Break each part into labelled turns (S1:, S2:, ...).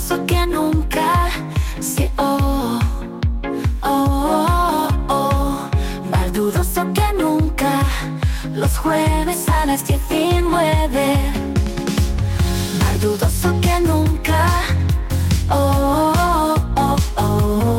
S1: dudoso que nunca. Sí, oh, oh, oh, oh. Más dudoso que nunca. Los jueves a las 19. Más dudoso que nunca. Oh, oh, oh, oh.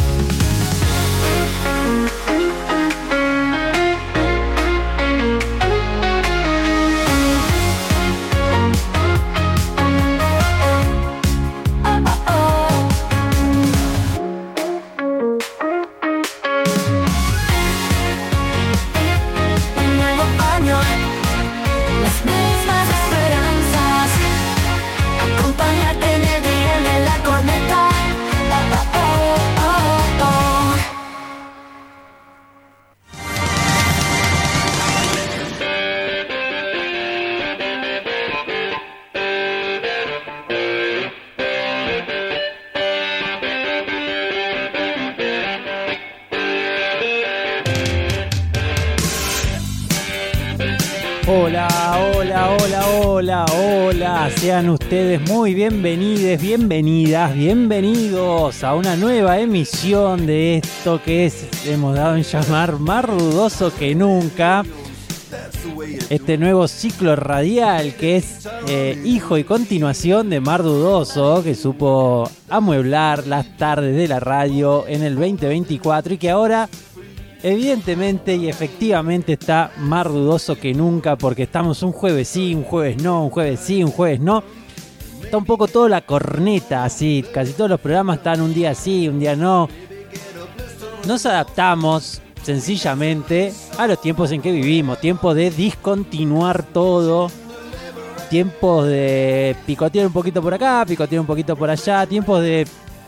S2: Hola, sean ustedes muy bienvenidos, bienvenidos a una nueva emisión de esto que hemos dado en llamar Más Dudoso que Nunca. Este nuevo ciclo radial que es hijo y continuación de Mar Dudoso, que supo amueblar las tardes de la radio en el 2024 y que ahora evidentemente y efectivamente está más dudoso que nunca, porque estamos un jueves sí, un jueves no, un jueves sí, un jueves no. Está un poco toda la corneta así, casi todos los programas están un día sí, un día no. Nos adaptamos sencillamente a los tiempos en que vivimos, tiempos de discontinuar todo, tiempos de picotear un poquito por acá, picotear un poquito por allá, tiempos de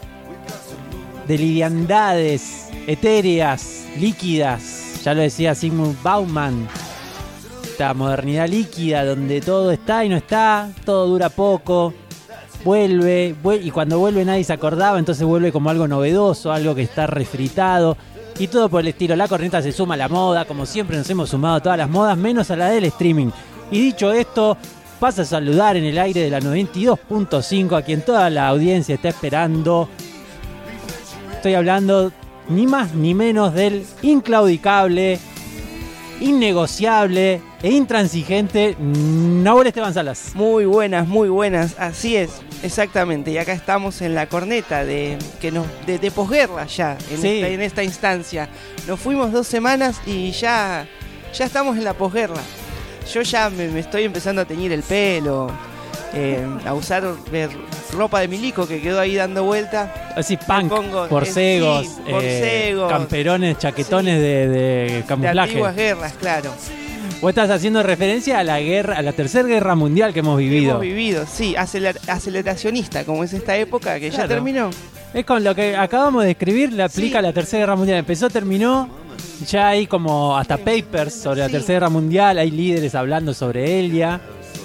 S2: liviandades etéreas, líquidas, ya lo decía Zygmunt Bauman, esta modernidad líquida donde todo está y no está, todo dura poco, vuelve y cuando vuelve nadie se acordaba, entonces vuelve como algo novedoso, algo que está refritado y todo por el estilo. La corneta se suma a la moda, como siempre nos hemos sumado a todas las modas, menos a la del streaming. Y dicho esto, pasa a saludar en el aire de la 92.5 a quien toda la audiencia está esperando. Estoy hablando ni más ni menos del inclaudicable, innegociable e intransigente Nahuel Esteban Salas.
S3: Muy buenas, así es, exactamente. Y acá estamos en la corneta de posguerra ya, en esta instancia. Nos fuimos 2 semanas y ya estamos en la posguerra. Yo ya me estoy empezando a teñir el pelo, a usar ropa de milico que quedó ahí dando vuelta.
S2: Así punk, borcegos, camperones, chaquetones de camuflaje.
S3: De antiguas guerras, claro.
S2: Vos estás haciendo referencia a la guerra, a la tercera guerra mundial que hemos vivido.
S3: Sí, aceleracionista, como es esta época que claro, ya terminó.
S2: Es con lo que acabamos de escribir, le aplica a la tercera guerra mundial. Empezó, terminó, ya hay como hasta papers sobre la tercera guerra mundial, hay líderes hablando sobre ella.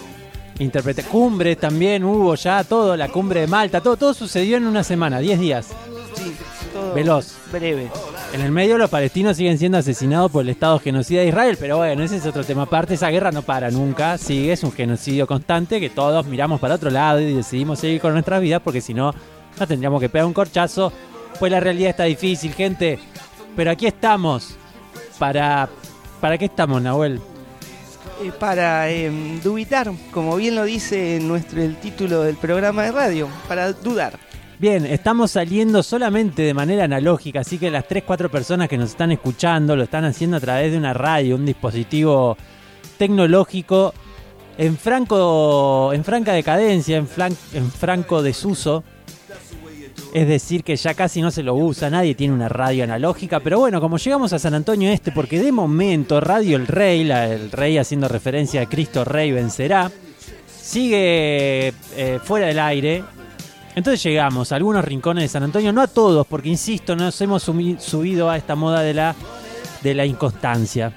S2: Cumbres también hubo ya, todo, la cumbre de Malta, todo sucedió en una semana, 10 días.
S3: Sí, todo
S2: veloz,
S3: breve.
S2: En el medio los palestinos siguen siendo asesinados por el Estado genocida de Israel, pero bueno, ese es otro tema aparte. Esa guerra no para nunca, sigue, es un genocidio constante que todos miramos para otro lado y decidimos seguir con nuestras vidas porque si no, nos tendríamos que pegar un corchazo. Pues la realidad está difícil, gente, pero aquí estamos. ¿Para qué estamos, Nahuel?
S3: Para dubitar, como bien lo dice el título del programa de radio, para dudar.
S2: Bien, estamos saliendo solamente de manera analógica, así que las 3-4 personas que nos están escuchando lo están haciendo a través de una radio, un dispositivo tecnológico en franca decadencia, en franco desuso. Es decir, que ya casi no se lo usa, nadie tiene una radio analógica. Pero bueno, como llegamos a San Antonio Este, porque de momento Radio El Rey, el Rey haciendo referencia a Cristo Rey vencerá, sigue fuera del aire. Entonces llegamos a algunos rincones de San Antonio, no a todos, porque insisto, nos hemos subido a esta moda de la inconstancia.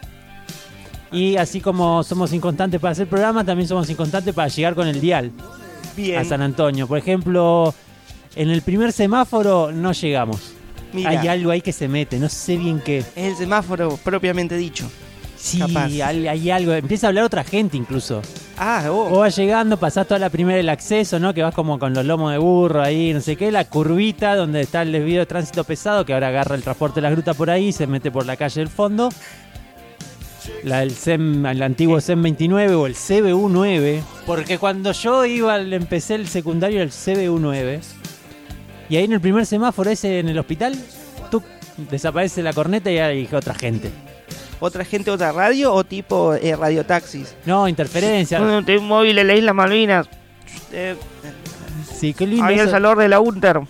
S2: Y así como somos inconstantes para hacer programas, también somos inconstantes para llegar con el dial. Bien. A San Antonio. Por ejemplo, en el primer semáforo no llegamos. Mirá. Hay algo ahí que se mete, no sé bien qué.
S3: Es el semáforo propiamente dicho.
S2: Sí, hay algo. Empieza a hablar otra gente incluso. Vos vas llegando, pasás toda la primera el acceso, ¿no? Que vas como con los lomos de burro ahí, no sé qué, la curvita donde está el desvío de tránsito pesado, que ahora agarra el transporte de las grutas por ahí, se mete por la calle del fondo. El antiguo CEM 29 o el CBU 9, porque cuando yo empecé el secundario el CBU 9, y ahí en el primer semáforo ese en el hospital, desaparece la corneta y hay otra gente.
S3: ¿Otra gente, otra radio o tipo radiotaxis?
S2: No, interferencia.
S3: Tengo un móvil en la Isla Malvinas.
S2: Sí, qué lindo.
S3: Había el salón de la Unter.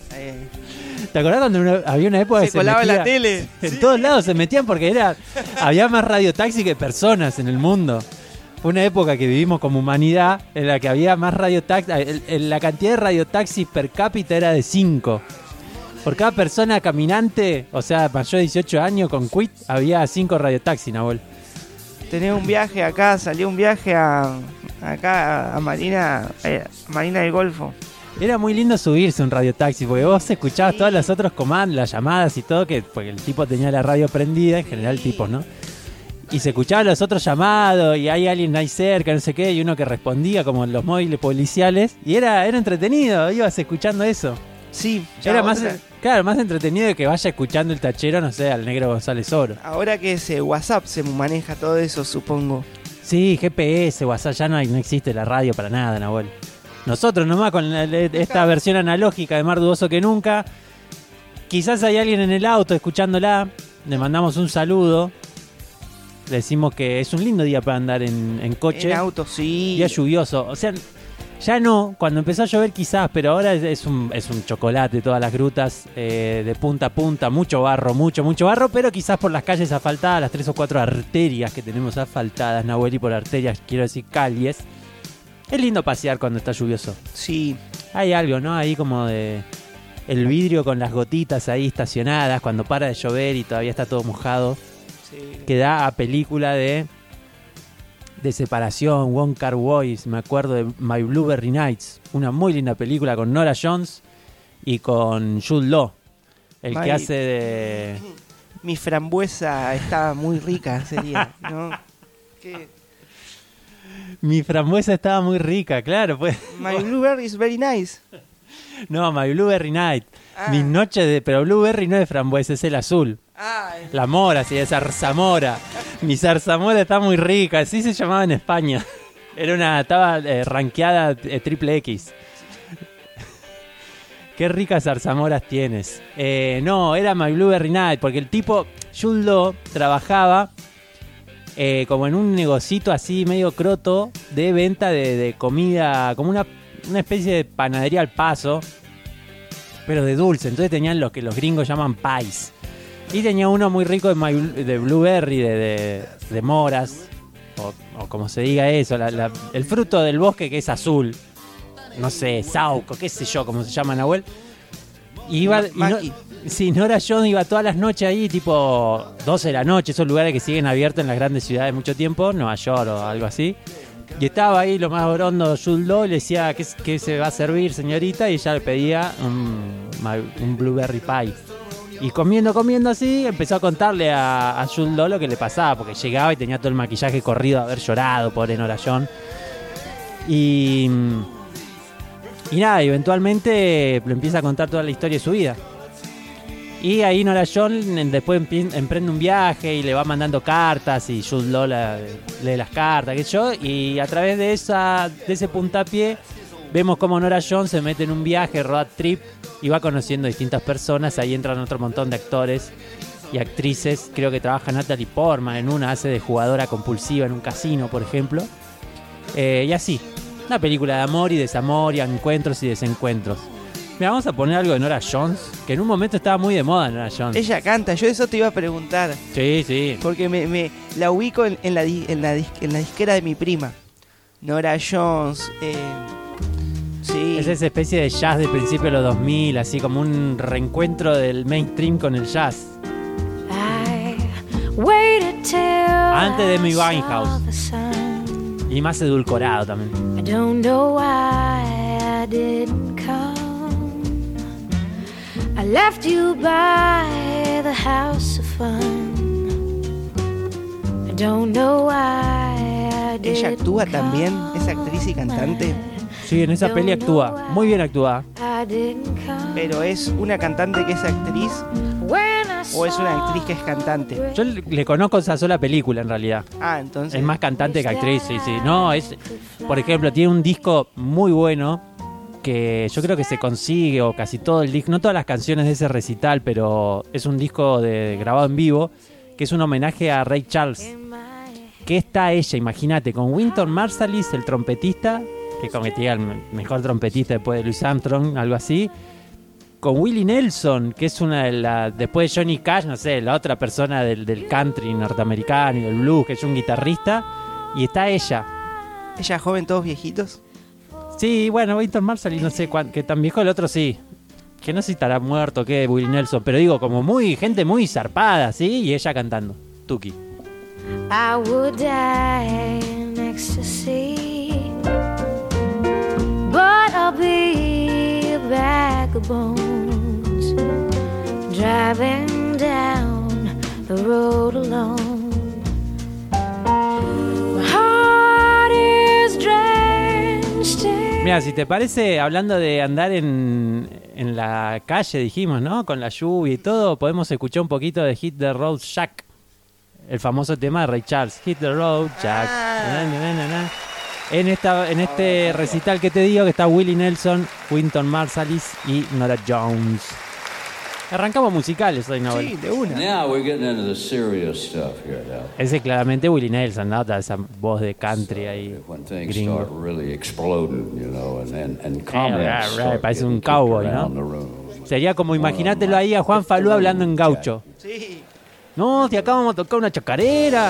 S2: ¿Te acordás cuando había una época que
S3: se colaba en la tele?
S2: En todos lados se metían porque había más radiotaxi que personas en el mundo. Fue una época que vivimos como humanidad en la que había más radiotaxi. La cantidad de radiotaxis per cápita era de 5. Por cada persona caminante, o sea, mayor de 18 años con quit, había 5 radiotaxis, Nahuel.
S3: Tenía un viaje acá, salió un viaje a Marina del Golfo.
S2: Era muy lindo subirse a un radiotaxi, porque vos escuchabas todos los otros comandos, las llamadas y todo, porque el tipo tenía la radio prendida, en general tipos, ¿no? Y se escuchaban los otros llamados, y hay alguien ahí cerca, no sé qué, y uno que respondía como en los móviles policiales, y era entretenido, ibas escuchando eso.
S3: Sí,
S2: era más entretenido de que vaya escuchando el tachero, no sé, al negro González Oro.
S3: Ahora que es WhatsApp se maneja todo eso, supongo.
S2: Sí, GPS, WhatsApp, ya no existe la radio para nada, Nahuel. Nosotros nomás con esta versión analógica de Más Dudoso que Nunca. Quizás hay alguien en el auto escuchándola, le mandamos un saludo. Le decimos que es un lindo día para andar en coche.
S3: En auto, sí.
S2: Día lluvioso, o sea... Ya no, cuando empezó a llover quizás, pero ahora es un chocolate todas las grutas, de punta a punta, mucho barro, mucho barro, pero quizás por las calles asfaltadas, las 3 o 4 arterias que tenemos asfaltadas, Nahuel, y por arterias quiero decir calles. Es lindo pasear cuando está lluvioso.
S3: Sí.
S2: Hay algo, ¿no? Ahí como de el vidrio con las gotitas ahí estacionadas, cuando para de llover y todavía está todo mojado. Sí. Que da a película de separación, Wong Kar-wai, me acuerdo de My Blueberry Nights, una muy linda película con Norah Jones y con Jude Law, que hace de...
S3: Mi frambuesa estaba muy rica ese día, ¿no? ¿Qué?
S2: Mi frambuesa estaba muy rica, claro, pues.
S3: My Blueberry is very nice.
S2: No, My Blueberry Night. Mis noches de... Pero Blueberry no es frambuesa, es el azul. La mora, sí, es zarzamora. Mi zarzamora está muy rica, así se llamaba en España. Estaba rankeada triple X. Qué ricas zarzamoras tienes. No, era My Blueberry Night, porque el tipo, Jude Law, trabajaba como en un negocito así medio croto de venta de comida, como una especie de panadería al paso, pero de dulce. Entonces tenían lo que los gringos llaman pies. Y tenía uno muy rico de blueberry, de moras, o como se diga eso, el fruto del bosque que es azul. No sé, sauco, qué sé yo, cómo se llama, Nahuel. Norah Jones iba todas las noches ahí, tipo 12 de la noche, esos lugares que siguen abiertos en las grandes ciudades mucho tiempo, Nueva York o algo así. Y estaba ahí lo más orondo Jude Law, le decía, ¿qué se va a servir, señorita? Y ella le pedía un blueberry pie. Y comiendo así, empezó a contarle a Jude Law lo que le pasaba, porque llegaba y tenía todo el maquillaje corrido, haber llorado, pobre Norah Jones. Y nada, eventualmente le empieza a contar toda la historia de su vida. Y ahí Norah Jones después emprende un viaje y le va mandando cartas, y Jude Law lee las cartas, qué sé yo, y a través de ese puntapié vemos cómo Norah Jones se mete en un viaje, road trip, y va conociendo distintas personas. Ahí entran otro montón de actores y actrices. Creo que trabaja Natalie Portman en una, hace de jugadora compulsiva en un casino, por ejemplo. Y así, una película de amor y desamor, y encuentros y desencuentros. Mira, vamos a poner algo de Norah Jones, que en un momento estaba muy de moda Norah Jones.
S3: Ella canta, yo eso te iba a preguntar.
S2: Sí.
S3: Porque me la ubico en la disquera de mi prima. Norah Jones, sí.
S2: Es esa especie de jazz de principio de los 2000, así como un reencuentro del mainstream con el jazz. Antes de Amy Winehouse. Y más edulcorado también. I don't know why I didn't come. I left you by the house of fun. I don't know why I
S3: Ella actúa también, es actriz y cantante.
S2: Sí, en esa peli actúa, muy bien actúa.
S3: Pero ¿es una cantante que es actriz o es una actriz que es cantante?
S2: Yo le conozco esa sola película en realidad.
S3: Ah, entonces.
S2: Es más cantante que actriz, sí. No, por ejemplo, tiene un disco muy bueno que yo creo que se consigue, o casi todo el disco, no todas las canciones de ese recital, pero es un disco grabado en vivo, que es un homenaje a Ray Charles. Que está ella, imagínate, con Wynton Marsalis, el trompetista, que cometía el mejor trompetista después de Louis Armstrong, algo así. Con Willie Nelson, que es después de Johnny Cash, no sé, la otra persona del country norteamericano y del blues, que es un guitarrista. Y está ella.
S3: ¿Ella joven, todos viejitos?
S2: Sí, bueno, Wynton Marsalis, no sé qué tan viejo, el otro sí. Que no sé si estará muerto, que Willie Nelson, pero digo, como gente muy zarpada, ¿sí? Y ella cantando, Tuki.
S1: I would die in ecstasy, but I'll be a bag of bones, driving down the road alone. My heart is drenched in...
S2: Mira, si te parece, hablando de andar en la calle, dijimos, ¿no? Con la lluvia y todo, podemos escuchar un poquito de Hit the Road Jack. El famoso tema de Ray Charles, Hit the Road Jack. En este recital que te digo, que está Willie Nelson, Wynton Marsalis y Norah Jones. Arrancamos musicales hoy, ¿no?
S3: Sí, de una.
S4: Now we're getting into the serious stuff here now.
S2: Ese es claramente Willie Nelson, ¿no? Esa voz de country ahí.
S4: When things
S2: Gringo.
S4: start really exploding, you know, and comments start
S2: Parece un
S4: getting
S2: cowboy,
S4: kicked
S2: ¿no?
S4: around the room.
S2: Sería como, imagínatelo ahí a Juan Falú hablando en gaucho.
S3: Sí.
S2: No, si acá vamos a tocar una chacarera.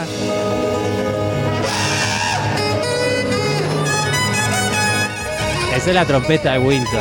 S2: Esa es la trompeta de Wynton.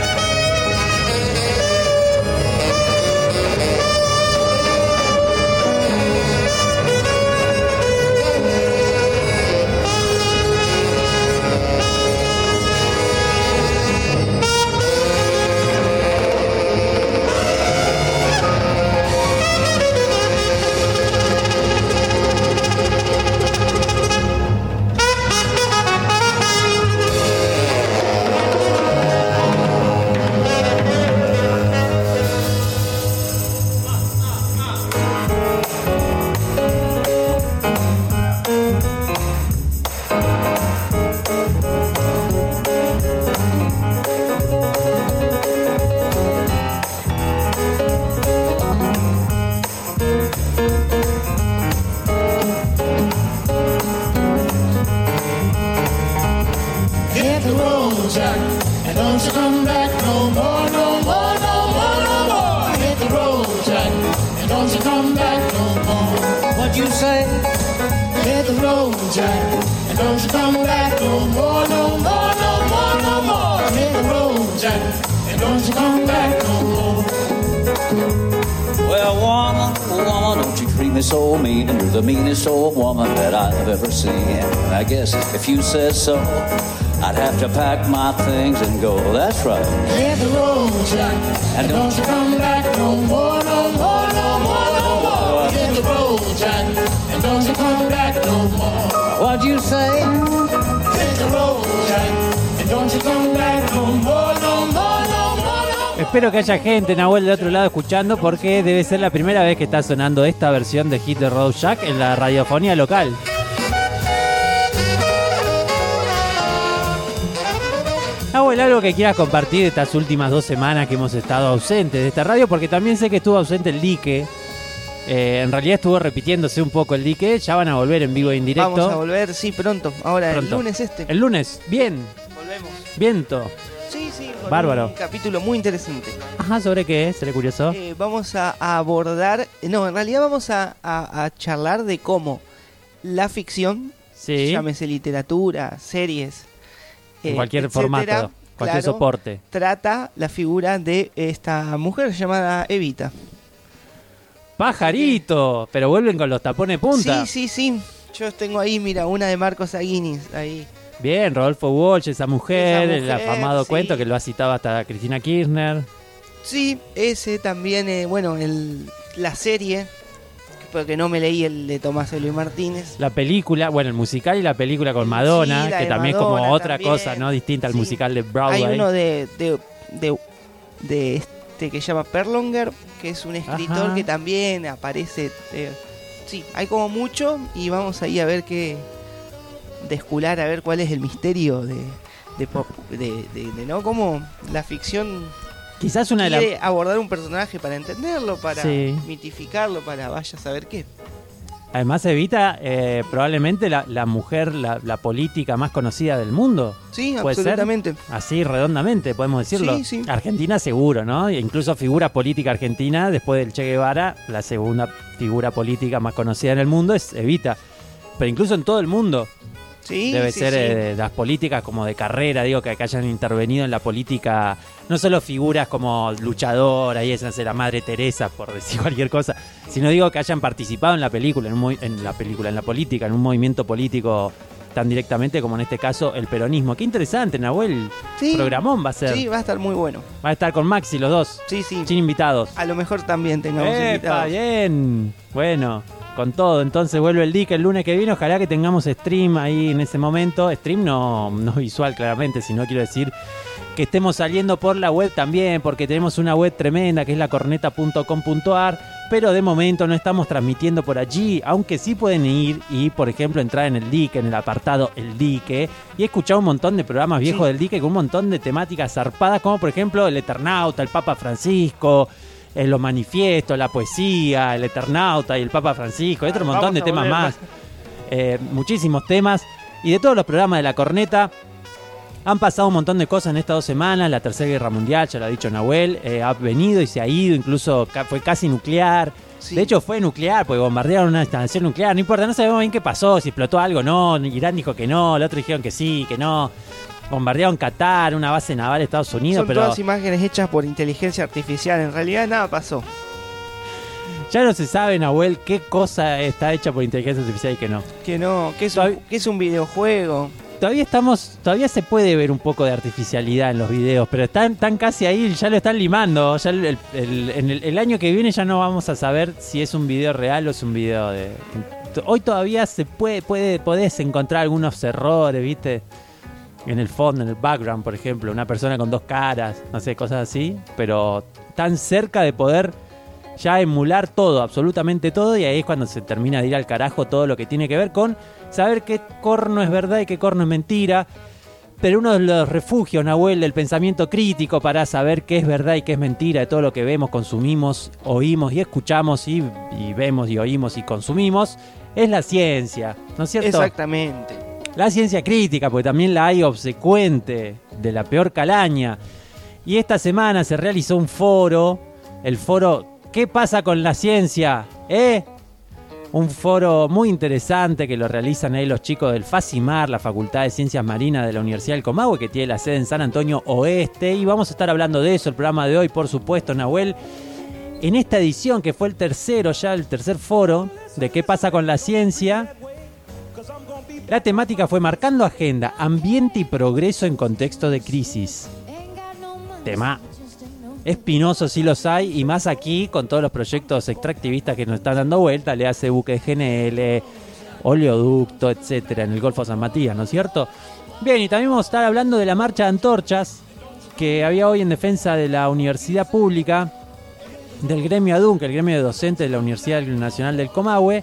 S4: So mean, and you're the meanest old woman that I've ever seen. And I guess if you said so, I'd have to pack my things and go. That's right.
S1: Hit the road, Jack, and don't you come back no more, no more, no more, no more. Hit the road, Jack, and don't you come back no more.
S4: What'd you say?
S1: Hit the road, Jack, and don't you come back no more, no more, no more, no more.
S2: Espero que haya gente, Nahuel, de otro lado escuchando, porque debe ser la primera vez que está sonando esta versión de Hit the Road Jack en la radiofonía local. Nahuel, algo que quieras compartir de estas últimas 2 semanas que hemos estado ausentes de esta radio, porque también sé que estuvo ausente el Dique. En realidad estuvo repitiéndose un poco el Dique. Ya van a volver en vivo e indirecto.
S3: Vamos a volver, sí, pronto. Ahora,
S2: Pronto.
S3: el lunes
S2: El lunes, bien.
S3: Volvemos.
S2: Viento.
S3: Sí, sí. Con
S2: Bárbaro.
S3: Un capítulo muy interesante.
S2: Ajá, ¿sobre qué? ¿Seré curioso?
S3: Vamos a abordar... No, en realidad vamos a charlar de cómo la ficción,
S2: Sí.
S3: llámese literatura, series,
S2: En cualquier
S3: etcétera,
S2: formato, cualquier
S3: claro,
S2: soporte.
S3: trata la figura de esta mujer llamada Evita.
S2: Pajarito, pero vuelven con los tapones punta.
S3: Sí, sí, sí. Yo tengo ahí, mira, una de Marcos Aguinis, ahí.
S2: Bien, Rodolfo Walsh, esa mujer, el
S3: Esa mujer,
S2: afamado
S3: sí.
S2: cuento que lo ha citado hasta Cristina Kirchner.
S3: Sí, ese también, bueno, la serie, que pero que no me leí el de Tomás Eloy Martínez.
S2: La película, bueno, el musical y la película con Madonna,
S3: Sí, la
S2: que
S3: de
S2: también es como
S3: Madonna
S2: otra
S3: también.
S2: cosa, ¿no? Distinta al
S3: Sí.
S2: musical de Broadway.
S3: Hay uno de este que se llama Perlonger, que es un escritor
S2: Ajá.
S3: que también aparece. Sí, hay como mucho y vamos ahí a ver qué descular, a ver cuál es el misterio de no como la ficción
S2: Quizás una de las...
S3: quiere abordar un personaje para entenderlo, para
S2: Sí.
S3: mitificarlo, para vaya a saber qué.
S2: Además evita probablemente la mujer, la política más conocida del mundo.
S3: Sí,
S2: ¿Puede ser?
S3: absolutamente.
S2: Así redondamente, podemos decirlo.
S3: Sí, sí.
S2: Argentina seguro, ¿no? E incluso figura política argentina, después del Che Guevara, la segunda figura política más conocida en el mundo es Evita. Pero incluso en todo el mundo
S3: Sí,
S2: debe
S3: sí,
S2: ser
S3: sí.
S2: las políticas como de carrera, digo, que hayan intervenido en la política, no solo figuras como luchadoras y esas, la Madre Teresa, por decir cualquier cosa, sino digo que hayan participado en la película, en la política, en un movimiento político tan directamente como en este caso el peronismo. Qué interesante, Nahuel.
S3: Sí.
S2: Programón va a ser.
S3: Sí, va a estar muy bueno.
S2: Va a estar con Maxi los dos,
S3: Sí, sí.
S2: sin invitados.
S3: A lo mejor también tengamos
S2: ¡Epa,
S3: invitados.
S2: bien! Bueno, con todo. Entonces vuelve el dique el lunes que viene. Ojalá que tengamos stream ahí en ese momento. Stream no visual, claramente, sino quiero decir que estemos saliendo por la web también, porque tenemos una web tremenda que es lacorneta.com.ar. Pero de momento no estamos transmitiendo por allí, aunque sí pueden ir y, por ejemplo, entrar en el dique, en el apartado El Dique, y escuchar un montón de programas viejos
S3: Sí.
S2: del dique con un montón de temáticas zarpadas, como por ejemplo El Eternauta, el Papa Francisco, los manifiestos, la poesía, el Eternauta y el Papa Francisco, y otro montón de temas más. Muchísimos temas. Y de todos los programas de La Corneta, han pasado un montón de cosas en estas 2 semanas. La Tercera Guerra Mundial, ya lo ha dicho Nahuel, ha venido y se ha ido, incluso fue casi nuclear.
S3: Sí.
S2: De hecho fue nuclear, porque bombardearon una instalación nuclear. No importa, no sabemos bien qué pasó, si explotó algo o no. Irán dijo que no, el otro dijeron que sí, que no. Bombardearon Qatar, una base naval de Estados Unidos,
S3: Son
S2: pero
S3: todas imágenes hechas por inteligencia artificial. En realidad nada pasó.
S2: ya no se sabe, Nahuel, qué cosa está hecha por inteligencia artificial y qué no.
S3: Que no, que
S2: Todavía-
S3: es un videojuego.
S2: Todavía se puede ver un poco de artificialidad en los videos, pero están casi ahí, ya lo están limando. Ya el año que viene ya no vamos a saber si es un video real o es un video de... Hoy todavía se podés encontrar algunos errores, ¿viste? En el fondo, en el background, por ejemplo, una persona con 2 caras, no sé, cosas así, pero tan cerca de poder ya emular todo, absolutamente todo, y ahí es cuando se termina de ir al carajo todo lo que tiene que ver con saber qué corno es verdad y qué corno es mentira. Pero uno de los refugios, Nahuel, del pensamiento crítico para saber qué es verdad y qué es mentira de todo lo que vemos, consumimos, oímos y escuchamos y vemos y oímos y consumimos, es la ciencia, ¿no es cierto?
S3: Exactamente.
S2: La ciencia crítica, porque también la hay obsecuente, de la peor calaña. Y esta semana se realizó un foro, el foro ¿Qué pasa con la ciencia? Un foro muy interesante que lo realizan ahí los chicos del FACIMAR, la Facultad de Ciencias Marinas de la Universidad del Comahue, que tiene la sede en San Antonio Oeste. Y vamos a estar hablando de eso, el programa de hoy, por supuesto, Nahuel. En esta edición, que fue el tercer foro de ¿Qué pasa con la ciencia? La temática fue Marcando Agenda, Ambiente y Progreso en Contexto de Crisis. Tema espinoso, sí los hay, y más aquí con todos los proyectos extractivistas que nos están dando vuelta, le hace buque GNL, oleoducto, etcétera, en el Golfo San Matías, ¿no es cierto? Bien, y también vamos a estar hablando de la marcha de antorchas que había hoy en defensa de la universidad pública, del gremio ADUN, que es el gremio de docentes de la Universidad Nacional del Comahue,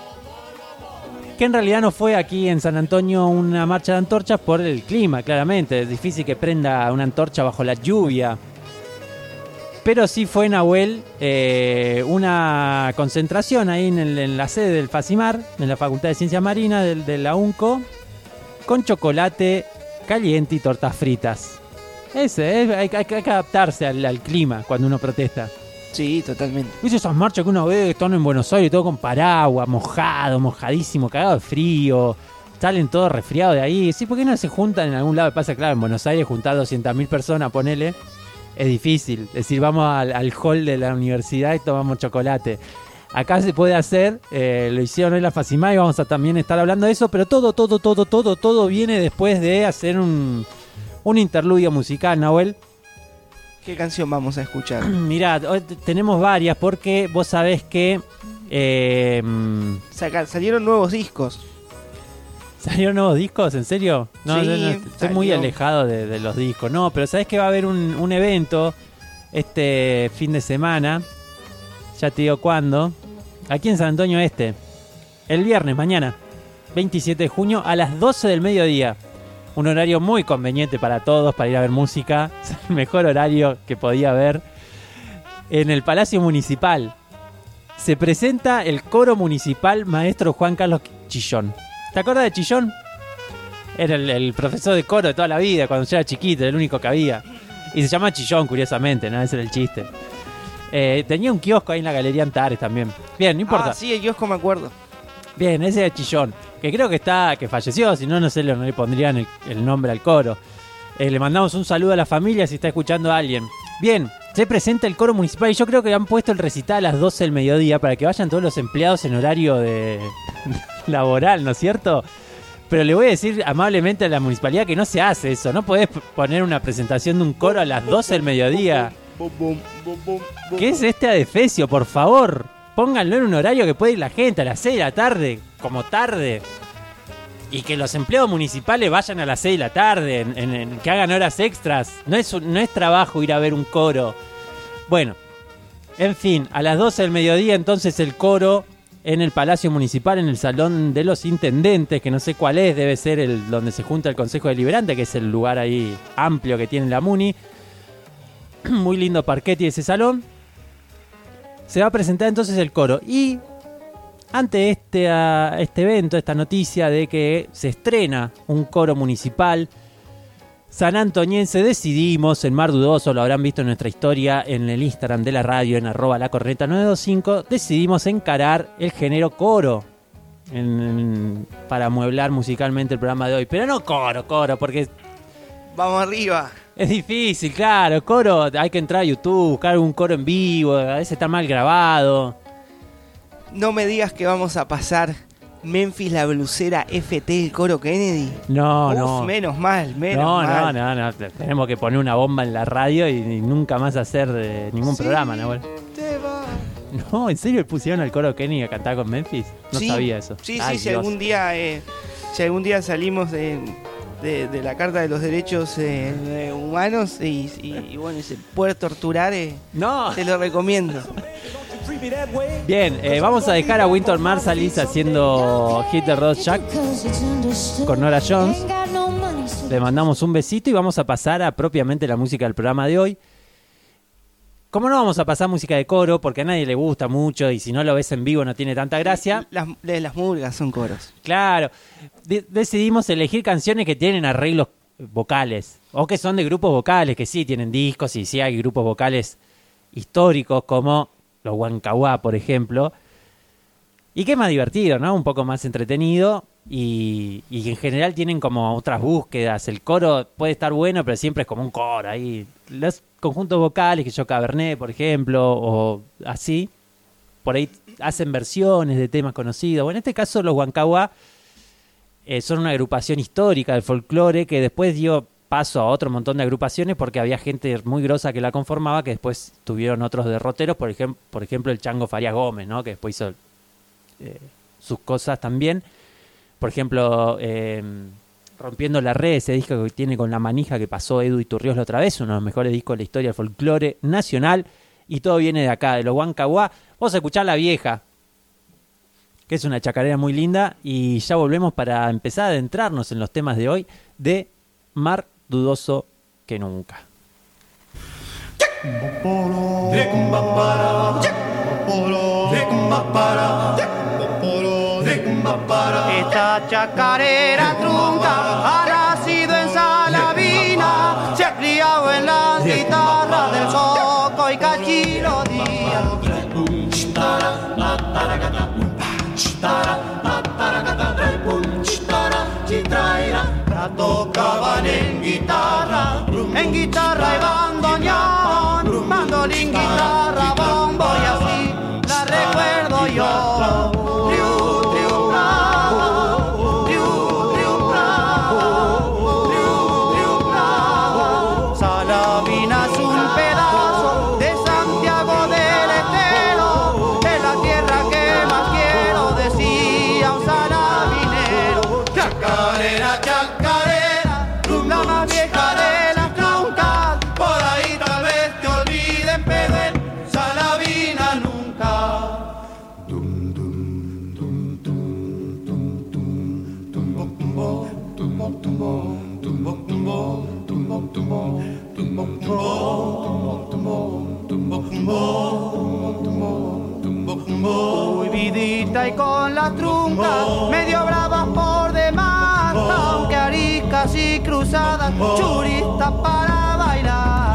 S2: que en realidad no fue aquí en San Antonio una marcha de antorchas por el clima, claramente. Es difícil que prenda una antorcha bajo la lluvia. Pero sí fue, Nahuel, una concentración ahí en la sede del FACIMAR, en la Facultad de Ciencias Marinas de la UNCO, con chocolate caliente y tortas fritas. Hay que adaptarse al clima cuando uno protesta.
S3: Sí, totalmente.
S2: ¿Viste esas marchas que uno ve que están en Buenos Aires, todo con paraguas, mojadísimo, cagado de frío? Salen todos resfriados de ahí. Sí, ¿por qué no se juntan en algún lado? Pasa, claro, en Buenos Aires juntar 200.000 personas, ponele. Es difícil. Es decir, vamos al hall de la universidad y tomamos chocolate. Acá se puede hacer, lo hicieron en la FACIMAR y vamos a también estar hablando de eso, pero todo viene después de hacer un interludio musical, Nahuel.
S3: ¿Qué canción vamos a escuchar?
S2: Mirá, hoy tenemos varias porque vos sabés que
S3: Salieron nuevos discos.
S2: ¿Salieron nuevos discos? ¿En serio? No,
S3: Sí,
S2: yo no, estoy
S3: salió.
S2: muy alejado de los discos. No, pero ¿sabés que va a haber un evento este fin de semana? Ya te digo cuándo. Aquí en San Antonio Este. El viernes, mañana. 27 de junio a las 12 del mediodía. Un horario muy conveniente para todos, para ir a ver música. Es el mejor horario que podía haber. En el Palacio Municipal. Se presenta el coro municipal Maestro Juan Carlos Chillón. ¿Te acuerdas de Chillón? Era el profesor de coro de toda la vida, cuando yo era chiquito, era el único que había. Y se llama Chillón, curiosamente, ¿no? Ese era el chiste. Tenía un kiosco ahí en la Galería Antares también. Bien, no importa.
S3: Ah, sí, el kiosco me acuerdo.
S2: Bien, ese era Chillón, que creo que falleció, si no, no sé, no le pondrían el nombre al coro. Le mandamos un saludo a la familia si está escuchando a alguien. Bien, se presenta el coro municipal y yo creo que han puesto el recital a las 12 del mediodía para que vayan todos los empleados en horario de laboral, ¿no es cierto? Pero le voy a decir amablemente a la municipalidad que no se hace eso. No podés poner una presentación de un coro a las 12 del mediodía. ¿Qué es este adefesio, por favor? Pónganlo en un horario que puede ir la gente a las 6 de la tarde, como tarde. Y que los empleados municipales vayan a las 6 de la tarde, que hagan horas extras. No es trabajo ir a ver un coro. Bueno, en fin, a las 12 del mediodía entonces el coro en el Palacio Municipal, en el Salón de los Intendentes, que no sé cuál es, debe ser el donde se junta el Consejo Deliberante, que es el lugar ahí amplio que tiene la Muni. Muy lindo parqueti ese salón. Se va a presentar entonces el coro. Y ante este evento, esta noticia de que se estrena un coro municipal sanantoniense, decidimos, en Mar Dudoso, lo habrán visto en nuestra historia en el Instagram de la radio, en @lacorneta925, decidimos encarar el género coro para amueblar musicalmente el programa de hoy. Pero no coro, porque
S3: Vamos arriba.
S2: es difícil, claro. Coro, hay que entrar a YouTube, buscar un coro en vivo, a veces está mal grabado.
S3: No me digas que vamos a pasar Memphis la Blusera FT el coro Kennedy.
S2: No,
S3: Uf,
S2: no.
S3: menos mal.
S2: No. Tenemos que poner una bomba en la radio y nunca más hacer ningún programa, ¿no?
S3: Te va.
S2: No, ¿en serio pusieron al coro Kenny a cantar con Memphis? No
S3: Sí,
S2: sabía eso.
S3: Sí,
S2: Ay,
S3: si
S2: Dios.
S3: algún día salimos de la Carta de los Derechos Humanos y bueno, y se puede torturar,
S2: No.
S3: te lo recomiendo.
S2: Bien, vamos a dejar a Wynton Marsalis haciendo Hit the Road Jack con Nora Jones. Le mandamos un besito y vamos a pasar a propiamente la música del programa de hoy. Como no vamos a pasar música de coro, porque a nadie le gusta mucho y si no lo ves en vivo no tiene tanta gracia.
S3: Las murgas son coros.
S2: Claro, decidimos elegir canciones que tienen arreglos vocales o que son de grupos vocales, que sí tienen discos y sí hay grupos vocales históricos como los Huancahuá, por ejemplo, y que es más divertido, ¿no? Un poco más entretenido y en general tienen como otras búsquedas. El coro puede estar bueno, pero siempre es como un coro ahí. Los conjuntos vocales, que yo Cabernet, por ejemplo, o así, por ahí hacen versiones de temas conocidos. Bueno, en este caso los Huancahuá son una agrupación histórica del folclore que después dio paso a otro montón de agrupaciones porque había gente muy grosa que la conformaba, que después tuvieron otros derroteros, por ejemplo el Chango Farías Gómez, ¿no? Que después hizo sus cosas también. Por ejemplo, Rompiendo la Red, ese disco que tiene con La Manija que pasó Edu Iturrios la otra vez, uno de los mejores discos de la historia del folclore nacional, y todo viene de acá, de los Huancahuá. Vamos a escuchar La Vieja, que es una chacarera muy linda, y ya volvemos para empezar a adentrarnos en los temas de hoy de Mar Dudoso que Nunca.
S5: Esta chacarera trunca ha nacido en Salavina, se ha criado en las guitarras del Soco y Cachilo Díaz. La tocaban en guitarra y bandoneón, mandolín, guitarra, bombo y así la recuerdo yo. Salavina es un pedazo de Santiago del Estero, es la tierra que tromita y con las truncas, medio bravas por demás, aunque ariscas y cruzadas, churistas para bailar.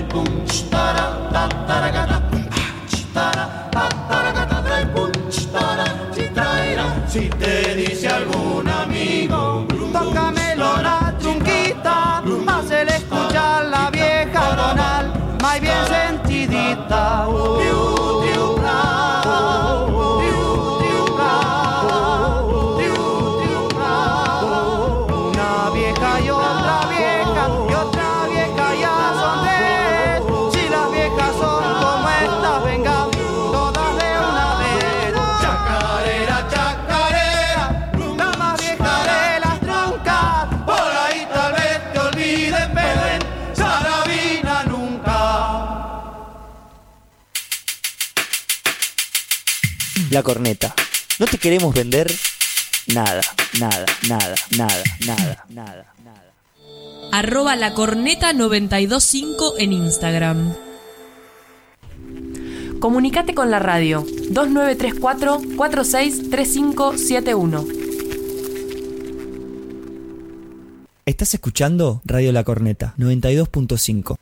S5: Si te dice algún amigo, tócamelo la trunquita, hácele escuchar la vieja tonal, más bien sentidita. Una vieja y otra vieja, y otra vieja ya son tres. Si las viejas son como estas, venga, todas de una vez. Chacarera, chacarera, la más vieja de las truncas. Por ahí tal vez te olvides, pero en Saravina nunca.
S6: La corneta. No te queremos vender nada, nada, nada, nada, nada, nada, nada.
S7: @lacorneta925 en Instagram. Comunicate con la radio 2934 463571.
S6: Estás escuchando Radio La Corneta 92.5.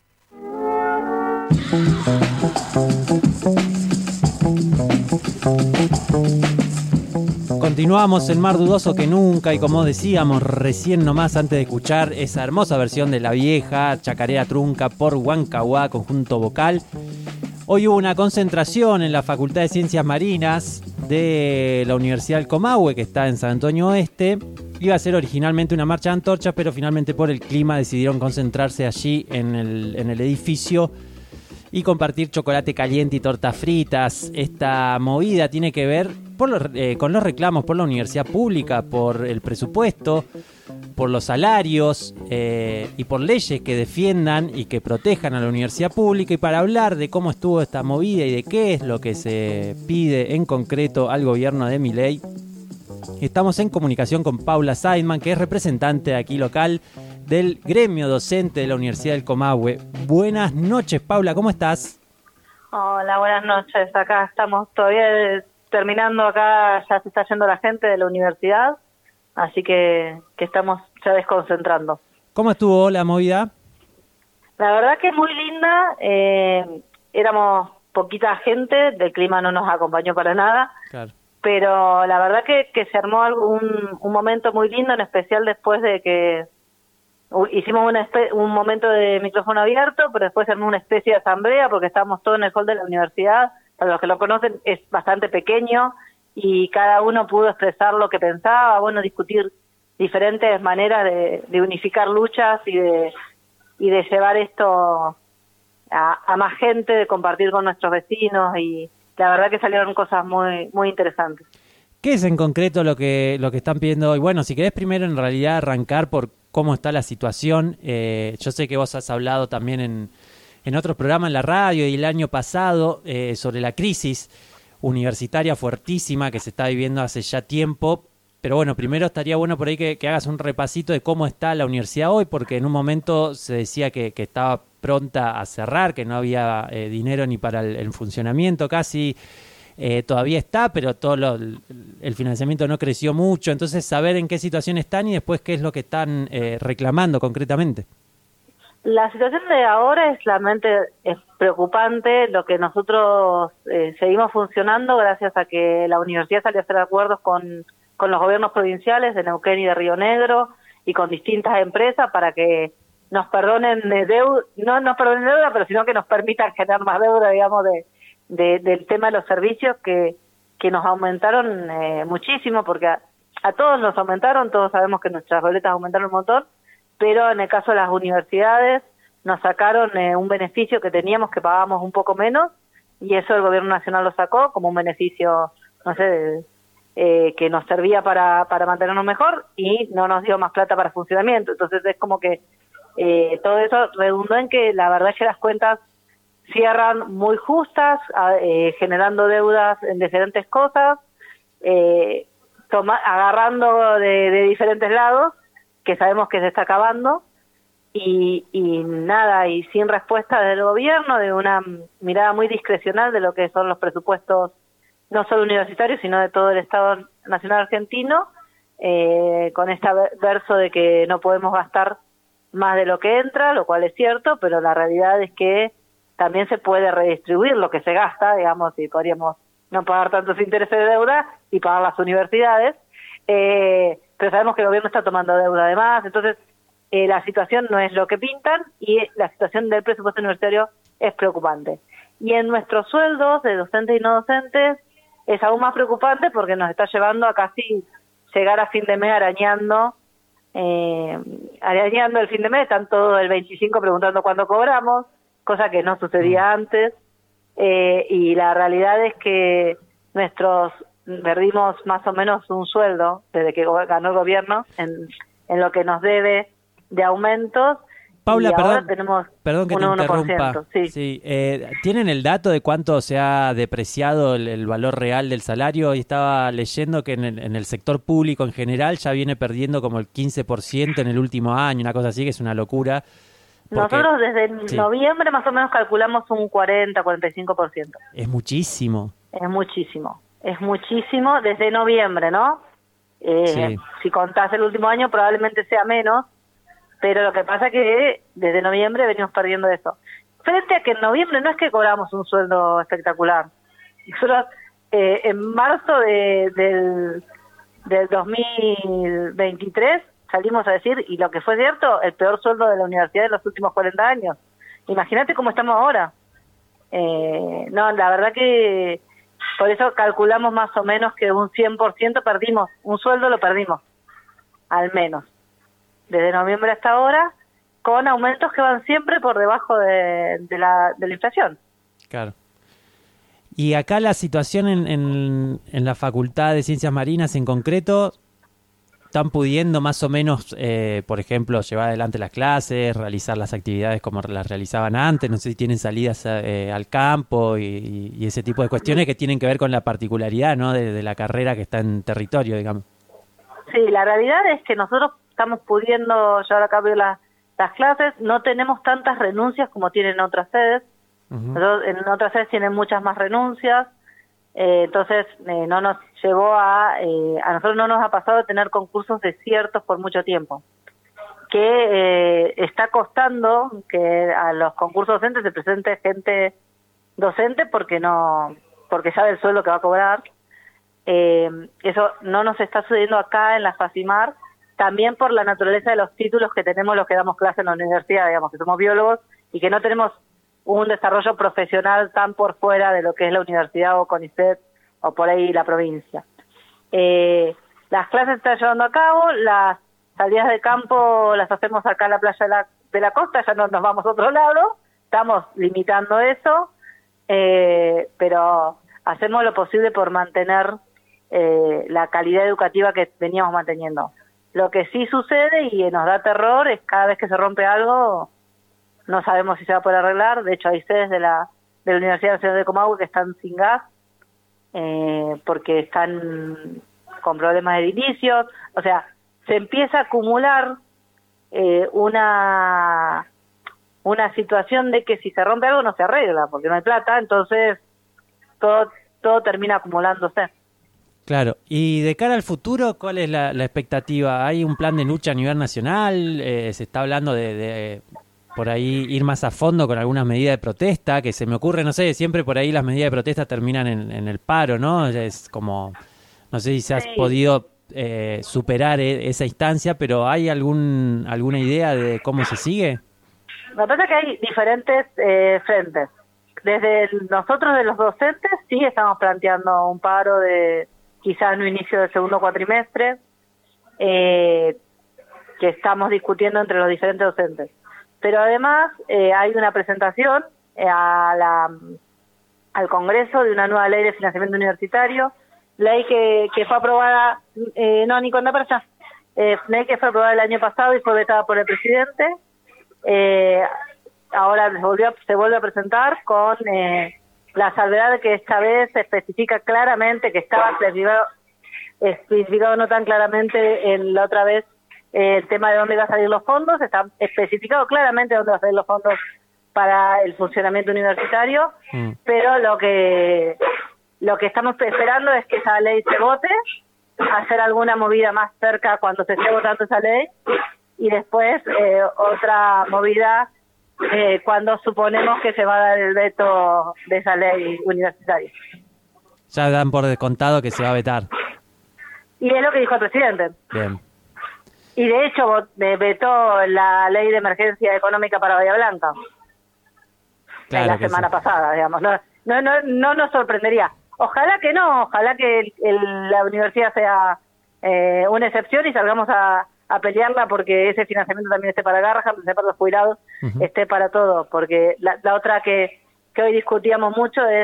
S2: Continuamos en Más Dudoso que Nunca y como decíamos recién nomás antes de escuchar esa hermosa versión de La Vieja, Chacarera Trunca por Huancahuá, conjunto vocal. Hoy hubo una concentración en la Facultad de Ciencias Marinas de la Universidad del Comahue, que está en San Antonio Oeste. Iba a ser originalmente una marcha de antorchas, pero finalmente por el clima decidieron concentrarse allí en el edificio y compartir chocolate caliente y tortas fritas. Esta movida tiene que ver con los reclamos por la universidad pública, por el presupuesto, por los salarios y por leyes que defiendan y que protejan a la universidad pública. Y para hablar de cómo estuvo esta movida y de qué es lo que se pide en concreto al gobierno de Milei, estamos en comunicación con Paula Seidman, que es representante aquí local del gremio docente de la Universidad del Comahue. Buenas noches, Paula, ¿cómo estás?
S8: Hola, buenas noches. Acá estamos todavía terminando, acá ya se está yendo la gente de la universidad, así que estamos ya desconcentrando.
S2: ¿Cómo estuvo la movida?
S8: La verdad que es muy linda, éramos poquita gente, el clima no nos acompañó para nada,
S2: Claro.
S8: pero la verdad que se armó un momento muy lindo, en especial después de que hicimos un momento de micrófono abierto, pero después se armó una especie de asamblea porque estábamos todos en el hall de la universidad. Para los que lo conocen es bastante pequeño y cada uno pudo expresar lo que pensaba, bueno, discutir diferentes maneras de unificar luchas y de llevar esto a más gente, de compartir con nuestros vecinos, y la verdad que salieron cosas muy muy interesantes.
S2: ¿Qué es en concreto lo que están pidiendo hoy? Bueno, si querés primero en realidad arrancar por cómo está la situación. Yo sé que vos has hablado también en otros programas en la radio y el año pasado sobre la crisis universitaria fuertísima que se está viviendo hace ya tiempo. Pero bueno, primero estaría bueno por ahí que hagas un repasito de cómo está la universidad hoy, porque en un momento se decía que estaba pronta a cerrar, que no había dinero ni para el funcionamiento casi. Todavía está, pero el financiamiento no creció mucho. Entonces, saber en qué situación están y después qué es lo que están reclamando concretamente.
S8: La situación de ahora es preocupante. Lo que nosotros seguimos funcionando gracias a que la universidad salió a hacer acuerdos con los gobiernos provinciales de Neuquén y de Río Negro y con distintas empresas para que nos perdonen deuda, no nos perdonen deuda, pero sino que nos permitan generar más deuda, digamos, del tema de los servicios que nos aumentaron muchísimo, porque a todos nos aumentaron, todos sabemos que nuestras boletas aumentaron un montón, pero en el caso de las universidades nos sacaron un beneficio que teníamos, que pagábamos un poco menos, y eso el gobierno nacional lo sacó como un beneficio, no sé, que nos servía para mantenernos mejor, y no nos dio más plata para funcionamiento. Entonces es como que todo eso redundó en que la verdad es que las cuentas cierran muy justas, generando deudas en diferentes cosas, agarrando de diferentes lados, que sabemos que se está acabando, y nada, y sin respuesta del gobierno, de una mirada muy discrecional de lo que son los presupuestos no solo universitario, sino de todo el Estado Nacional Argentino, con este verso de que no podemos gastar más de lo que entra, lo cual es cierto, pero la realidad es que también se puede redistribuir lo que se gasta, digamos, y podríamos no pagar tantos intereses de deuda y pagar las universidades, pero sabemos que el gobierno está tomando deuda además, entonces la situación no es lo que pintan y la situación del presupuesto universitario es preocupante. Y en nuestros sueldos de docentes y no docentes es aún más preocupante porque nos está llevando a casi llegar a fin de mes arañando el fin de mes, están todos el 25 preguntando cuándo cobramos, cosa que no sucedía antes, y la realidad es que perdimos más o menos un sueldo desde que ganó el gobierno en lo que nos debe de aumentos.
S2: Paula,
S8: y ahora tenemos
S2: perdón que te interrumpa. Sí. ¿Tienen el dato de cuánto se ha depreciado el valor real del salario? Y estaba leyendo que en el sector público en general ya viene perdiendo como el 15% en el último año, una cosa así que es una locura.
S8: Nosotros desde noviembre más o menos calculamos un 40-45%.
S2: Es muchísimo.
S8: Es muchísimo desde noviembre, ¿no? Si contás el último año probablemente sea menos, pero lo que pasa es que desde noviembre venimos perdiendo eso. Frente a que en noviembre no es que cobramos un sueldo espectacular. Nosotros en marzo del 2023 salimos a decir, y lo que fue cierto, el peor sueldo de la universidad de los últimos 40 años. Imagínate cómo estamos ahora. No, la verdad que por eso calculamos más o menos que un 100% perdimos, un sueldo lo perdimos, al menos. Desde noviembre hasta ahora, con aumentos que van siempre por debajo de la inflación. Claro.
S2: Y acá la situación en la Facultad de Ciencias Marinas en concreto, ¿están pudiendo más o menos, por ejemplo, llevar adelante las clases, realizar las actividades como las realizaban antes? No sé si tienen salidas al campo y ese tipo de cuestiones que tienen que ver con la particularidad, ¿no?, de la carrera que está en territorio, digamos.
S8: Sí, la realidad es que nosotros estamos pudiendo llevar a cabo las clases, no tenemos tantas renuncias como tienen otras sedes. Uh-huh. En otras sedes tienen muchas más renuncias, entonces no nos llevó a nosotros no nos ha pasado de tener concursos desiertos por mucho tiempo, que está costando que a los concursos docentes se presente gente docente porque sabe el sueldo que va a cobrar. Eso no nos está sucediendo acá en la FACIMAR, también por la naturaleza de los títulos que tenemos los que damos clase en la universidad, digamos que somos biólogos y que no tenemos un desarrollo profesional tan por fuera de lo que es la universidad o CONICET o por ahí la provincia. Las clases se están llevando a cabo, las salidas de campo las hacemos acá en la playa de la costa, ya no nos vamos a otro lado, estamos limitando eso, pero hacemos lo posible por mantener la calidad educativa que veníamos manteniendo. Lo que sí sucede y nos da terror es cada vez que se rompe algo, no sabemos si se va a poder arreglar. De hecho, hay sedes de la Universidad Nacional de Comahue que están sin gas porque están con problemas de edilicios. O sea, se empieza a acumular una situación de que si se rompe algo no se arregla porque no hay plata, entonces todo termina acumulándose.
S2: Claro, y de cara al futuro, ¿cuál es la expectativa? ¿Hay un plan de lucha a nivel nacional? ¿Se está hablando de por ahí ir más a fondo con algunas medidas de protesta? Que se me ocurre, no sé, siempre por ahí las medidas de protesta terminan en el paro, ¿no? Es como, no sé si se has podido superar esa instancia, pero ¿hay alguna idea de cómo se sigue?
S8: Lo que pasa es que hay diferentes frentes. Desde nosotros de los docentes sí estamos planteando un paro de quizás en un inicio del segundo cuatrimestre, que estamos discutiendo entre los diferentes docentes. Pero además hay una presentación al Congreso de una nueva ley de financiamiento universitario, ley que fue aprobada, ley que fue aprobada el año pasado y fue vetada por el presidente. Ahora se vuelve a presentar con la salvedad de que esta vez se especifica claramente, que estaba especificado no tan claramente en la otra vez, el tema de dónde van a salir los fondos, está especificado claramente dónde van a salir los fondos para el funcionamiento universitario, pero lo que lo que estamos esperando es que esa ley se vote, hacer alguna movida más cerca cuando se esté votando esa ley, y después otra movida cuando suponemos que se va a dar el veto de esa ley universitaria.
S2: Ya dan por descontado que se va a vetar.
S8: Y es lo que dijo el presidente.
S2: Bien.
S8: Y de hecho vetó la ley de emergencia económica para Bahía Blanca.
S2: Claro
S8: la
S2: que
S8: semana
S2: sí.
S8: pasada, digamos. No nos sorprendería. Ojalá que no, ojalá que la universidad sea una excepción y salgamos a pelearla porque ese financiamiento también esté para Garrahan, esté para los jubilados, esté para todo. Porque la otra que hoy discutíamos mucho es,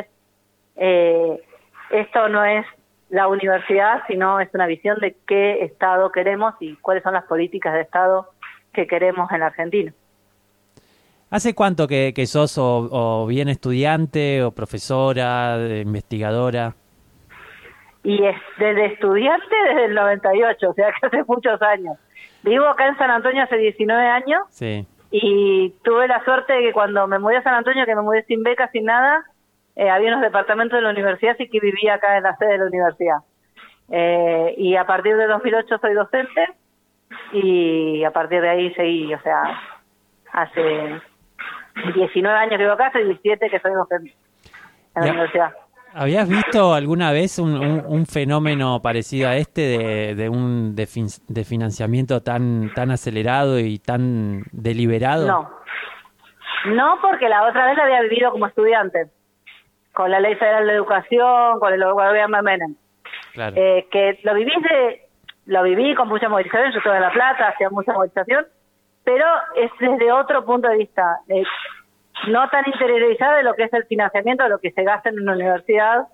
S8: esto no es la universidad, sino es una visión de qué Estado queremos y cuáles son las políticas de Estado que queremos en la Argentina.
S2: ¿Hace cuánto que sos o bien estudiante o profesora, investigadora?
S8: Y desde estudiante desde el 98, o sea que hace muchos años. Vivo acá en San Antonio hace 19 años.
S2: Sí.
S8: Y tuve la suerte de que cuando me mudé a San Antonio, que me mudé sin beca, sin nada, había unos departamentos de la universidad, así que vivía acá en la sede de la universidad. Y a partir de 2008 soy docente y a partir de ahí seguí, o sea, hace 19 años que vivo acá, hace 17 que soy docente en la universidad.
S2: ¿Habías visto alguna vez un fenómeno parecido a este de financiamiento tan acelerado y tan deliberado?
S8: No, porque la otra vez la había vivido como estudiante, con la Ley Federal de Educación, con el gobierno de Menem.
S2: Claro.
S8: Que lo viví con mucha movilización, yo estuve en La Plata, hacía mucha movilización, pero es desde otro punto de vista, no tan interiorizado de lo que es el financiamiento, de lo que se gasta en una universidad,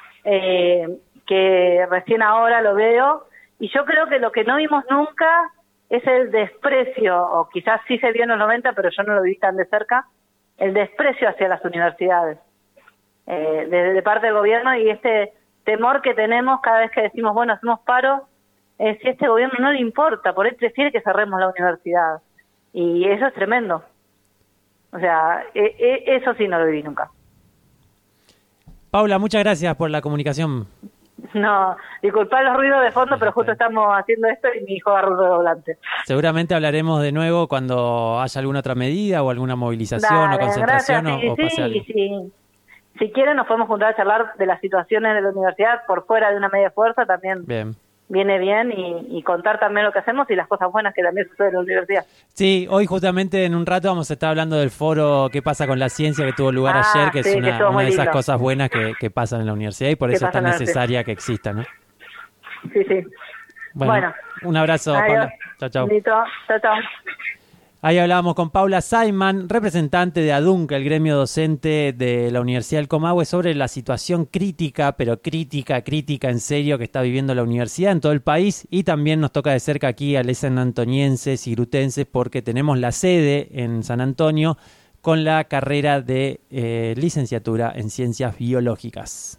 S8: que recién ahora lo veo, y yo creo que lo que no vimos nunca es el desprecio, o quizás sí se vio en los 90, pero yo no lo vi tan de cerca, el desprecio hacia las universidades, de parte del gobierno, y este temor que tenemos cada vez que decimos, bueno, hacemos paro, si a este gobierno no le importa, por él prefiere que cerremos la universidad, y eso es tremendo. O sea, eso sí no lo viví nunca.
S2: Paula, muchas gracias por la comunicación.
S8: No, disculpad los ruidos de fondo, pero justo estamos haciendo esto y mi hijo agarró un redoblante.
S2: Seguramente hablaremos de nuevo cuando haya alguna otra medida o alguna movilización o concentración o pase algo.
S8: Si quieren nos podemos juntar a charlar de las situaciones de la universidad por fuera de una media fuerza, también viene bien, y contar también lo que hacemos y las cosas buenas que también suceden en la universidad.
S2: Sí, hoy justamente en un rato vamos a estar hablando del foro ¿Qué pasa con la ciencia? Que tuvo lugar ayer, que es una de esas cosas buenas que pasan en la universidad y por eso es tan necesaria que exista, ¿no?
S8: Sí. Bueno,
S2: un abrazo,
S8: adiós.
S2: Paula. Chao.
S8: Chao.
S2: Ahí hablábamos con Paula Saiman, representante de ADUNC, el gremio docente de la Universidad del Comahue, sobre la situación crítica, pero crítica en serio, que está viviendo la universidad en todo el país, y también nos toca de cerca aquí a los sanantonienses y grutenses porque tenemos la sede en San Antonio con la carrera de licenciatura en Ciencias Biológicas.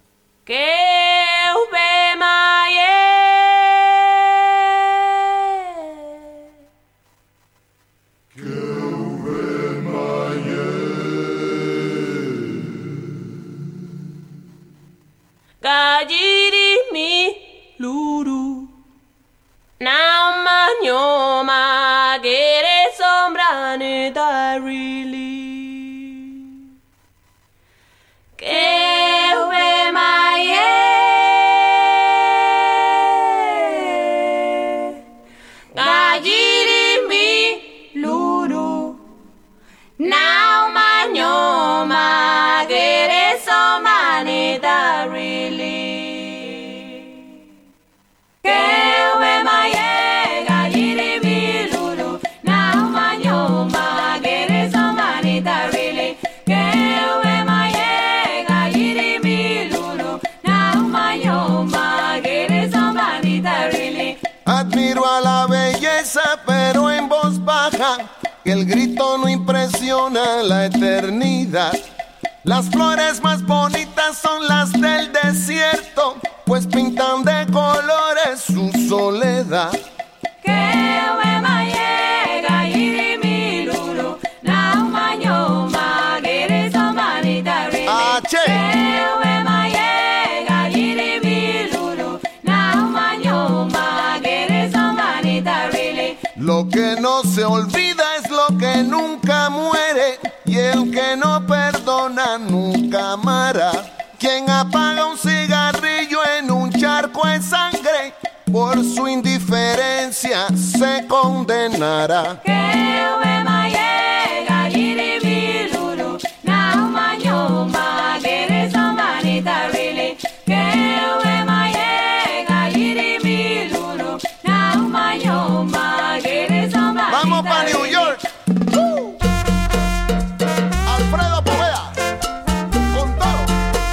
S9: Gajirimi luru Namanyoma Gere sombrane darili Kewe maye Gajirimi luru Namanyoma Gere sombrane darili
S10: Admiro a la belleza, pero en voz baja, que el grito no impresiona la eternidad. Las flores más bonitas son las del desierto, pues pintan de colores su soledad. cámara. Quien apaga un cigarrillo en un charco de sangre, por su indiferencia se condenará. Vamos para New York. Alfredo Poveda, con todo.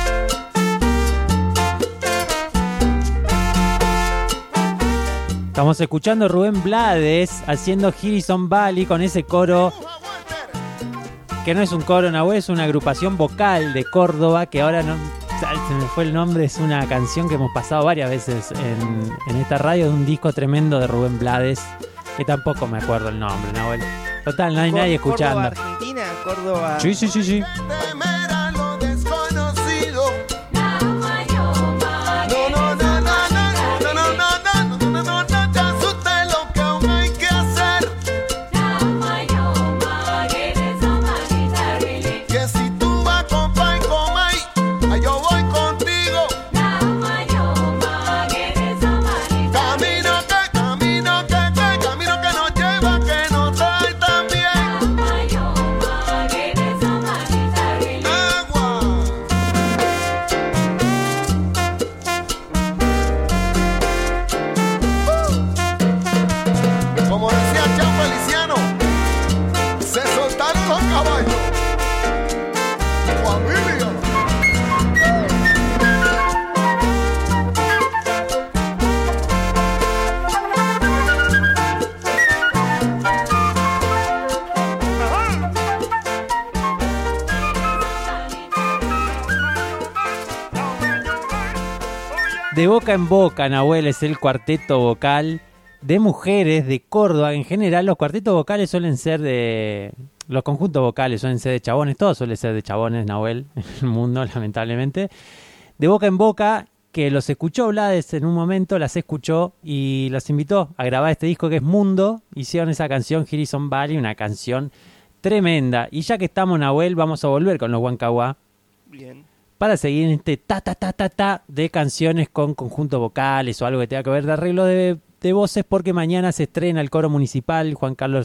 S2: Estamos escuchando a Rubén Blades haciendo Harrison Valley con ese coro que no es un coro, Nahuel, es una agrupación vocal de Córdoba que ahora no se me fue el nombre. Es una canción que hemos pasado varias veces en esta radio, de un disco tremendo de Rubén Blades que tampoco me acuerdo el nombre, Nahuel. Total, no hay nadie escuchando.
S3: ¿Córdoba Argentina? ¿Córdoba?
S2: Sí. De Boca en Boca, Nahuel, es el cuarteto vocal de mujeres de Córdoba. En general, los cuartetos vocales suelen ser de... Los conjuntos vocales suelen ser de chabones. Todo suele ser de chabones, Nahuel, en el mundo, lamentablemente. De Boca en Boca, que los escuchó Blades en un momento, las escuchó y los invitó a grabar este disco que es Mundo. Hicieron esa canción, Harrison Valley, una canción tremenda. Y ya que estamos, Nahuel, vamos a volver con los Huancahuá.
S3: Bien.
S2: Para seguir en este ta de canciones con conjuntos vocales o algo que tenga que ver de arreglo de voces, porque mañana se estrena el coro municipal Juan Carlos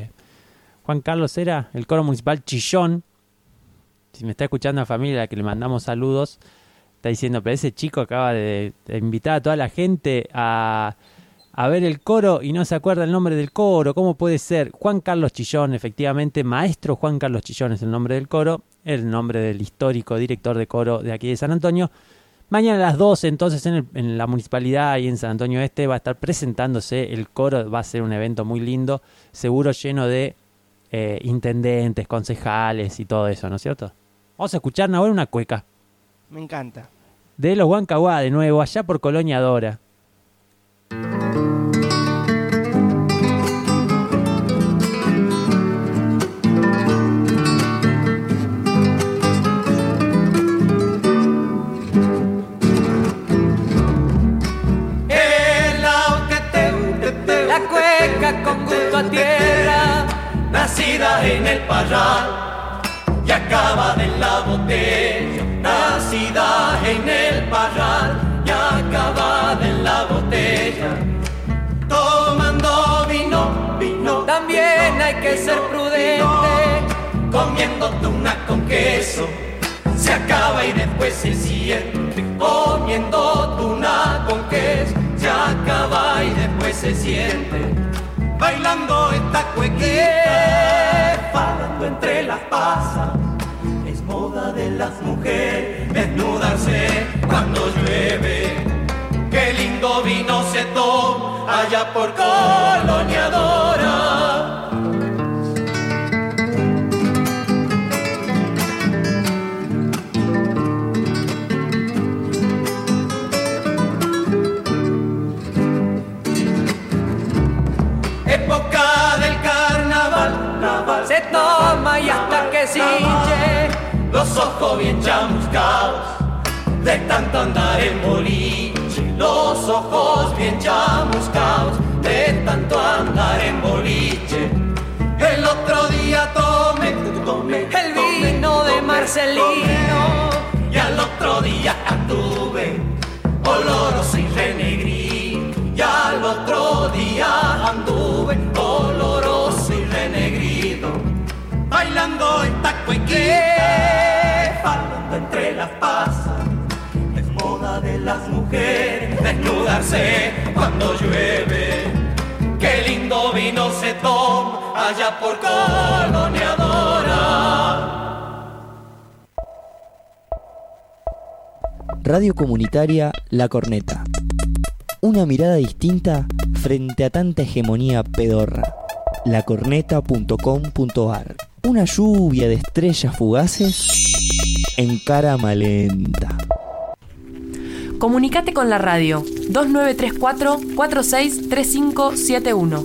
S2: era el coro municipal Chillón. Si me está escuchando la familia, a la que le mandamos saludos, está diciendo, pero ese chico acaba de invitar a toda la gente a ver el coro y no se acuerda el nombre del coro. ¿Cómo puede ser? Juan Carlos Chillón, efectivamente, maestro Juan Carlos Chillón es el nombre del coro, el nombre del histórico director de coro de aquí de San Antonio. Mañana a las 12, entonces, en la municipalidad y en San Antonio Este va a estar presentándose el coro. Va a ser un evento muy lindo, seguro lleno de intendentes, concejales y todo eso, ¿no es cierto? Vamos a escuchar ahora una cueca.
S3: Me encanta.
S2: De los Huancahuá, de nuevo, allá por Colonia Dora.
S11: Con gusto a tierra, nacida en el parral y acabada en la botella. Nacida en el parral y acabada en la botella. Tomando vino, también hay que ser prudente. Comiendo tuna con queso, se acaba y después se siente. Comiendo tuna con queso, se acaba y después se siente. Bailando esta cuequita, parando entre las pasas. Es moda de las mujeres desnudarse cuando llueve. Qué lindo vino se toma allá por Colonia Dora. Época del carnaval, se toma y hasta que se hinche los ojos bien chamuscados de tanto andar en boliche. Los ojos bien chamuscados de tanto andar en boliche. El otro día tomé el vino de Marcelino. día anduve oloroso y renegrido, y al otro día anduve oloroso y renegrido, bailando en taco y quita, bailando entre las pasas. Es moda de las mujeres desnudarse cuando llueve. Qué lindo vino se toma allá por Colonia Dora.
S6: Radio Comunitaria La Corneta. Una mirada distinta frente a tanta hegemonía pedorra. lacorneta.com.ar. Una lluvia de estrellas fugaces en cámara lenta.
S7: Comunicate con la radio 2934-463571.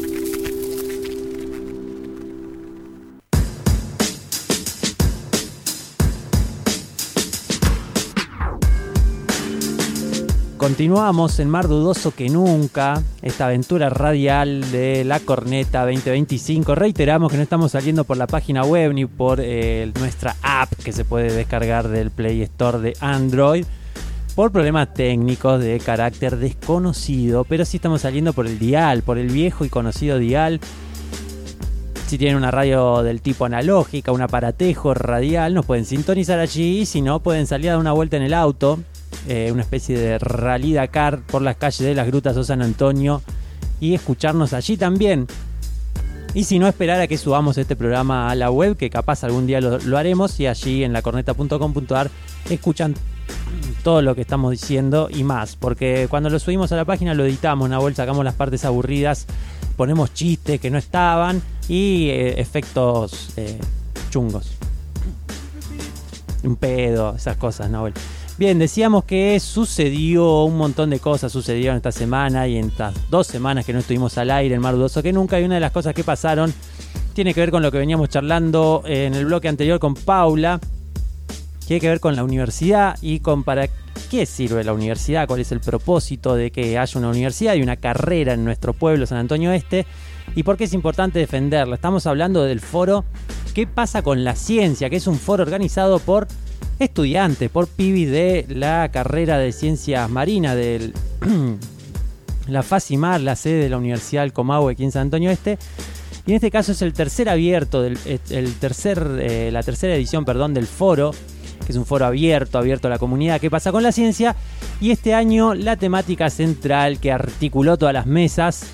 S2: Continuamos en Más Dudoso que Nunca, esta aventura radial de La Corneta 2025. Reiteramos que no estamos saliendo por la página web ni por nuestra app que se puede descargar del Play Store de Android por problemas técnicos de carácter desconocido, pero sí estamos saliendo por el dial, por el viejo y conocido dial. Si tienen una radio del tipo analógica, un aparatejo radial, nos pueden sintonizar allí, y si no, pueden salir a dar una vuelta en el auto. Una especie de Rally Dakar por las calles de las Grutas o San Antonio, y escucharnos allí también. Y si no, esperar a que subamos este programa a la web, que capaz algún día lo haremos, y allí en lacorneta.com.ar escuchan todo lo que estamos diciendo y más, porque cuando lo subimos a la página lo editamos, Nahuel, sacamos las partes aburridas, ponemos chistes que no estaban y efectos chungos, un pedo, esas cosas, Nahuel. Bien, decíamos que sucedió un montón de cosas, sucedieron esta semana y en estas 2 semanas que no estuvimos al aire en Más Dudoso que Nunca, y una de las cosas que pasaron tiene que ver con lo que veníamos charlando en el bloque anterior con Paula, tiene que ver con la universidad y con para qué sirve la universidad, cuál es el propósito de que haya una universidad y una carrera en nuestro pueblo, San Antonio Este, y por qué es importante defenderla. Estamos hablando del foro ¿Qué pasa con la ciencia?, que es un foro organizado por estudiantes, por pibis de la carrera de Ciencias Marinas de la FACIMAR, la sede de la Universidad del Comahue aquí en San Antonio Este. Y en este caso es el tercer abierto, la tercera edición, del foro, que es un foro abierto a la comunidad. ¿Qué pasa con la ciencia? Y este año la temática central que articuló todas las mesas,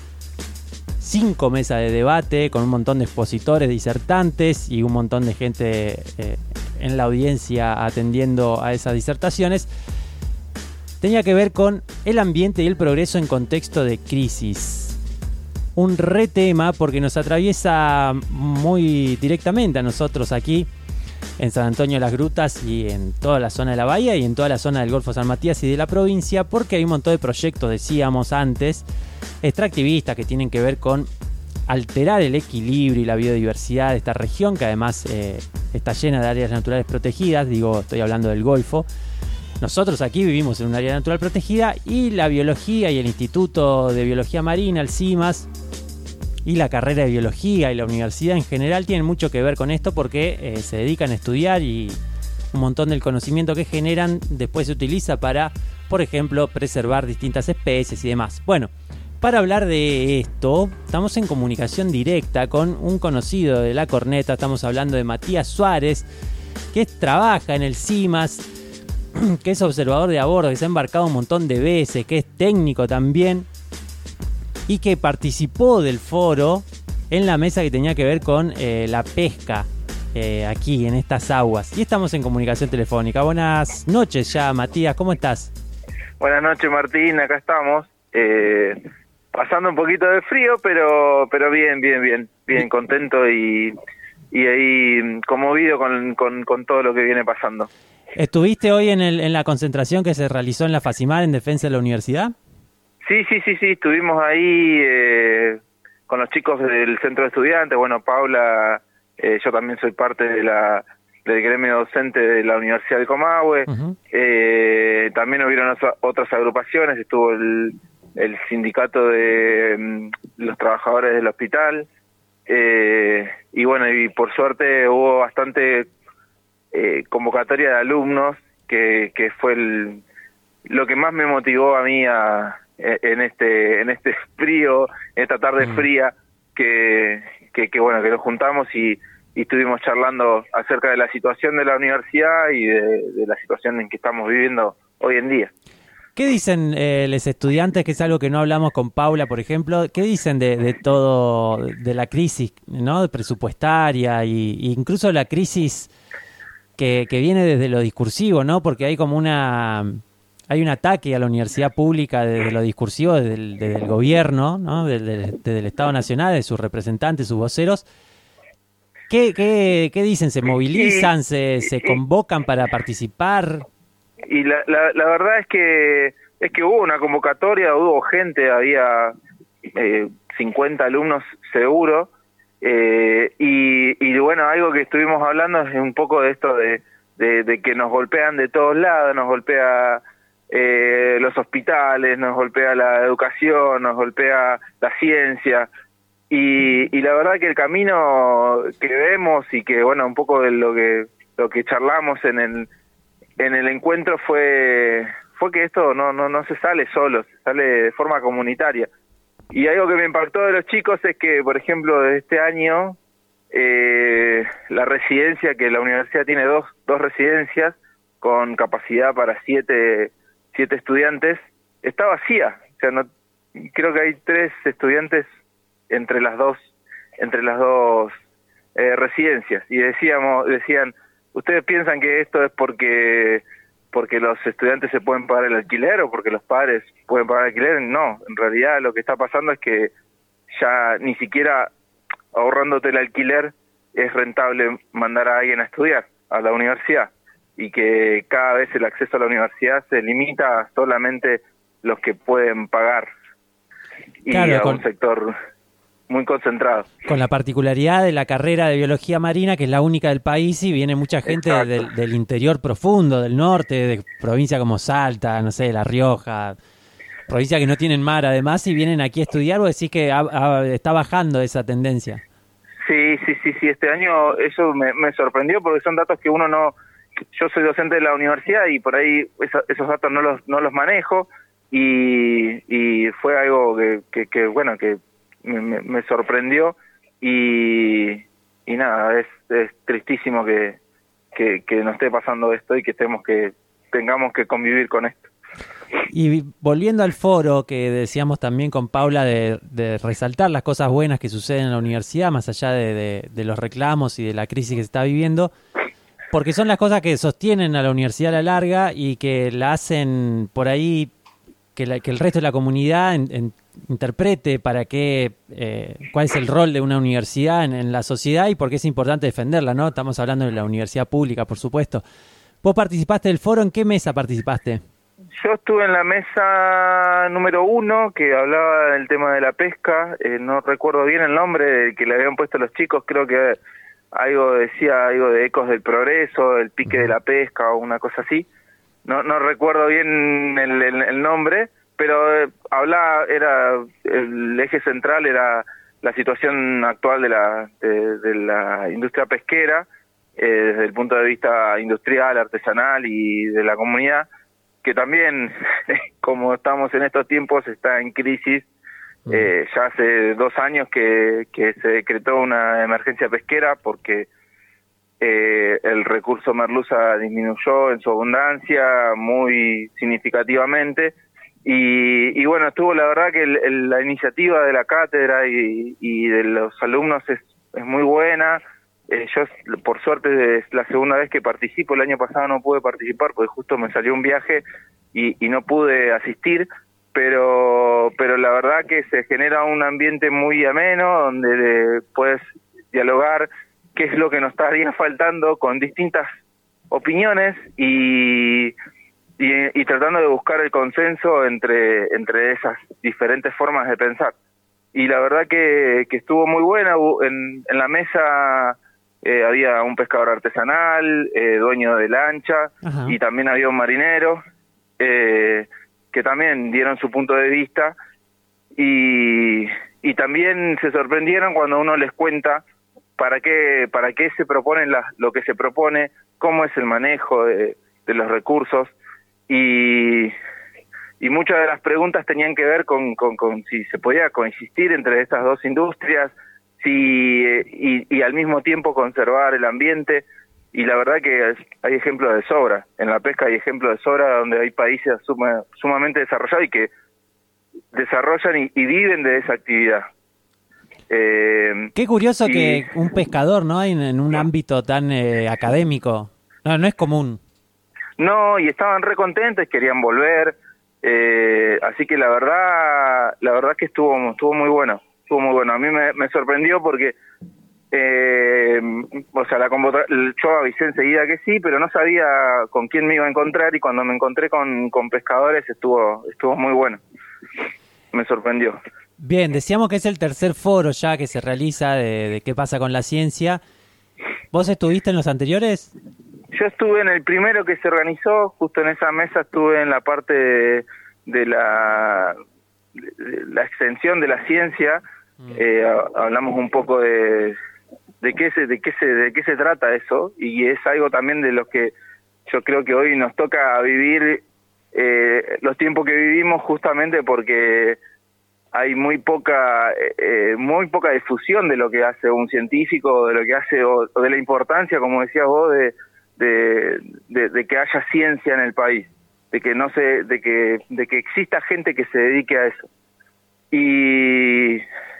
S2: 5 mesas de debate con un montón de expositores, disertantes y un montón de gente en la audiencia atendiendo a esas disertaciones, tenía que ver con el ambiente y el progreso en contexto de crisis. Un re tema porque nos atraviesa muy directamente a nosotros aquí en San Antonio de las Grutas y en toda la zona de la bahía y en toda la zona del Golfo San Matías y de la provincia, porque hay un montón de proyectos, decíamos antes, extractivistas que tienen que ver con alterar el equilibrio y la biodiversidad de esta región, que además está llena de áreas naturales protegidas. Estoy hablando del Golfo. Nosotros aquí vivimos en un área natural protegida, y la biología y el Instituto de Biología Marina, el CIMAS, y la carrera de biología y la universidad en general tienen mucho que ver con esto, porque se dedican a estudiar, y un montón del conocimiento que generan después se utiliza para, por ejemplo, preservar distintas especies y demás. Bueno, para hablar de esto, estamos en comunicación directa con un conocido de La Corneta. Estamos hablando de Matías Suárez, que trabaja en el CIMAS, que es observador de a bordo, que se ha embarcado un montón de veces, que es técnico también, y que participó del foro en la mesa que tenía que ver con la pesca aquí en estas aguas. Y estamos en comunicación telefónica. Buenas noches ya, Matías, ¿cómo estás?
S12: Buenas noches, Martín, acá estamos. Pasando un poquito de frío, pero bien, contento y ahí conmovido con todo lo que viene pasando.
S2: ¿Estuviste hoy en la concentración que se realizó en la FACIMAR en defensa de la universidad?
S12: Sí, estuvimos ahí con los chicos del centro de estudiantes. Bueno, Paula, yo también soy parte del gremio docente de la Universidad del Comahue. Uh-huh. También hubieron otras agrupaciones, estuvo el sindicato de los trabajadores del hospital, y bueno, y por suerte hubo bastante convocatoria de alumnos que fue lo que más me motivó a mí en este frío, esta tarde fría, que bueno, que nos juntamos y estuvimos charlando acerca de la situación de la universidad y de la situación en que estamos viviendo hoy en día.
S2: ¿Qué dicen los estudiantes, que es algo que no hablamos con Paula, por ejemplo? ¿Qué dicen de todo, de la crisis, ¿no?, presupuestaria y incluso la crisis que viene desde lo discursivo, ¿no? Porque hay como hay un ataque a la universidad pública desde lo discursivo, desde el gobierno, ¿no?, desde el Estado Nacional, de sus representantes, sus voceros. ¿Qué dicen? ¿Se movilizan? ¿Se convocan para participar?
S12: Y la verdad es que hubo una convocatoria, hubo gente, había 50 alumnos seguro, y bueno, algo que estuvimos hablando es un poco de esto de que nos golpean de todos lados, nos golpea los hospitales, nos golpea la educación, nos golpea la ciencia, y la verdad que el camino que vemos y que bueno, un poco de lo que charlamos en el encuentro fue que esto no se sale solo, se sale de forma comunitaria. Y algo que me impactó de los chicos es que, por ejemplo, de este año, la residencia, que la universidad tiene dos residencias con capacidad para 7 estudiantes, está vacía. O sea, creo que hay 3 estudiantes entre las dos residencias. Y decían, ¿ustedes piensan que esto es porque los estudiantes se pueden pagar el alquiler o porque los padres pueden pagar el alquiler? No, en realidad lo que está pasando es que ya ni siquiera ahorrándote el alquiler es rentable mandar a alguien a estudiar a la universidad, y que cada vez el acceso a la universidad se limita a solamente los que pueden pagar, y claro, a un sector muy concentrado.
S2: Con la particularidad de la carrera de biología marina, que es la única del país, y viene mucha gente del interior profundo, del norte, de provincias como Salta, no sé, La Rioja, provincias que no tienen mar además, y vienen aquí a estudiar. ¿O decís que está bajando esa tendencia? Sí,
S12: este año eso me sorprendió, porque son datos que uno no... Yo soy docente de la universidad y por ahí esos datos no los manejo, y fue algo que bueno, que me sorprendió, y nada, es tristísimo que nos esté pasando esto y que tengamos que convivir con esto.
S2: Y volviendo al foro que decíamos también con Paula de resaltar las cosas buenas que suceden en la universidad, más allá de los reclamos y de la crisis que se está viviendo, porque son las cosas que sostienen a la universidad a la larga y que la hacen por ahí que el resto de la comunidad interprete para qué, cuál es el rol de una universidad en la sociedad y por qué es importante defenderla, ¿no? Estamos hablando de la universidad pública, por supuesto. ¿Vos participaste del foro? ¿En qué mesa participaste?
S12: Yo estuve en la mesa número 1, que hablaba del tema de la pesca. No recuerdo bien el nombre que le habían puesto los chicos, creo que decía algo de Ecos del Progreso, el pique de la pesca o una cosa así. No recuerdo bien el nombre, pero el eje central era la situación actual de la industria pesquera, desde el punto de vista industrial, artesanal y de la comunidad, que también, como estamos en estos tiempos, está en crisis. Ya hace 2 años que se decretó una emergencia pesquera porque el recurso merluza disminuyó en su abundancia muy significativamente, y bueno, estuvo la verdad que la iniciativa de la cátedra y de los alumnos es muy buena. Yo por suerte es la segunda vez que participo. El año pasado no pude participar porque justo me salió un viaje y no pude asistir, pero la verdad que se genera un ambiente muy ameno donde puedes dialogar qué es lo que nos estaría faltando con distintas opiniones y tratando de buscar el consenso entre esas diferentes formas de pensar. Y la verdad que estuvo muy buena. En la mesa había un pescador artesanal, dueño de lancha, ajá, y también había un marinero que también dieron su punto de vista, y también se sorprendieron cuando uno les cuenta para qué se proponen lo que se propone, cómo es el manejo de los recursos, y muchas de las preguntas tenían que ver con si se podía coexistir entre estas dos industrias, y al mismo tiempo conservar el ambiente. Y la verdad que hay ejemplos de sobra. En la pesca hay ejemplos de sobra donde hay países sumamente desarrollados y que desarrollan y viven de esa actividad.
S2: Qué curioso que un pescador, ¿no? En un ámbito tan académico. No es común.
S12: No, y estaban re contentos, querían volver. Así que la verdad que estuvo muy bueno. Estuvo muy bueno. A mí me sorprendió porque o sea, yo avisé enseguida que sí, pero no sabía con quién me iba a encontrar, y cuando me encontré con pescadores estuvo muy bueno. Me sorprendió.
S2: Bien, decíamos que es el tercer foro ya que se realiza de qué pasa con la ciencia. ¿Vos estuviste en los anteriores?
S12: Yo estuve en el primero que se organizó, justo en esa mesa estuve en la parte de la extensión de la ciencia. Hablamos un poco de qué se trata eso, y es algo también de lo que yo creo que hoy nos toca vivir los tiempos que vivimos, justamente porque hay muy poca difusión de lo que hace un científico, de lo que hace o de la importancia, como decías vos, de que haya ciencia en el país, de que exista gente que se dedique a eso. Y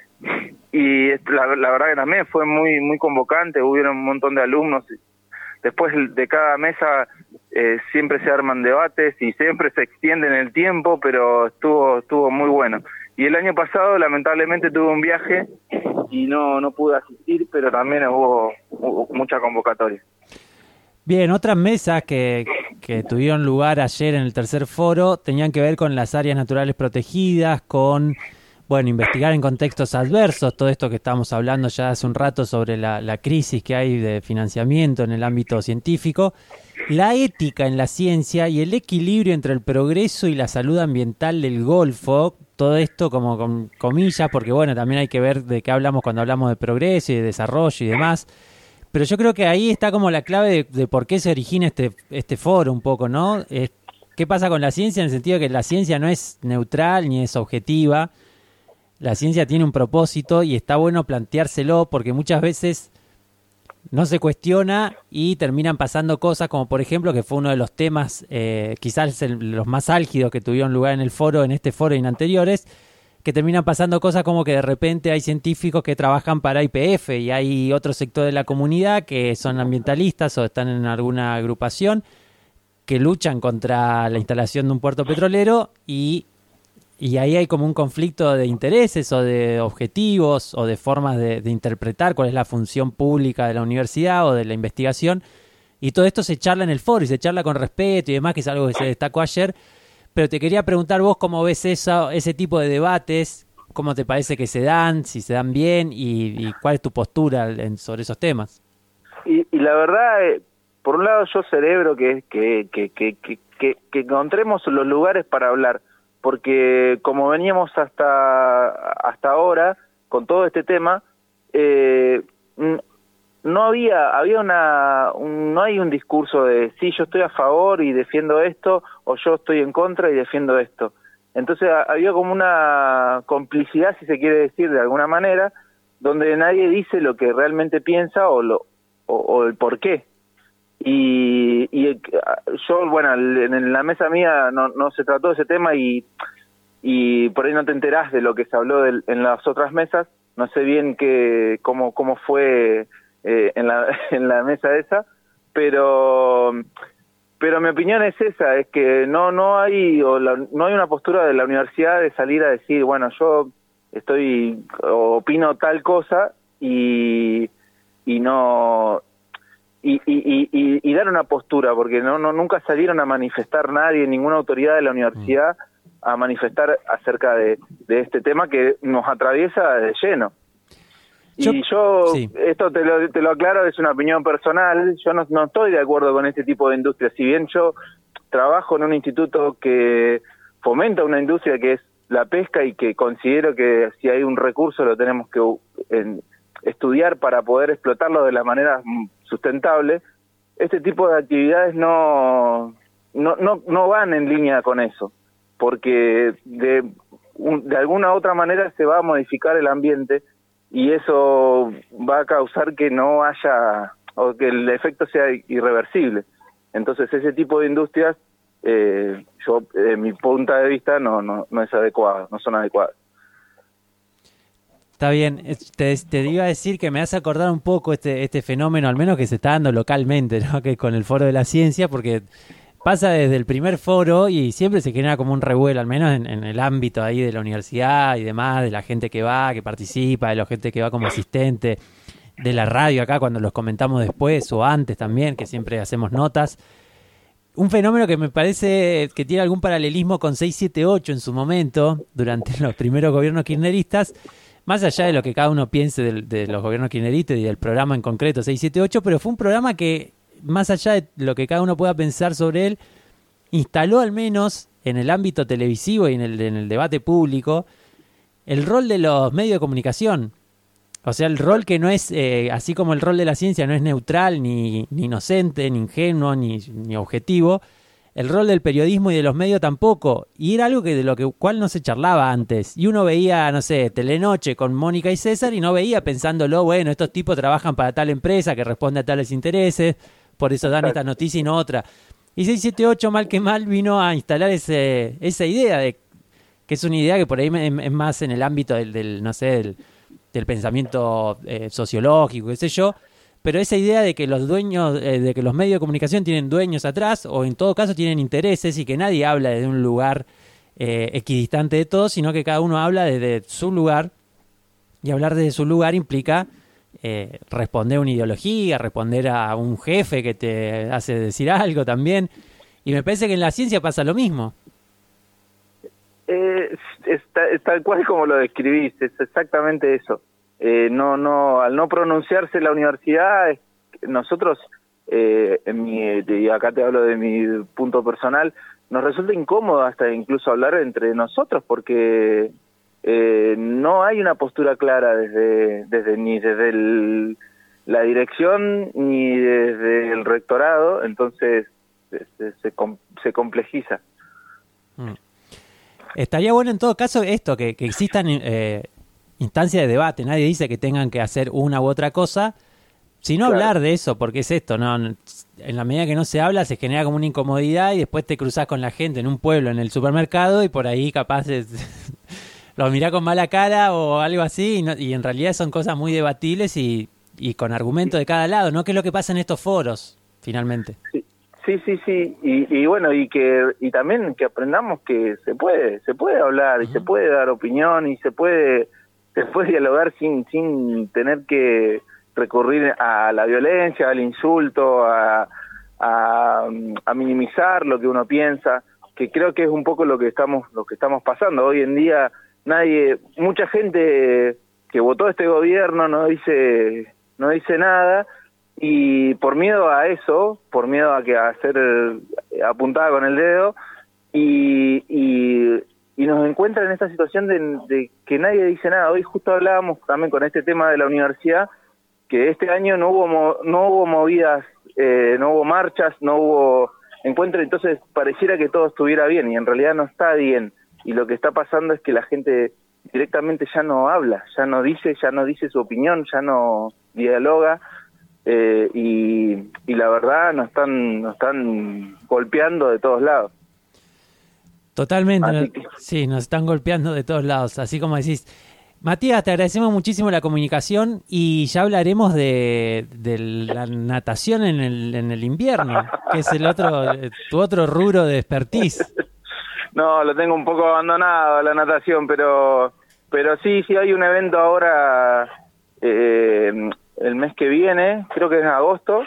S12: la verdad que también fue muy convocante, hubieron un montón de alumnos. Después de cada mesa siempre se arman debates y siempre se extiende en el tiempo, pero estuvo muy bueno. Y el año pasado lamentablemente tuve un viaje y no pude asistir, pero también hubo mucha convocatoria.
S2: Bien, otras mesas que tuvieron lugar ayer en el tercer foro tenían que ver con las áreas naturales protegidas, con investigar en contextos adversos, todo esto que estábamos hablando ya hace un rato sobre la crisis que hay de financiamiento en el ámbito científico, la ética en la ciencia y el equilibrio entre el progreso y la salud ambiental del Golfo, todo esto como con comillas, porque también hay que ver de qué hablamos cuando hablamos de progreso y de desarrollo y demás, pero yo creo que ahí está como la clave de por qué se origina este foro un poco, ¿no? ¿Qué pasa con la ciencia? En el sentido de que la ciencia no es neutral ni es objetiva. La ciencia tiene un propósito y está bueno planteárselo, porque muchas veces no se cuestiona y terminan pasando cosas como, por ejemplo, que fue uno de los temas, quizás los más álgidos que tuvieron lugar en el foro, en este foro y en anteriores, que terminan pasando cosas como que de repente hay científicos que trabajan para YPF y hay otro sector de la comunidad que son ambientalistas o están en alguna agrupación que luchan contra la instalación de un puerto petrolero, y ahí hay como un conflicto de intereses o de objetivos o de formas de interpretar cuál es la función pública de la universidad o de la investigación, y todo esto se charla en el foro y se charla con respeto y demás, que es algo que se destacó ayer. Pero te quería preguntar vos cómo ves ese tipo de debates, cómo te parece que se dan, si se dan bien, y cuál es tu postura sobre esos temas. Y
S12: la verdad, por un lado yo celebro que encontremos los lugares para hablar, porque como veníamos hasta ahora con todo este tema, no hay un discurso de sí, yo estoy a favor y defiendo esto, o yo estoy en contra y defiendo esto. Entonces había como una complicidad, si se quiere decir de alguna manera, donde nadie dice lo que realmente piensa o el por qué. Y yo, en la mesa mía no se trató ese tema, y por ahí no te enterás de lo que se habló en las otras mesas. No sé bien cómo fue en la mesa esa, pero mi opinión es esa, es que no hay una postura de la universidad de salir a decir, yo opino tal cosa y dar una postura, porque nunca salieron a manifestar nadie, ninguna autoridad de la universidad a manifestar acerca de este tema que nos atraviesa de lleno. Esto te lo aclaro, es una opinión personal, yo no estoy de acuerdo con este tipo de industria. Si bien yo trabajo en un instituto que fomenta una industria que es la pesca, y que considero que si hay un recurso lo tenemos que estudiar para poder explotarlo de la manera sustentable, este tipo de actividades no van en línea con eso, porque de alguna otra manera se va a modificar el ambiente y eso va a causar que no haya, o que el efecto sea irreversible. Entonces ese tipo de industrias, yo, mi punto de vista, no es adecuado, no son adecuadas.
S2: Está bien, te iba a decir que me hace acordar un poco este fenómeno, al menos que se está dando localmente, ¿no? Que con el Foro de la Ciencia, porque pasa desde el primer foro y siempre se genera como un revuelo, al menos en el ámbito ahí de la universidad y demás, de la gente que va, que participa, de la gente que va como asistente, de la radio acá cuando los comentamos después o antes también, que siempre hacemos notas. Un fenómeno que me parece que tiene algún paralelismo con 678 en su momento, durante los primeros gobiernos kirchneristas, más allá de lo que cada uno piense de los gobiernos kirchneristas y del programa en concreto 678, pero fue un programa que, más allá de lo que cada uno pueda pensar sobre él, instaló al menos en el ámbito televisivo y en el debate público el rol de los medios de comunicación. O sea, el rol que no es, así como el rol de la ciencia no es neutral, ni inocente, ni ingenuo, ni objetivo, el rol del periodismo y de los medios tampoco. Y era algo de lo cual no se charlaba antes. Y uno veía, no sé, Telenoche con Mónica y César y no veía pensándolo, bueno, estos tipos trabajan para tal empresa que responde a tales intereses, por eso dan esta noticia y no otra. Y 678, mal que mal, vino a instalar esa idea, que es una idea que por ahí es más en el ámbito del pensamiento sociológico, qué sé yo, pero esa idea de que los dueños, de que los medios de comunicación tienen dueños atrás, o en todo caso tienen intereses, y que nadie habla desde un lugar equidistante de todo, sino que cada uno habla desde su lugar, y hablar desde su lugar implica responder a una ideología, responder a un jefe que te hace decir algo también, y me parece que en la ciencia pasa lo mismo.
S12: Es tal cual como lo describiste, es exactamente eso. Al no pronunciarse la universidad, nosotros, y acá te hablo de mi punto personal, nos resulta incómodo hasta incluso hablar entre nosotros, porque no hay una postura clara ni desde la dirección ni desde el rectorado, entonces se complejiza.
S2: Estaría bueno en todo caso esto, que existan instancias de debate. Nadie dice que tengan que hacer una u otra cosa, sino claro, hablar de eso, porque es esto, ¿no? En la medida que no se habla se genera como una incomodidad y después te cruzás con la gente en un pueblo, en el supermercado, y por ahí capaz los mirá con mala cara o algo así, y en realidad son cosas muy debatibles y con argumentos de cada lado, ¿no? Que es lo que pasa en estos foros, finalmente.
S12: Sí. Y bueno, y también que aprendamos que se puede hablar y se puede dar opinión y se puede dialogar sin tener que recurrir a la violencia, al insulto, a minimizar lo que uno piensa, que creo que es un poco lo que estamos pasando. Hoy en día mucha gente que votó este gobierno no dice nada, y por miedo a eso, por miedo a ser apuntada con el dedo, y nos encuentra en esta situación de que nadie dice nada. Hoy justo hablábamos también con este tema de la universidad, que este año no hubo movidas, no hubo marchas, no hubo encuentros, entonces pareciera que todo estuviera bien, y en realidad no está bien, y lo que está pasando es que la gente directamente ya no habla, ya no dice su opinión, ya no dialoga. Y la verdad nos están golpeando de todos lados.
S2: Totalmente, sí, nos están golpeando de todos lados, así como decís. Matías, te agradecemos muchísimo la comunicación y ya hablaremos de la natación en el invierno, que es tu otro rubro de expertise.
S12: No, lo tengo un poco abandonado la natación, pero sí hay un evento ahora el mes que viene, creo que es en agosto,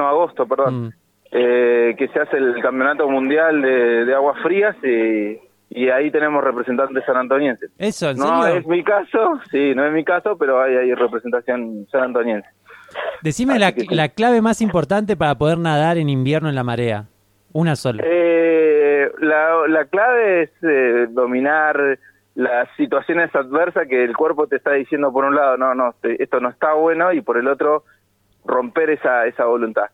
S12: que se hace el campeonato mundial de aguas frías, y ahí tenemos representantes sanantonienses.
S2: Eso, ¿en
S12: no
S2: serio?
S12: Es mi caso, no es mi caso, pero hay representación sanantoniense.
S2: Decime la clave más importante para poder nadar en invierno en la marea, una sola.
S12: La clave es dominar las situaciones adversas que el cuerpo te está diciendo, por un lado, esto no está bueno, y por el otro, romper esa voluntad.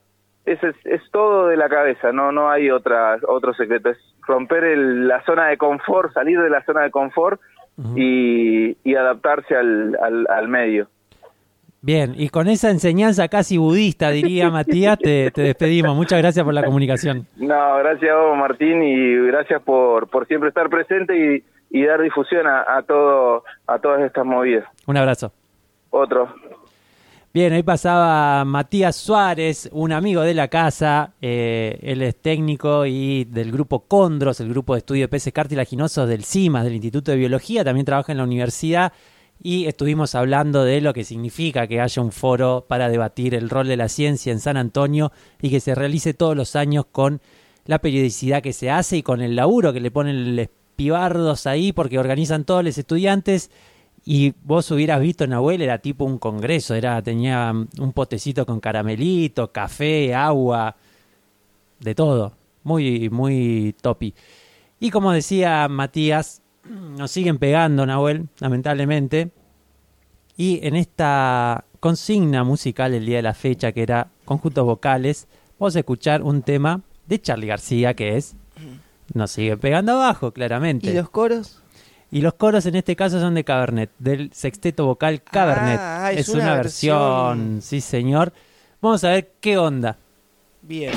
S12: es todo de la cabeza, no hay otro secreto, es romper la zona de confort, salir de la zona de confort y adaptarse al medio.
S2: Bien, y con esa enseñanza casi budista, diría Matías, te despedimos. Muchas gracias por la comunicación.
S12: No, gracias a vos, Martín, y gracias por siempre estar presente y dar difusión a todas estas movidas.
S2: Un abrazo.
S12: Otro.
S2: Bien, ahí pasaba Matías Suárez, un amigo de la casa. Él es técnico y del grupo Condros, el grupo de estudio de peces cartilaginosos del CIMAS, del Instituto de Biología. También trabaja en la universidad. Y estuvimos hablando de lo que significa que haya un foro para debatir el rol de la ciencia en San Antonio y que se realice todos los años con la periodicidad que se hace y con el laburo que le ponen los pibardos ahí porque organizan todos los estudiantes. Y vos hubieras visto, Nahuel, era tipo un congreso, tenía un potecito con caramelito, café, agua, de todo. Muy, muy topi. Y como decía Matías, nos siguen pegando, Nahuel, lamentablemente. Y en esta consigna musical el día de la fecha, que era conjuntos vocales, vamos a escuchar un tema de Charly García, que es Nos siguen pegando abajo, claramente.
S3: ¿Y los coros?
S2: Y los coros en este caso son de Cabernet, del sexteto vocal Cabernet.
S3: Es
S2: una versión, sí señor. Vamos a ver qué onda.
S3: Bien.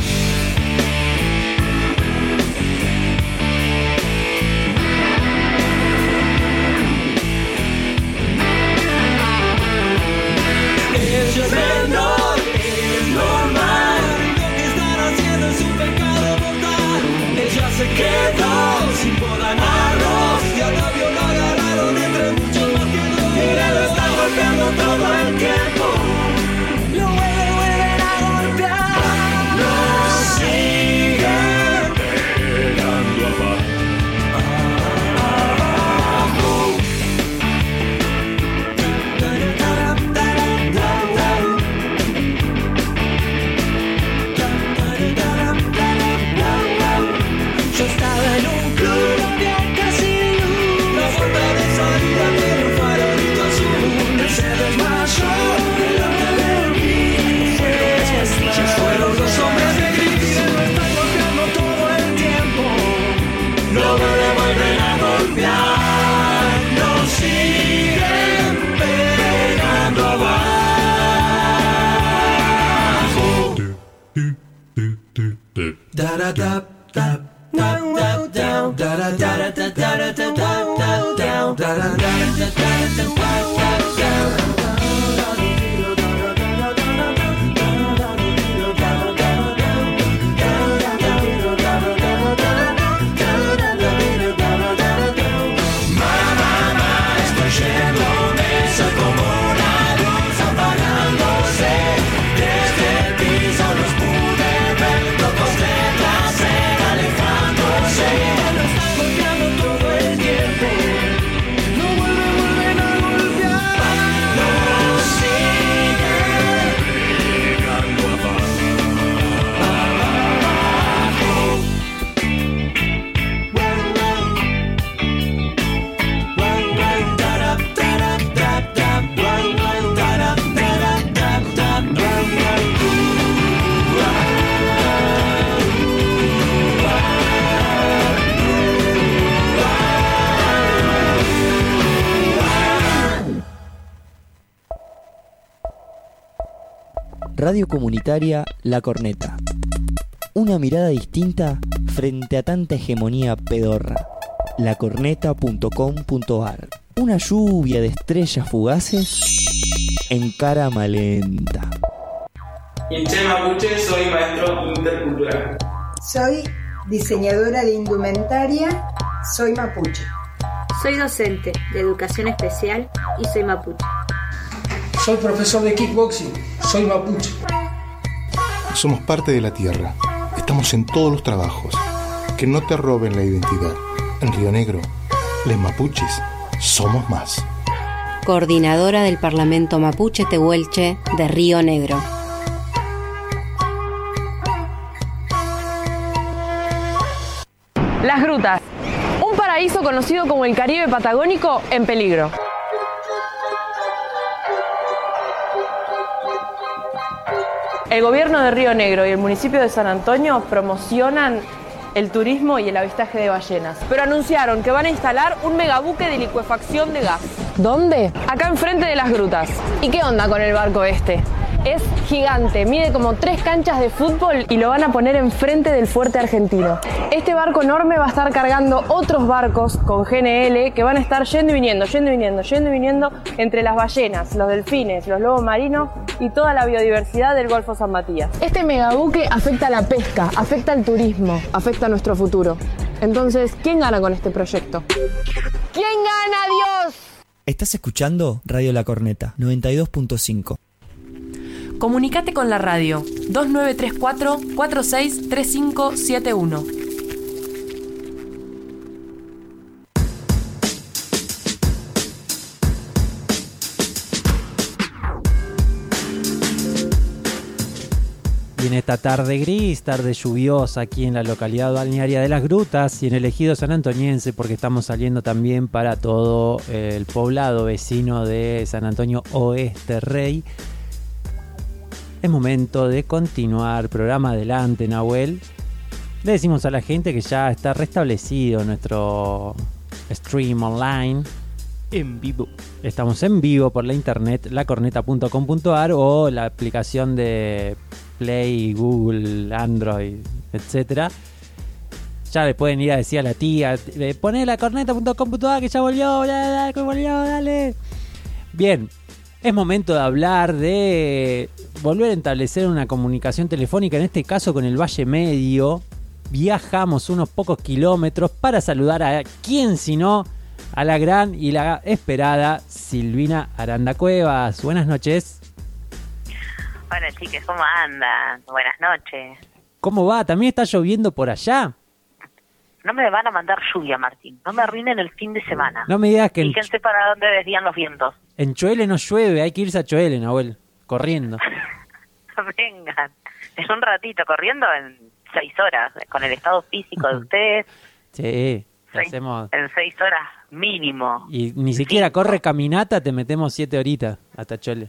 S11: Ella es menor, es normal. Lo que están haciendo es un pecado mortal. Ella se quedó sin poder arroz y al novio lo agarraron entre muchos más que dos. Mira, lo están golpeando todo el tiempo. Lo vuelven a golpear. Lo siguen pegando abajo. Yo estaba en un club donde hay casi luz. La puerta de salida tiene un farolito azul. Él se desmayó de lo que le vi. Las pastillas fueron los hombres de gris. Y lo están golpeando todo el tiempo. Luego le vuelven a golpear. Nos siguen pegando abajo. Da da da da.
S6: Radio Comunitaria La Corneta. Una mirada distinta frente a tanta hegemonía pedorra. lacorneta.com.ar. Una lluvia de estrellas fugaces en cámara lenta.
S13: Inche Mapuche, soy maestro intercultural.
S14: Soy diseñadora de indumentaria, soy mapuche.
S15: Soy docente de educación especial y soy mapuche.
S16: Soy profesor de kickboxing, soy mapuche.
S17: Somos parte de la tierra, estamos en todos los trabajos. Que no te roben la identidad. En Río Negro, les mapuches somos más.
S18: Coordinadora del Parlamento Mapuche Tehuelche de Río Negro.
S19: Las Grutas, un paraíso conocido como el Caribe Patagónico en peligro. El gobierno de Río Negro y el municipio de San Antonio promocionan el turismo y el avistaje de ballenas, pero anunciaron que van a instalar un megabuque de licuefacción de gas. ¿Dónde? Acá enfrente de las grutas. ¿Y qué onda con el barco este? Es gigante, mide como 3 canchas de fútbol y lo van a poner enfrente del fuerte argentino. Este barco enorme va a estar cargando otros barcos con GNL que van a estar yendo y viniendo entre las ballenas, los delfines, los lobos marinos y toda la biodiversidad del Golfo San Matías. Este megabuque afecta a la pesca, afecta al turismo, afecta a nuestro futuro. Entonces, ¿quién gana con este proyecto? ¿Quién gana, Dios?
S20: Estás escuchando Radio La Corneta 92.5.
S7: Comunicate con la radio 2934-463571.
S2: Y en esta tarde gris, tarde lluviosa aquí en la localidad balnearia de Las Grutas y en el ejido sanantoniense, porque estamos saliendo también para todo el poblado vecino de San Antonio Oeste Rey. Es momento de continuar. Programa adelante, Nahuel. Le decimos a la gente que ya está restablecido nuestro stream online. En vivo. Estamos en vivo por la internet, lacorneta.com.ar o la aplicación de Play, Google, Android, etcétera. Ya le pueden ir a decir a la tía, poné lacorneta.com.ar que ya volvió, dale. Bien. Es momento de hablar de volver a establecer una comunicación telefónica, en este caso con el Valle Medio. Viajamos unos pocos kilómetros para saludar a quién sino a la gran y la esperada Silvina Aranda Cuevas. Buenas noches.
S21: Hola chiques, ¿cómo andan? Buenas noches.
S2: ¿Cómo va? ¿También está lloviendo por allá?
S21: No me van a mandar lluvia, Martín. No me arruinen el fin de semana.
S2: No me digas que...
S21: Fíjense para dónde desvían los vientos.
S2: En Choele no llueve, hay que irse a Choele, Nahuel. Corriendo.
S21: Vengan. En un ratito, corriendo en 6 horas. Con el estado físico de ustedes.
S2: Sí, hacemos...
S21: En 6 horas mínimo.
S2: Y ni siquiera corre caminata, te metemos 7 horitas hasta Choele.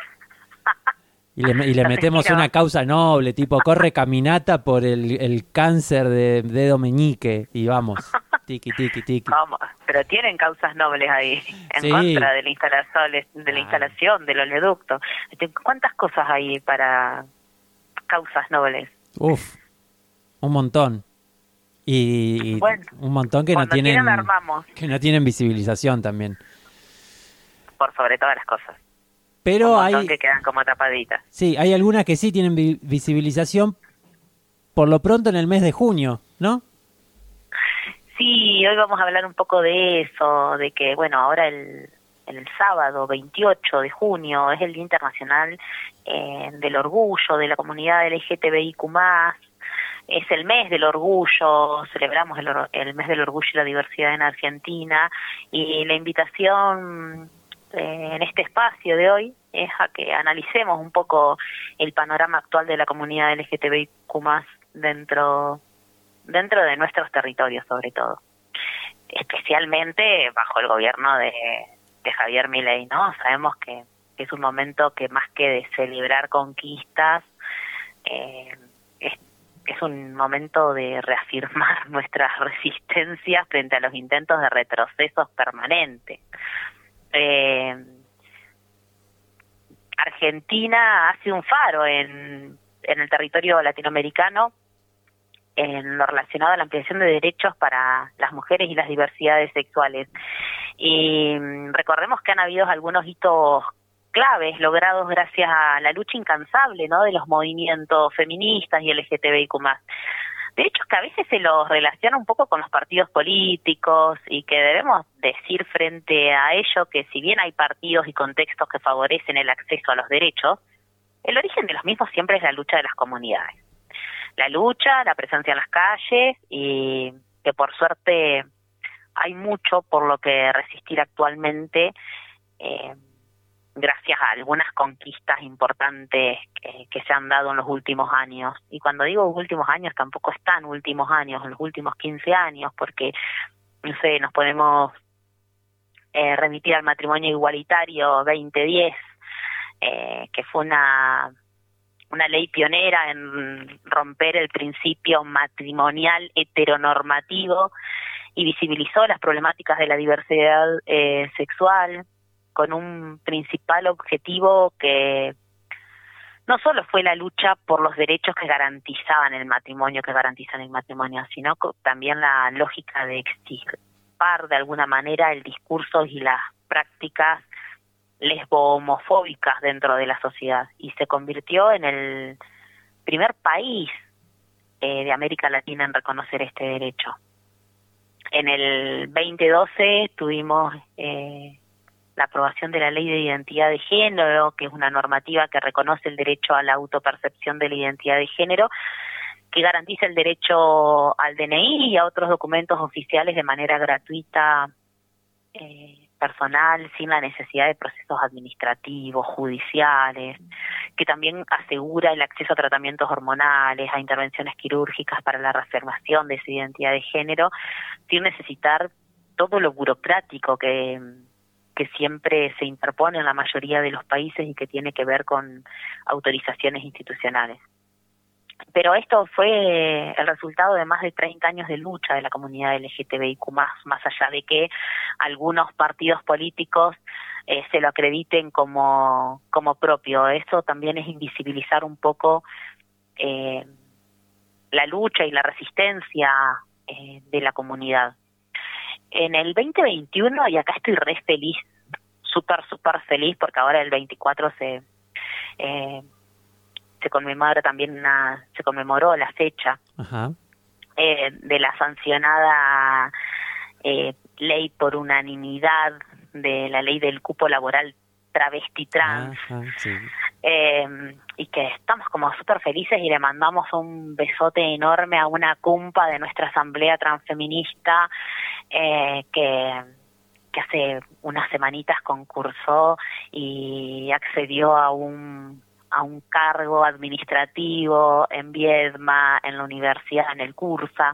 S2: Y le metemos una causa noble, tipo corre caminata por el cáncer de dedo meñique y vamos, tiki, tiki, tiki.
S21: Vamos, pero tienen causas nobles ahí, en contra de la instalación, del oleoducto. ¿Cuántas cosas hay para causas nobles?
S2: Uf, un montón. Y
S21: bueno,
S2: un montón que no tienen visibilización también.
S21: Por sobre todas las cosas.
S2: Pero
S21: un montón que quedan como tapaditas.
S2: Sí, hay algunas que sí tienen visibilización, por lo pronto en el mes de junio, ¿no?
S21: Sí, hoy vamos a hablar un poco de eso, de que, bueno, ahora el sábado 28 de junio es el Día Internacional del Orgullo de la comunidad LGTBIQ+, es el mes del orgullo, celebramos el mes del orgullo y la diversidad en Argentina, y la invitación en este espacio de hoy es a que analicemos un poco el panorama actual de la comunidad LGTBIQ+ dentro de nuestros territorios, sobre todo, especialmente bajo el gobierno de Javier Milei, ¿no? Sabemos que es un momento que más que de celebrar conquistas es un momento de reafirmar nuestras resistencias frente a los intentos de retrocesos permanentes. Argentina hace un faro en el territorio latinoamericano en lo relacionado a la ampliación de derechos para las mujeres y las diversidades sexuales. Y recordemos que han habido algunos hitos claves logrados gracias a la lucha incansable, ¿no?, de los movimientos feministas y LGTBIQ+. De hecho, que a veces se los relaciona un poco con los partidos políticos y que debemos decir frente a ello que si bien hay partidos y contextos que favorecen el acceso a los derechos, el origen de los mismos siempre es la lucha de las comunidades. La lucha, la presencia en las calles y que por suerte hay mucho por lo que resistir actualmente, gracias a algunas conquistas importantes que se han dado en los últimos años. Y cuando digo últimos años, tampoco están últimos años, en los últimos 15 años, porque, no sé, nos podemos remitir al matrimonio igualitario 2010, que fue una una ley pionera en romper el principio matrimonial heteronormativo y visibilizó las problemáticas de la diversidad sexual con un principal objetivo que no solo fue la lucha por los derechos que garantizaban el matrimonio, sino también la lógica de extirpar de alguna manera el discurso y las prácticas lesbo-homofóbicas dentro de la sociedad, y se convirtió en el primer país de América Latina en reconocer este derecho. En el 2012 tuvimos la aprobación de la Ley de Identidad de Género, que es una normativa que reconoce el derecho a la autopercepción de la identidad de género, que garantiza el derecho al DNI y a otros documentos oficiales de manera gratuita, personal, sin la necesidad de procesos administrativos, judiciales, que también asegura el acceso a tratamientos hormonales, a intervenciones quirúrgicas para la reafirmación de esa identidad de género, sin necesitar todo lo burocrático que siempre se interpone en la mayoría de los países y que tiene que ver con autorizaciones institucionales. Pero esto fue el resultado de más de 30 años de lucha de la comunidad LGTBIQ+, más allá de que algunos partidos políticos se lo acrediten como propio. Eso también es invisibilizar un poco la lucha y la resistencia de la comunidad. En el 2021, y acá estoy re feliz, súper feliz, porque ahora el 24 se conmemoró la fecha de la sancionada ley por unanimidad de la ley del cupo laboral travesti trans, y que estamos como súper felices y le mandamos un besote enorme a una cumpa de nuestra asamblea transfeminista que hace unas semanitas concursó y accedió a un cargo administrativo en Viedma, en la universidad, en el Cursa,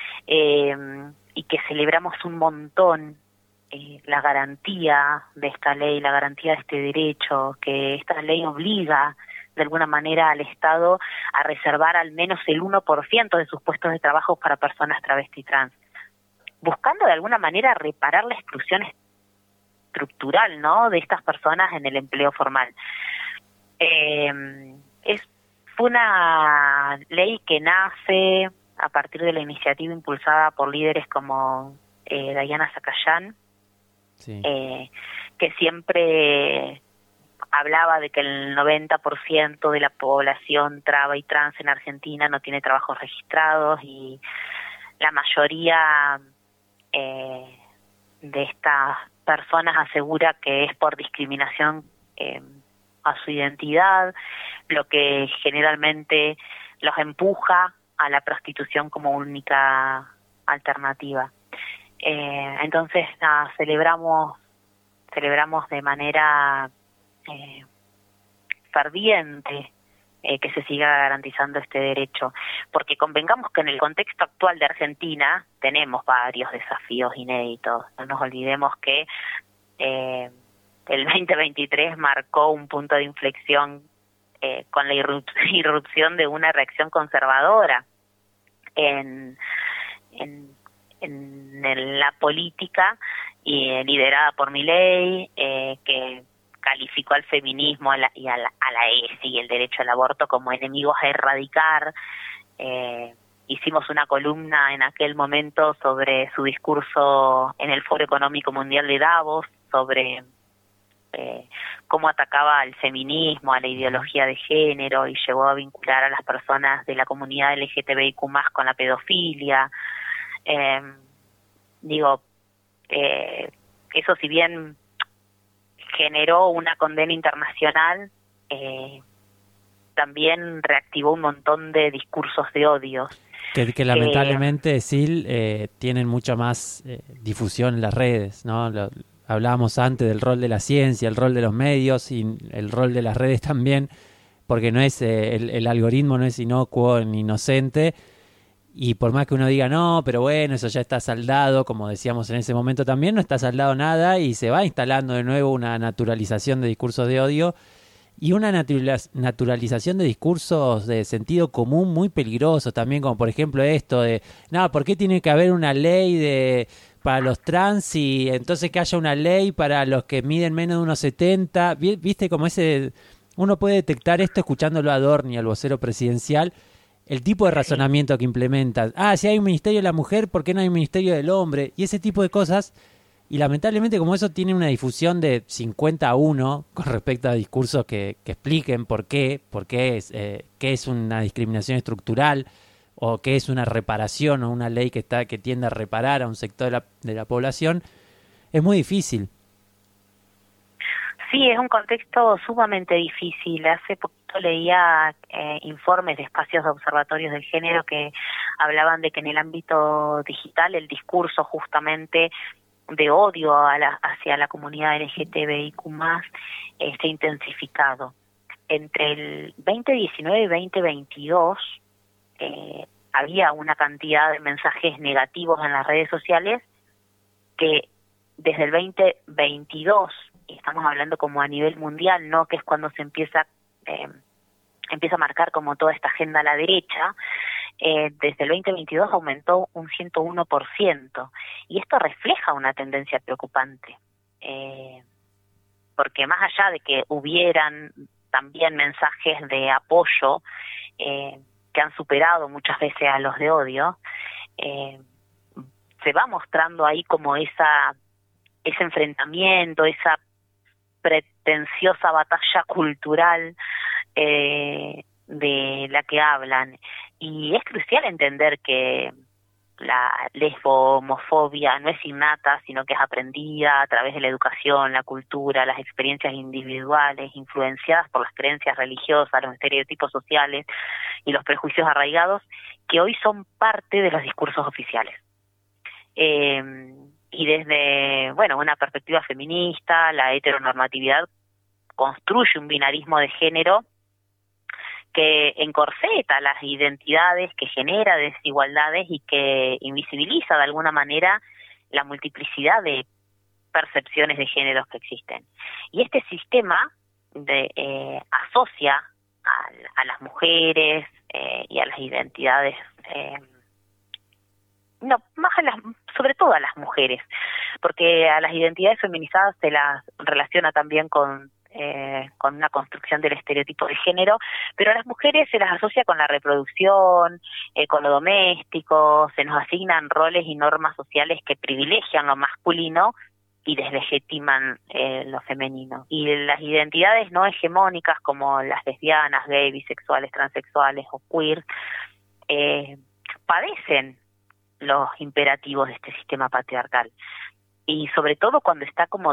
S21: y que celebramos un montón la garantía de esta ley, la garantía de este derecho, que esta ley obliga de alguna manera al Estado a reservar al menos el 1% de sus puestos de trabajo para personas travesti trans, buscando de alguna manera reparar la exclusión estructural, ¿no?, de estas personas en el empleo formal. Fue una ley que nace a partir de la iniciativa impulsada por líderes como Diana Zacayán, que siempre hablaba de que el 90% de la población traba y trans en Argentina no tiene trabajos registrados, y la mayoría de estas personas asegura que es por discriminación a su identidad, lo que generalmente los empuja a la prostitución como única alternativa. Entonces celebramos de manera ferviente que se siga garantizando este derecho, porque convengamos que en el contexto actual de Argentina tenemos varios desafíos inéditos. No nos olvidemos que el 2023 marcó un punto de inflexión con la irrupción de una reacción conservadora en la política, y liderada por Milei, que calificó al feminismo y a la ESI, el derecho al aborto, como enemigos a erradicar. Hicimos una columna en aquel momento sobre su discurso en el Foro Económico Mundial de Davos, sobre cómo atacaba al feminismo, a la ideología de género, y llegó a vincular a las personas de la comunidad LGTBIQ+ con la pedofilia. Eso, si bien generó una condena internacional, también reactivó un montón de discursos de odio.
S2: Que lamentablemente, Sil, tienen mucha más difusión en las redes, ¿no? Hablábamos antes del rol de la ciencia, el rol de los medios y el rol de las redes también, porque no es el algoritmo no es inocuo ni inocente, y por más que uno diga no, pero bueno, eso ya está saldado, como decíamos en ese momento también, no está saldado nada y se va instalando de nuevo una naturalización de discursos de odio, y una naturalización de discursos de sentido común muy peligrosos también, como por ejemplo esto de, no, ¿por qué tiene que haber una ley para los trans y entonces que haya una ley para los que miden menos de 1,70? ¿Viste como uno puede detectar esto escuchándolo a Dorni, al vocero presidencial, el tipo de razonamiento que implementan? Si hay un ministerio de la mujer, ¿por qué no hay un ministerio del hombre? Y ese tipo de cosas. Y lamentablemente como eso tiene una difusión de 50-1 con respecto a discursos que expliquen por qué es una discriminación estructural o qué es una reparación o una ley que tiende a reparar a un sector de la población, es muy difícil.
S21: Sí, es un contexto sumamente difícil. Hace poquito leía informes de espacios de observatorios del género que hablaban de que en el ámbito digital el discurso justamente de odio hacia la comunidad LGTBIQ+, se ha intensificado. Entre el 2019 y 2022 había una cantidad de mensajes negativos en las redes sociales que desde el 2022, y estamos hablando como a nivel mundial, ¿no?, que es cuando se empieza a marcar como toda esta agenda a la derecha, desde el 2022 aumentó un 101%, y esto refleja una tendencia preocupante, porque más allá de que hubieran también mensajes de apoyo que han superado muchas veces a los de odio, se va mostrando ahí como ese enfrentamiento, esa pretenciosa batalla cultural de la que hablan. Y es crucial entender que la lesbo-homofobia no es innata, sino que es aprendida a través de la educación, la cultura, las experiencias individuales, influenciadas por las creencias religiosas, los estereotipos sociales y los prejuicios arraigados, que hoy son parte de los discursos oficiales. Y desde, una perspectiva feminista, la heteronormatividad construye un binarismo de género que encorseta las identidades, que genera desigualdades y que invisibiliza de alguna manera la multiplicidad de percepciones de géneros que existen. Y este sistema asocia a las mujeres y a las identidades, sobre todo a las mujeres, porque a las identidades feminizadas se las relaciona también con una construcción del estereotipo de género, pero a las mujeres se las asocia con la reproducción, con lo doméstico, se nos asignan roles y normas sociales que privilegian lo masculino y deslegitiman lo femenino. Y las identidades no hegemónicas como las lesbianas, gay, bisexuales, transexuales o queer padecen los imperativos de este sistema patriarcal. Y sobre todo cuando está como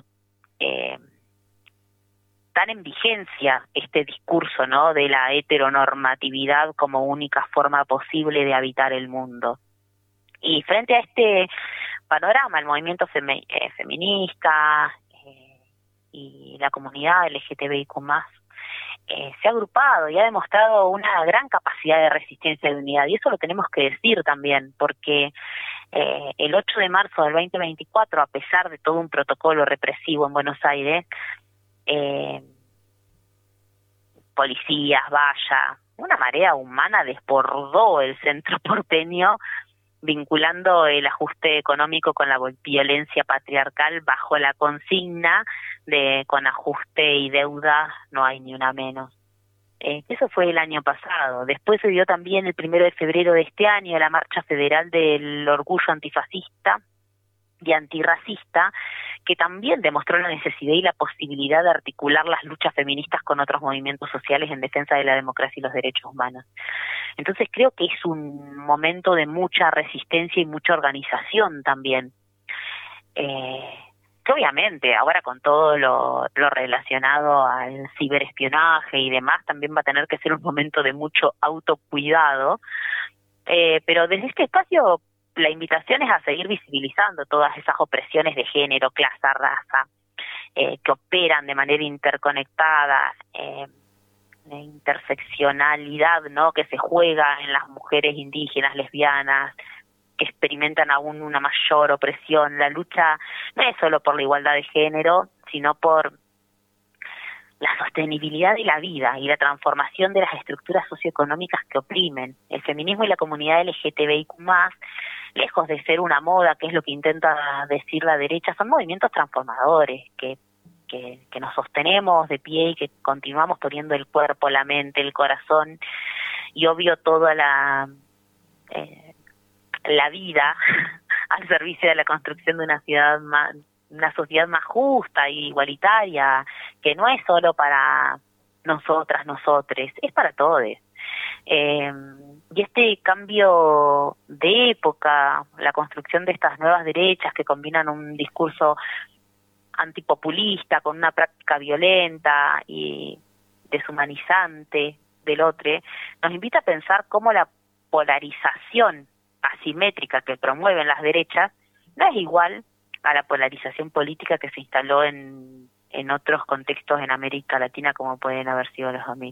S21: tan en vigencia este discurso, ¿no?, de la heteronormatividad como única forma posible de habitar el mundo. Y frente a este panorama, el movimiento feminista y la comunidad LGTBIQ+, se ha agrupado y ha demostrado una gran capacidad de resistencia y de unidad, y eso lo tenemos que decir también, porque el 8 de marzo del 2024, a pesar de todo un protocolo represivo en Buenos Aires, policías, valla, una marea humana desbordó el centro porteño, vinculando el ajuste económico con la violencia patriarcal bajo la consigna de con ajuste y deuda no hay ni una menos. Eso fue el año pasado. Después se dio también el 1 de febrero de este año la Marcha Federal del Orgullo Antifascista y Antirracista, que también demostró la necesidad y la posibilidad de articular las luchas feministas con otros movimientos sociales en defensa de la democracia y los derechos humanos. Entonces creo que es un momento de mucha resistencia y mucha organización también. Que obviamente ahora con todo lo relacionado al ciberespionaje y demás también va a tener que ser un momento de mucho autocuidado, pero desde este espacio la invitación es a seguir visibilizando todas esas opresiones de género, clase, raza, que operan de manera interconectada, de interseccionalidad, ¿no?, que se juega en las mujeres indígenas, lesbianas, que experimentan aún una mayor opresión. La lucha no es solo por la igualdad de género, sino por la sostenibilidad de la vida y la transformación de las estructuras socioeconómicas que oprimen. El feminismo y la comunidad LGTBIQ+, lejos de ser una moda, que es lo que intenta decir la derecha, son movimientos transformadores que nos sostenemos de pie y que continuamos poniendo el cuerpo, la mente, el corazón y obvio toda la vida al servicio de la construcción de una sociedad más justa y igualitaria, que no es solo para nosotras, nosotres, es para todos. Y este cambio de época, la construcción de estas nuevas derechas que combinan un discurso antipopulista con una práctica violenta y deshumanizante del otro, nos invita a pensar cómo la polarización asimétrica que promueven las derechas no es igual a la polarización política que se instaló en otros contextos en América Latina, como pueden haber sido los 2000.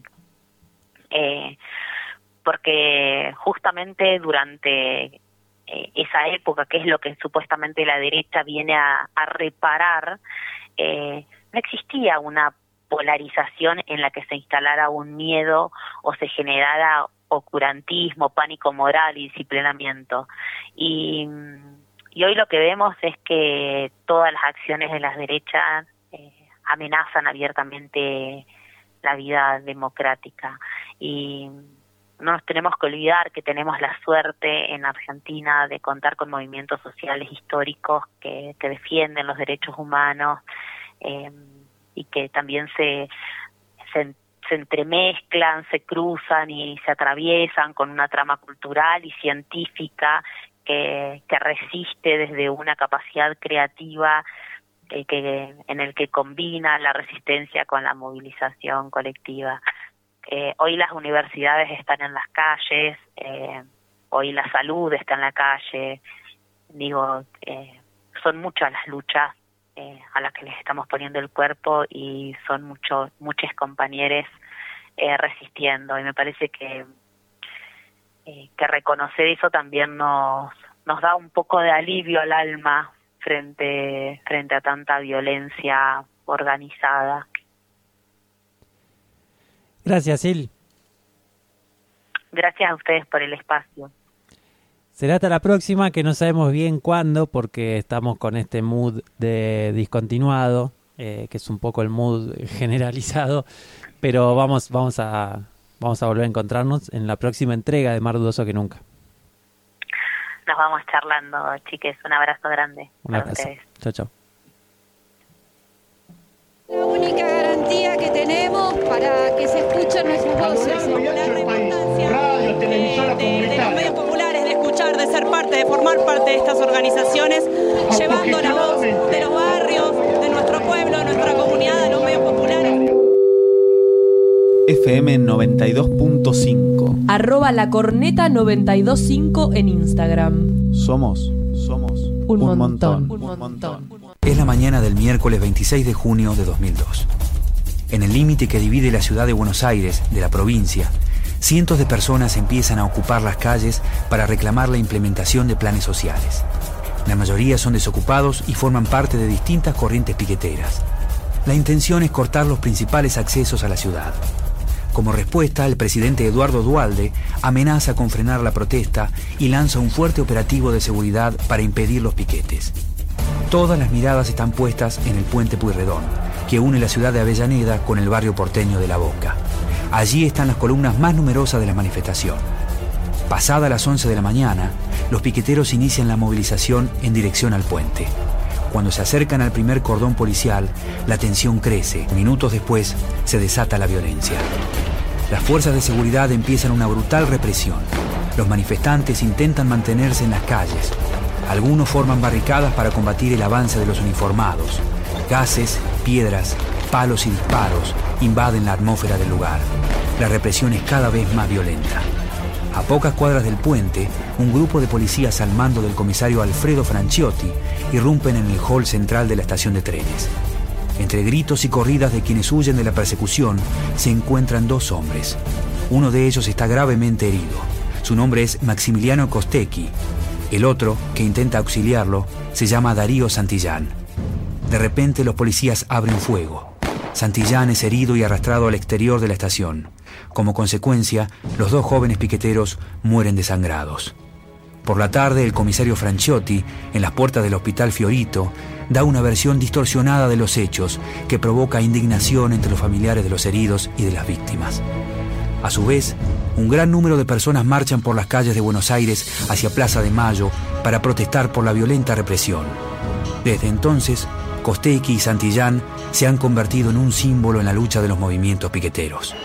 S21: Porque justamente durante esa época, que es lo que supuestamente la derecha viene a reparar, no existía una polarización en la que se instalara un miedo o se generara oscurantismo, pánico moral y disciplinamiento. Y hoy lo que vemos es que todas las acciones de las derechas amenazan abiertamente la vida democrática. Y no nos tenemos que olvidar que tenemos la suerte en Argentina de contar con movimientos sociales históricos que defienden los derechos humanos y que también se entremezclan, se cruzan y se atraviesan con una trama cultural y científica que resiste desde una capacidad creativa en el que combina la resistencia con la movilización colectiva. Hoy las universidades están en las calles, hoy la salud está en la calle, son muchas las luchas a las que les estamos poniendo el cuerpo y son muchos compañeros resistiendo, y me parece que reconocer eso también nos da un poco de alivio al alma frente a tanta violencia organizada.
S2: Gracias, Sil.
S21: Gracias a ustedes por el espacio.
S2: Será hasta la próxima, que no sabemos bien cuándo, porque estamos con este mood de discontinuado, que es un poco el mood generalizado, pero vamos a volver a encontrarnos en la próxima entrega de Más Dudoso que Nunca.
S21: Nos vamos charlando, chiques. Un abrazo grande.
S2: Un abrazo. Chao, chao.
S4: La única garantía que tenemos para que se escuchen nuestras voces, la reportancia de los medios populares, de escuchar, de ser parte, de formar parte de estas organizaciones, llevando la voz de los barrios, de nuestro pueblo, de nuestra comunidad, a los medios populares.
S22: FM 92.5
S7: @lacorneta925 en Instagram.
S22: Somos
S7: un montón.
S22: Es la mañana del miércoles 26 de junio de 2002. En el límite que divide la ciudad de Buenos Aires de la provincia, cientos de personas empiezan a ocupar las calles para reclamar la implementación de planes sociales. La mayoría son desocupados y forman parte de distintas corrientes piqueteras. La intención es cortar los principales accesos a la ciudad. Como respuesta, el presidente Eduardo Duhalde amenaza con frenar la protesta y lanza un fuerte operativo de seguridad para impedir los piquetes. Todas las miradas están puestas en el puente Pueyrredón, que une la ciudad de Avellaneda con el barrio porteño de La Boca. Allí están las columnas más numerosas de la manifestación. Pasada las 11 de la mañana, los piqueteros inician la movilización en dirección al puente. Cuando se acercan al primer cordón policial, la tensión crece. Minutos después, se desata la violencia. Las fuerzas de seguridad empiezan una brutal represión. Los manifestantes intentan mantenerse en las calles. Algunos forman barricadas para combatir el avance de los uniformados. Gases, piedras, palos y disparos invaden la atmósfera del lugar. La represión es cada vez más violenta. A pocas cuadras del puente, un grupo de policías al mando del comisario Alfredo Franciotti irrumpen en el hall central de la estación de trenes. Entre gritos y corridas de quienes huyen de la persecución, se encuentran dos hombres. Uno de ellos está gravemente herido. Su nombre es Maximiliano Costecchi. El otro, que intenta auxiliarlo, se llama Darío Santillán. De repente los policías abren fuego. Santillán es herido y arrastrado al exterior de la estación. Como consecuencia, los 2 jóvenes piqueteros mueren desangrados. Por la tarde, el comisario Franciotti, en las puertas del Hospital Fiorito, da una versión distorsionada de los hechos que provoca indignación entre los familiares de los heridos y de las víctimas. A su vez, un gran número de personas marchan por las calles de Buenos Aires hacia Plaza de Mayo para protestar por la violenta represión. Desde entonces, Kostecki y Santillán se han convertido en un símbolo en la lucha de los movimientos piqueteros.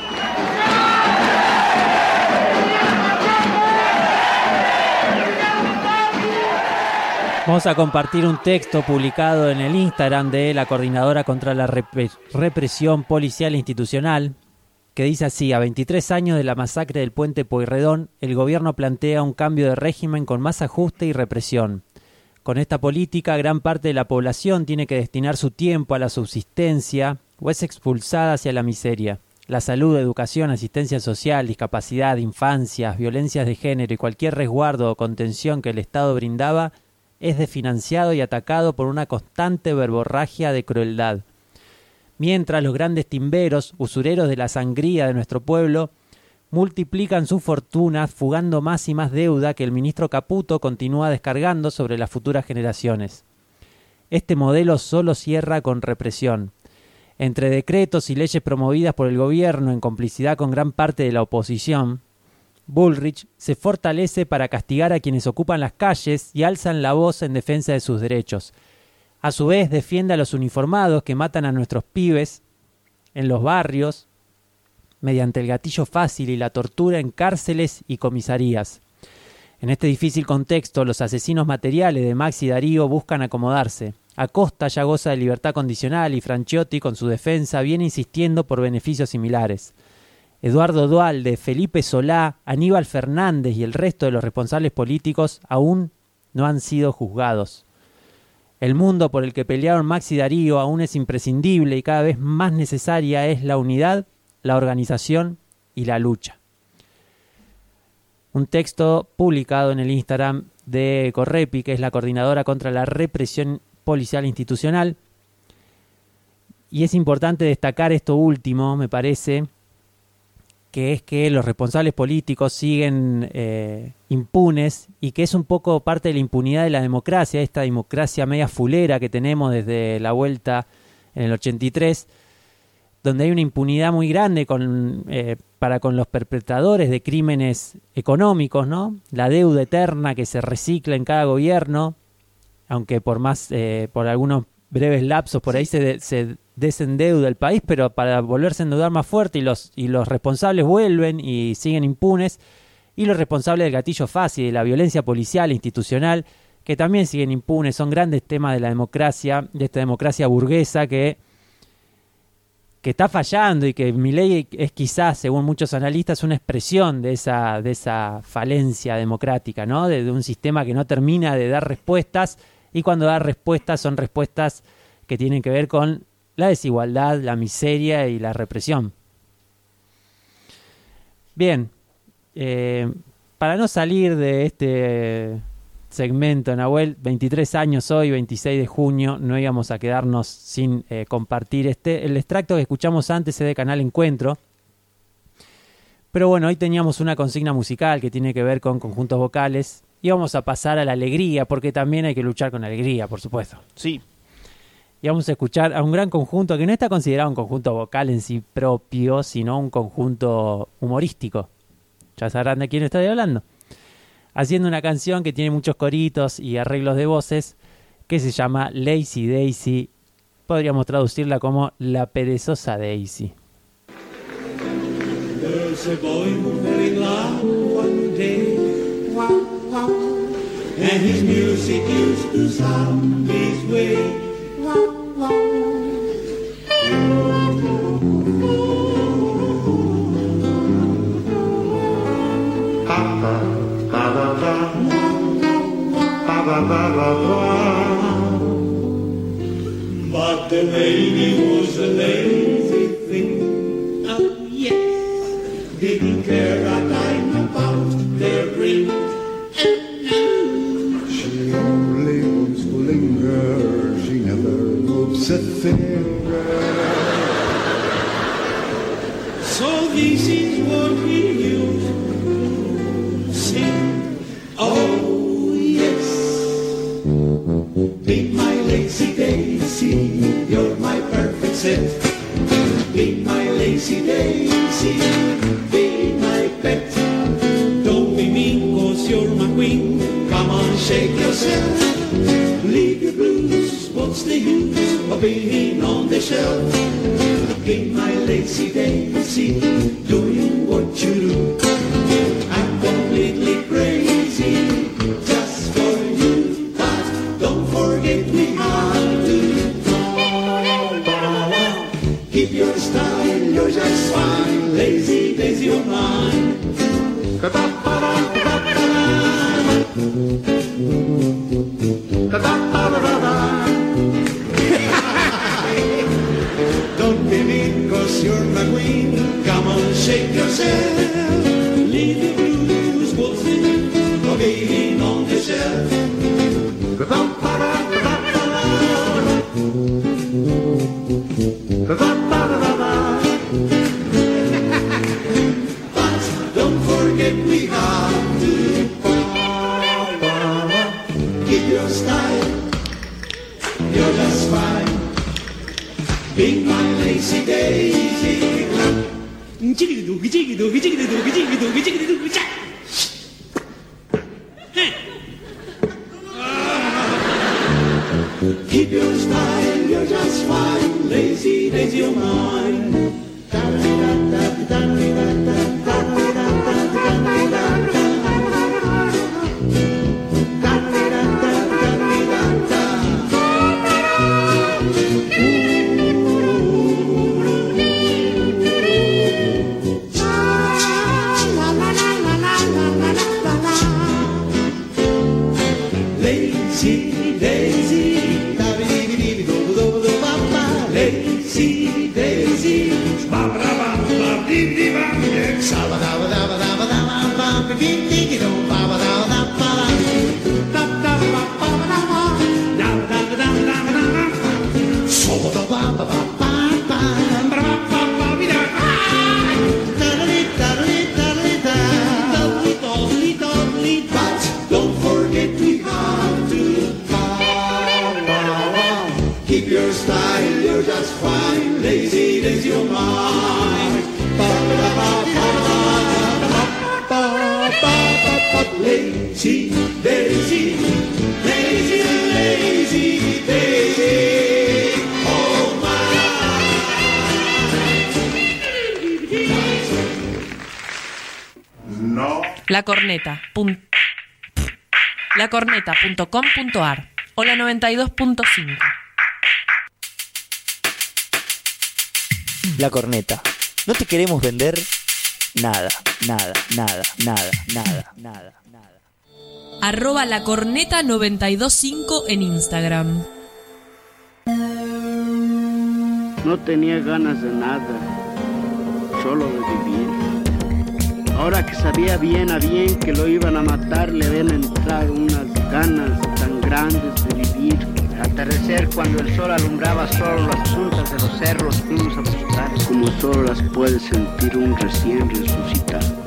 S2: Vamos a compartir un texto publicado en el Instagram de la Coordinadora contra la Represión Policial e Institucional, que dice así: a 23 años de la masacre del Puente Pueyrredón, el gobierno plantea un cambio de régimen con más ajuste y represión. Con esta política, gran parte de la población tiene que destinar su tiempo a la subsistencia o es expulsada hacia la miseria. La salud, educación, asistencia social, discapacidad, infancias, violencias de género y cualquier resguardo o contención que el Estado brindaba es desfinanciado y atacado por una constante verborragia de crueldad. Mientras los grandes timberos, usureros de la sangría de nuestro pueblo, multiplican sus fortunas fugando más y más deuda que el ministro Caputo continúa descargando sobre las futuras generaciones. Este modelo solo cierra con represión. Entre decretos y leyes promovidas por el gobierno en complicidad con gran parte de la oposición, Bullrich se fortalece para castigar a quienes ocupan las calles y alzan la voz en defensa de sus derechos. A su vez defiende a los uniformados que matan a nuestros pibes en los barrios mediante el gatillo fácil y la tortura en cárceles y comisarías. En este difícil contexto, los asesinos materiales de Max y Darío buscan acomodarse. Acosta ya goza de libertad condicional y Franciotti, con su defensa, viene insistiendo por beneficios similares. Eduardo Duhalde, Felipe Solá, Aníbal Fernández y el resto de los responsables políticos aún no han sido juzgados. El mundo por el que pelearon Max y Darío aún es imprescindible y cada vez más necesaria es la unidad, la organización y la lucha. Un texto publicado en el Instagram de Correpi, que es la Coordinadora contra la Represión Policial Institucional. Y es importante destacar esto último, me parece, que es que los responsables políticos siguen impunes y que es un poco parte de la impunidad de la democracia, esta democracia media fulera que tenemos desde la vuelta en el 83, donde hay una impunidad muy grande para con los perpetradores de crímenes económicos, ¿no? La deuda eterna que se recicla en cada gobierno, aunque por algunos breves lapsos por ahí se desendeuda el país, pero para volverse a endeudar más fuerte y los responsables vuelven y siguen impunes, y los responsables del gatillo fácil, de la violencia policial e institucional, que también siguen impunes. Son grandes temas de la democracia, de esta democracia burguesa que está fallando y que Milei es quizás, según muchos analistas, una expresión de esa falencia democrática, ¿no? De un sistema que no termina de dar respuestas, y cuando da respuestas son respuestas que tienen que ver con la desigualdad, la miseria y la represión. Bien, para no salir de este segmento, Nahuel, 23 años hoy, 26 de junio, no íbamos a quedarnos sin compartir el extracto que escuchamos antes es de Canal Encuentro. Pero bueno, hoy teníamos una consigna musical que tiene que ver con conjuntos vocales y vamos a pasar a la alegría, porque también hay que luchar con alegría, por supuesto.
S3: Sí.
S2: Y vamos a escuchar a un gran conjunto que no está considerado un conjunto vocal en sí propio, sino un conjunto humorístico. Ya sabrán de quién estoy hablando. Haciendo una canción que tiene muchos coritos y arreglos de voces, que se llama Lazy Daisy. Podríamos traducirla como La Perezosa Daisy.
S11: There's a boy who fell in love one day, and his music used to sound this way. But the lady was a lazy thing. Oh yes, didn't care a dime about their ring.
S10: She only wants to linger. She never moves a finger.
S11: this is what we used to sing. Oh yes, be my lazy daisy, you're my perfect set. Be my lazy daisy, be my pet. Don't be mean, cause you're my queen. Come on, shake yourself. Leave your blues, what's the use of being on the shelf? Be my lazy daisy, doing what you do. I'm completely crazy, just for you. But don't forget we have to keep your style, you're just fine. Lazy daisy, you're mine. Don't be mean, cause you're my queen. Come on, shake yourself. Leave the blues, what's the use of being on the shelf? But don't forget we have to keep your style, you're just fine. Be my lazy daisy. Keep your style, you're just fine. Lazy daisy, you're mine. Lazy daisy, lazy daisy, but don't forget we have to keep your style, you're just fine. Lazy daisy, you're mine. Lazy daisy, lazy, lazy daisy, oh
S10: mine. No.
S7: Lacorneta.com.ar o la 92.5.
S6: La Corneta. No te queremos vender nada, nada, nada, nada, nada, nada, nada.
S7: @lacorneta925 en Instagram.
S1: No tenía ganas de nada, solo de vivir. Ahora que sabía bien a bien que lo iban a matar, le habían entrado unas ganas tan grandes de vivir. Al atardecer, cuando el sol alumbraba solo las puntas de los cerros, fuimos a buscar como solo las puede sentir un recién resucitado.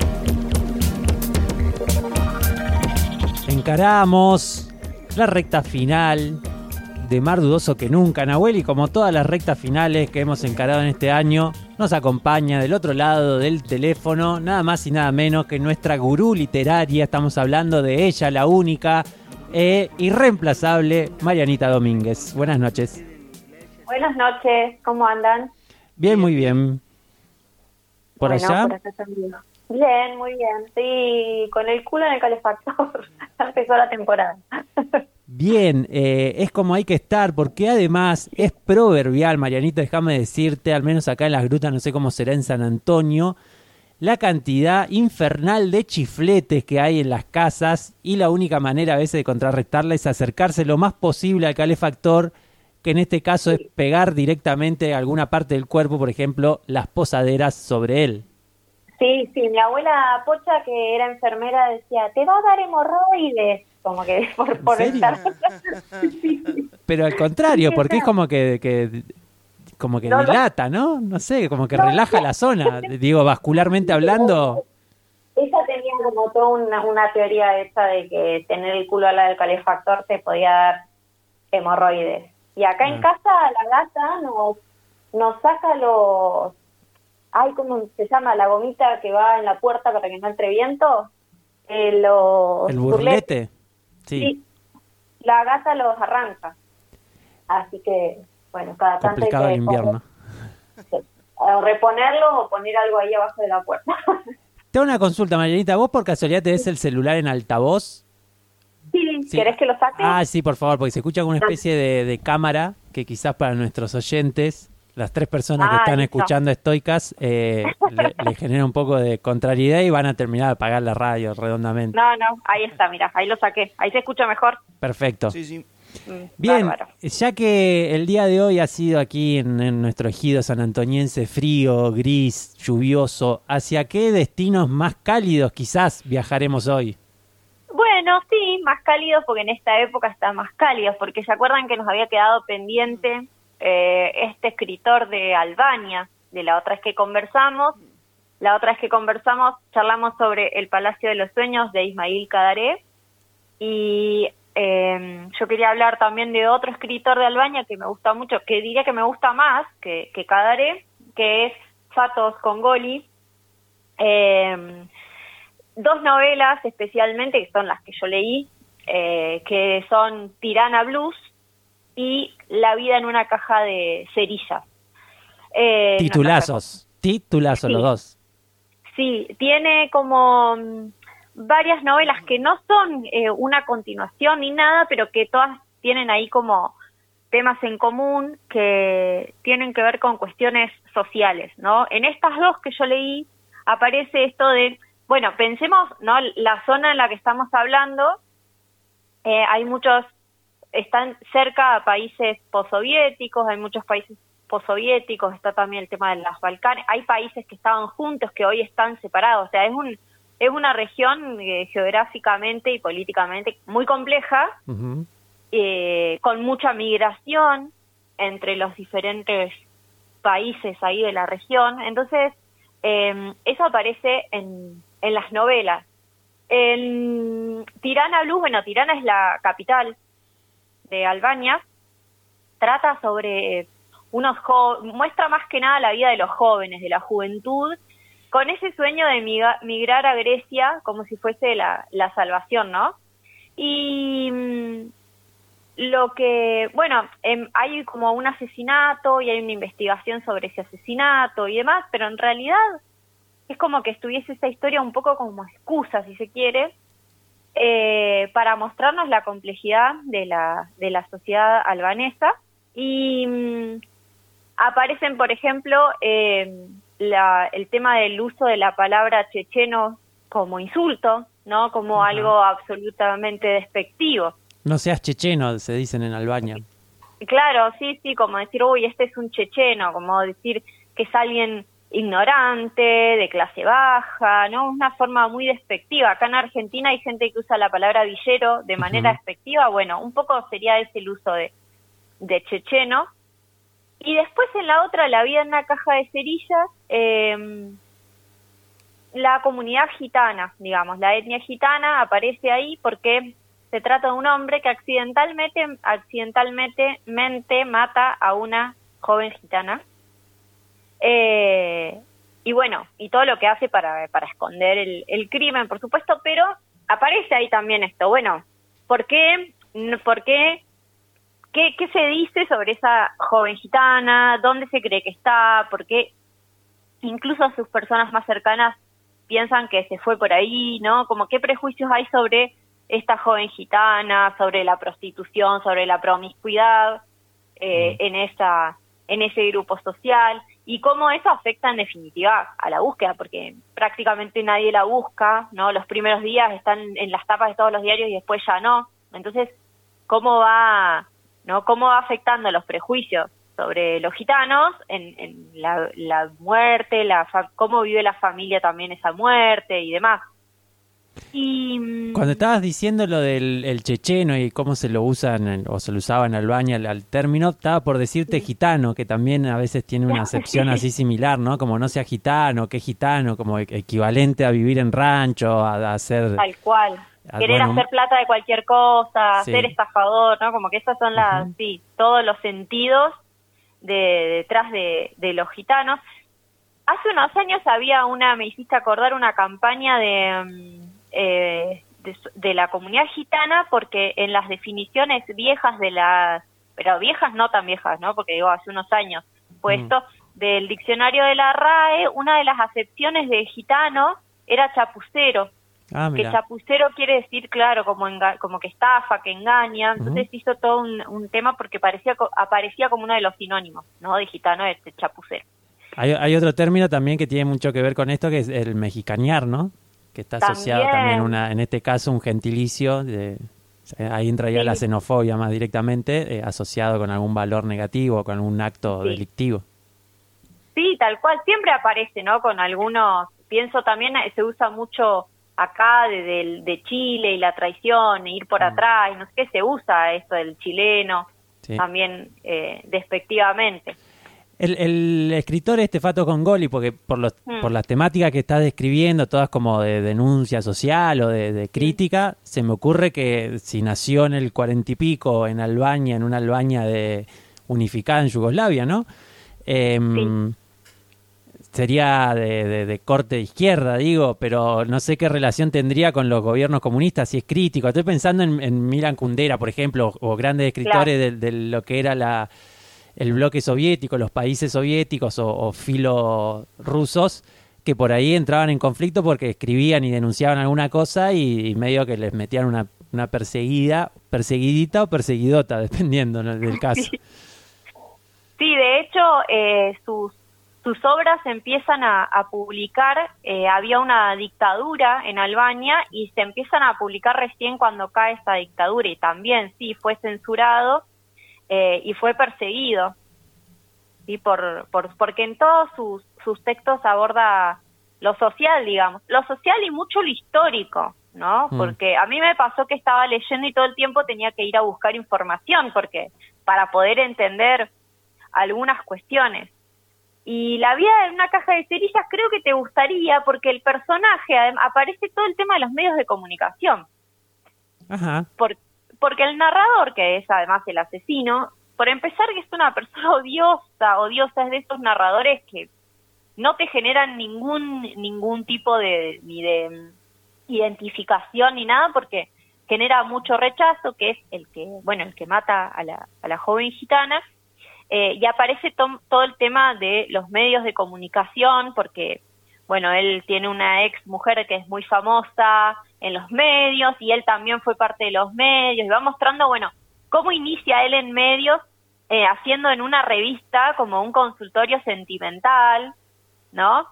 S2: Encaramos la recta final de Mar Dudoso que Nunca, Nahuel, y como todas las rectas finales que hemos encarado en este año, nos acompaña del otro lado del teléfono, nada más y nada menos que nuestra gurú literaria. Estamos hablando de ella, la única e irreemplazable Marianita Domínguez. Buenas noches.
S5: Buenas noches, ¿cómo andan?
S2: Bien, muy bien. ¿Por
S5: bueno,
S2: allá?
S5: Por acá también. Bien, muy bien. Sí, con el culo en el calefactor. Empezó la temporada.
S2: Bien, es como hay que estar, porque además es proverbial, Marianita, déjame decirte, al menos acá en las grutas, no sé cómo será en San Antonio, la cantidad infernal de chifletes que hay en las casas, y la única manera a veces de contrarrestarla es acercarse lo más posible al calefactor, que en este caso es pegar directamente a alguna parte del cuerpo, por ejemplo, las posaderas sobre él.
S5: Sí, mi abuela Pocha, que era enfermera, decía, te va a dar hemorroides, como que por estar...
S2: Pero al contrario, porque es como que como que dilata, ¿no? No sé, como que relaja la zona, digo, vascularmente hablando.
S5: Ella tenía como toda una teoría hecha de que tener el culo al lado del calefactor te podía dar hemorroides. Y acá en casa la gata nos saca los... Ay, ¿cómo se llama? La gomita que va en la puerta para que no entre viento. El
S2: burlete. Sí.
S5: La gata los arranca. Así que, bueno, cada tanto
S2: complicado
S5: hay
S2: el
S5: que
S2: invierno.
S5: reponerlos o poner algo ahí abajo de la puerta.
S2: Tengo una consulta, Marianita. ¿Vos por casualidad tenés el celular en altavoz?
S5: Sí. ¿Querés que lo saque?
S2: Ah, sí, por favor, porque se escucha como una especie de cámara que quizás para nuestros oyentes, las 3 personas que están escuchando estoicas, le genera un poco de contrariedad y van a terminar de apagar la radio redondamente.
S5: No, ahí está, mira, ahí lo saqué. Ahí se escucha mejor.
S2: Perfecto.
S3: Sí.
S2: Bien,
S5: bárbaro.
S2: Ya que el día de hoy ha sido aquí en nuestro ejido sanantoniense frío, gris, lluvioso, ¿hacia qué destinos más cálidos quizás viajaremos hoy?
S5: Bueno, sí, más cálidos porque en esta época está más cálidos, porque se acuerdan que nos había quedado pendiente este escritor de Albania, de la otra vez que conversamos. La otra vez que conversamos charlamos sobre El Palacio de los Sueños de Ismail Kadaré y yo quería hablar también de otro escritor de Albania que me gusta mucho, que diría que me gusta más que Kadaré, que es Fatos Kongoli. 2 novelas especialmente, que son las que yo leí, que son Tirana Blues y La vida en una caja de cerillas.
S2: Titulazos
S5: Sí.
S2: los dos.
S5: Sí, tiene como varias novelas que no son una continuación ni nada, pero que todas tienen ahí como temas en común que tienen que ver con cuestiones sociales, ¿no? En estas 2 que yo leí aparece esto de, bueno, pensemos, ¿no? La zona en la que estamos hablando, hay muchos, están cerca a países postsoviéticos, hay muchos países postsoviéticos, está también el tema de las Balcanes, hay países que estaban juntos que hoy están separados, o sea, es una región geográficamente y políticamente muy compleja, con mucha migración entre los diferentes países ahí de la región. Entonces, eso aparece en las novelas. En Tirana Blues, bueno, Tirana es la capital de Albania, trata sobre muestra más que nada la vida de los jóvenes, de la juventud, con ese sueño de migrar a Grecia como si fuese la salvación, ¿no? Y lo que, bueno, hay como un asesinato y hay una investigación sobre ese asesinato y demás, pero en realidad es como que estuviese esa historia un poco como excusa, si se quiere, para mostrarnos la complejidad de la sociedad albanesa. Y aparecen, por ejemplo, el tema del uso de la palabra checheno como insulto, ¿no? Como algo absolutamente despectivo.
S2: No seas checheno, se dicen en Albania.
S5: Claro, sí, como decir, uy, este es un checheno, como decir que es alguien ignorante, de clase baja, ¿no? Una forma muy despectiva. Acá en Argentina hay gente que usa la palabra villero de manera despectiva. Bueno, un poco sería ese el uso de checheno. Y después en la otra, La vida en una caja de cerillas, la comunidad gitana, digamos, la etnia gitana aparece ahí porque se trata de un hombre que accidentalmente mata a una joven gitana. Y bueno, y todo lo que hace para esconder el crimen, por supuesto, pero aparece ahí también esto. Bueno, ¿por qué? ¿Qué se dice sobre esa joven gitana? ¿Dónde se cree que está? ¿Por qué incluso sus personas más cercanas piensan que se fue por ahí, ¿no? Como qué prejuicios hay sobre esta joven gitana, sobre la prostitución, sobre la promiscuidad en ese grupo social, y cómo eso afecta en definitiva a la búsqueda, porque prácticamente nadie la busca, ¿no? Los primeros días están en las tapas de todos los diarios y después ya no. Entonces, ¿cómo va afectando los prejuicios sobre los gitanos en la muerte, cómo vive la familia también esa muerte y demás? Y
S2: cuando estabas diciendo lo del el checheno y cómo se lo usan o se lo usaba en Albania al término, estaba por decirte gitano, que también a veces tiene una acepción así similar, ¿no? Como no sea gitano, que gitano, como equivalente a vivir en rancho, a hacer...
S5: Tal cual. Querer hacer plata de cualquier cosa,
S2: Sí.
S5: ser estafador, ¿no? Como que esas son las, sí, todos los sentidos detrás de los gitanos. Hace unos años me hiciste acordar una campaña de la comunidad gitana, porque en las definiciones viejas pero viejas no tan viejas, ¿no? Porque digo, hace unos años, esto del diccionario de la RAE, una de las acepciones de gitano era chapucero. Que chapucero quiere decir, claro, como que estafa, que engaña. Entonces hizo todo un tema porque aparecía como uno de los sinónimos, ¿no? De gitano, de chapucero.
S2: Hay otro término también que tiene mucho que ver con esto, que es el mexicanear, ¿no? Que está asociado también en este caso un gentilicio, ahí entra ya la xenofobia más directamente, asociado con algún valor negativo, con algún acto delictivo.
S5: Sí, tal cual, siempre aparece, ¿no? Con algunos, pienso también, se usa mucho acá de Chile y la traición, ir por atrás, y no sé qué, se usa esto del chileno, también despectivamente.
S2: El escritor Fato Congoli, porque por las temáticas que está describiendo, todas como de denuncia social o de crítica, se me ocurre que si nació en el 40 y pico en Albania, en una Albania unificada en Yugoslavia, ¿no? Sería de corte de izquierda, digo, pero no sé qué relación tendría con los gobiernos comunistas, si es crítico. Estoy pensando en Milan Kundera, por ejemplo, o grandes escritores de lo que era el bloque soviético, los países soviéticos o filo rusos, que por ahí entraban en conflicto porque escribían y denunciaban alguna cosa y medio que les metían una perseguidita o perseguidota, dependiendo, ¿no?, del caso.
S5: Sí, de hecho, sus obras se empiezan a publicar, había una dictadura en Albania y se empiezan a publicar recién cuando cae esta dictadura, y también sí, fue censurado y fue perseguido, ¿sí? Porque en todos sus textos aborda lo social, digamos, lo social y mucho lo histórico, ¿no? Porque a mí me pasó que estaba leyendo y todo el tiempo tenía que ir a buscar información para poder entender algunas cuestiones. Y La vida en una caja de cerillas creo que te gustaría, porque el personaje aparece todo el tema de los medios de comunicación.
S2: Ajá.
S5: Porque el narrador, que es además el asesino, por empezar que es una persona odiosa, es de esos narradores que no te generan ningún tipo ni de identificación ni nada, porque genera mucho rechazo, que es el que mata a la joven gitana. Y aparece todo el tema de los medios de comunicación, porque, él tiene una ex mujer que es muy famosa en los medios, y él también fue parte de los medios, y va mostrando, cómo inicia él en medios, haciendo en una revista como un consultorio sentimental, ¿no?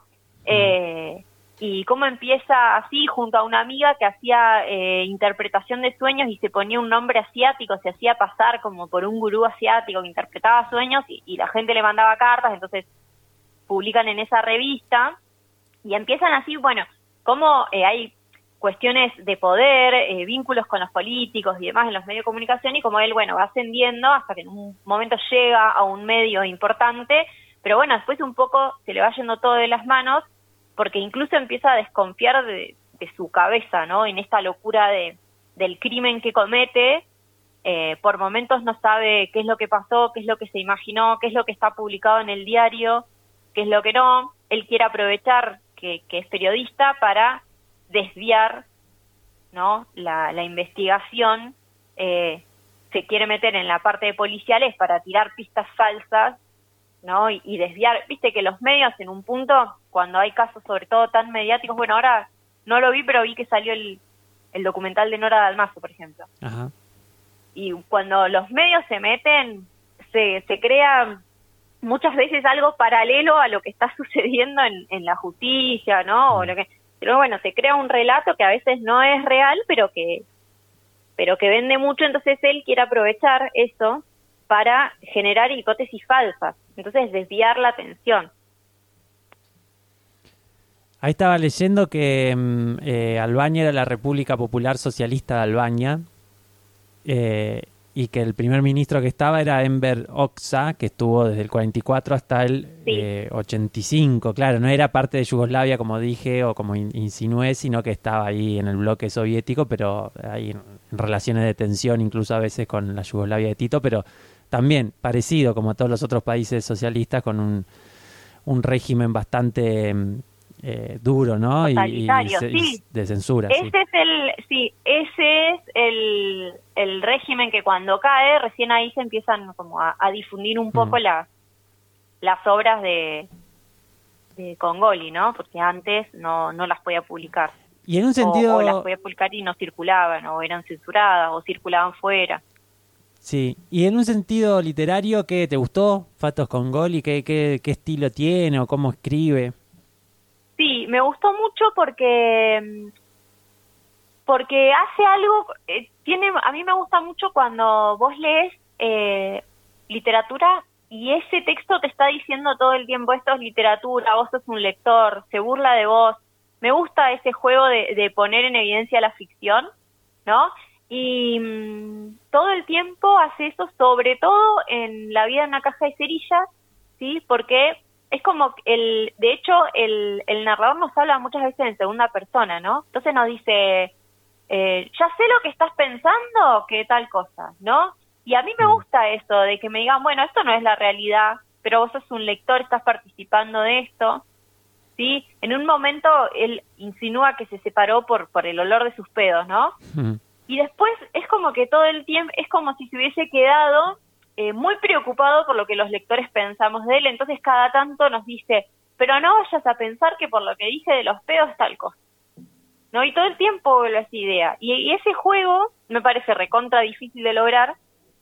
S5: Y cómo empieza así, junto a una amiga que hacía interpretación de sueños y se ponía un nombre asiático, se hacía pasar como por un gurú asiático que interpretaba sueños, y la gente le mandaba cartas, entonces publican en esa revista, y empiezan así, cómo hay cuestiones de poder, vínculos con los políticos y demás en los medios de comunicación, y como él, va ascendiendo hasta que en un momento llega a un medio importante, pero después un poco se le va yendo todo de las manos, porque incluso empieza a desconfiar de su cabeza, ¿no? En esta locura del crimen que comete, por momentos no sabe qué es lo que pasó, qué es lo que se imaginó, qué es lo que está publicado en el diario, qué es lo que no. Él quiere aprovechar que es periodista para desviar, ¿no?, la investigación, se quiere meter en la parte de policiales para tirar pistas falsas, ¿no? Y desviar, viste que los medios en un punto, cuando hay casos sobre todo tan mediáticos, ahora no lo vi, pero vi que salió el documental de Nora Dalmazo, por ejemplo.
S2: Ajá.
S5: Y cuando los medios se meten, se crea muchas veces algo paralelo a lo que está sucediendo en la justicia, ¿no? Pero se crea un relato que a veces no es real, pero que vende mucho, entonces él quiere aprovechar eso para generar hipótesis falsas, entonces desviar la atención.
S2: Ahí estaba leyendo que Albania era la República Popular Socialista de Albania y que el primer ministro que estaba era Enver Hoxha, que estuvo desde el 44 hasta el 85. Claro, no era parte de Yugoslavia, como dije, o como insinué, sino que estaba ahí en el bloque soviético, pero ahí en relaciones de tensión, incluso a veces con la Yugoslavia de Tito, pero también parecido, como todos los otros países socialistas, con un régimen bastante duro, ¿no? Y de censura.
S5: Ese es el régimen que cuando cae, recién ahí se empiezan como a difundir un poco las obras de Congoli, ¿no? Porque antes no las podía publicar.
S2: Y en un sentido...
S5: o las podía publicar y no circulaban, o eran censuradas, o circulaban fuera.
S2: Sí, y en un sentido literario, ¿qué te gustó Fatos Congoli? ¿Qué estilo tiene o cómo escribe?
S5: Sí, me gustó mucho porque hace algo, a mí me gusta mucho cuando vos lees literatura y ese texto te está diciendo todo el tiempo, esto es literatura, vos sos un lector, se burla de vos. Me gusta ese juego de poner en evidencia la ficción, ¿no? Y todo el tiempo hace eso, sobre todo en La vida en una caja de cerillas, ¿sí? Porque es como, de hecho, el narrador nos habla muchas veces en segunda persona, ¿no? Entonces nos dice, ya sé lo que estás pensando, que tal cosa, ¿no? Y a mí me gusta eso, de que me digan, bueno, esto no es la realidad, pero vos sos un lector, estás participando de esto, ¿sí? En un momento él insinúa que se separó por el olor de sus pedos, ¿no? Y después es como que todo el tiempo, es como si se hubiese quedado muy preocupado por lo que los lectores pensamos de él, entonces cada tanto nos dice, pero no vayas a pensar que por lo que dije de los pedos tal cosa, ¿no? Y todo el tiempo vuelve a esa idea. Y ese juego me parece recontra difícil de lograr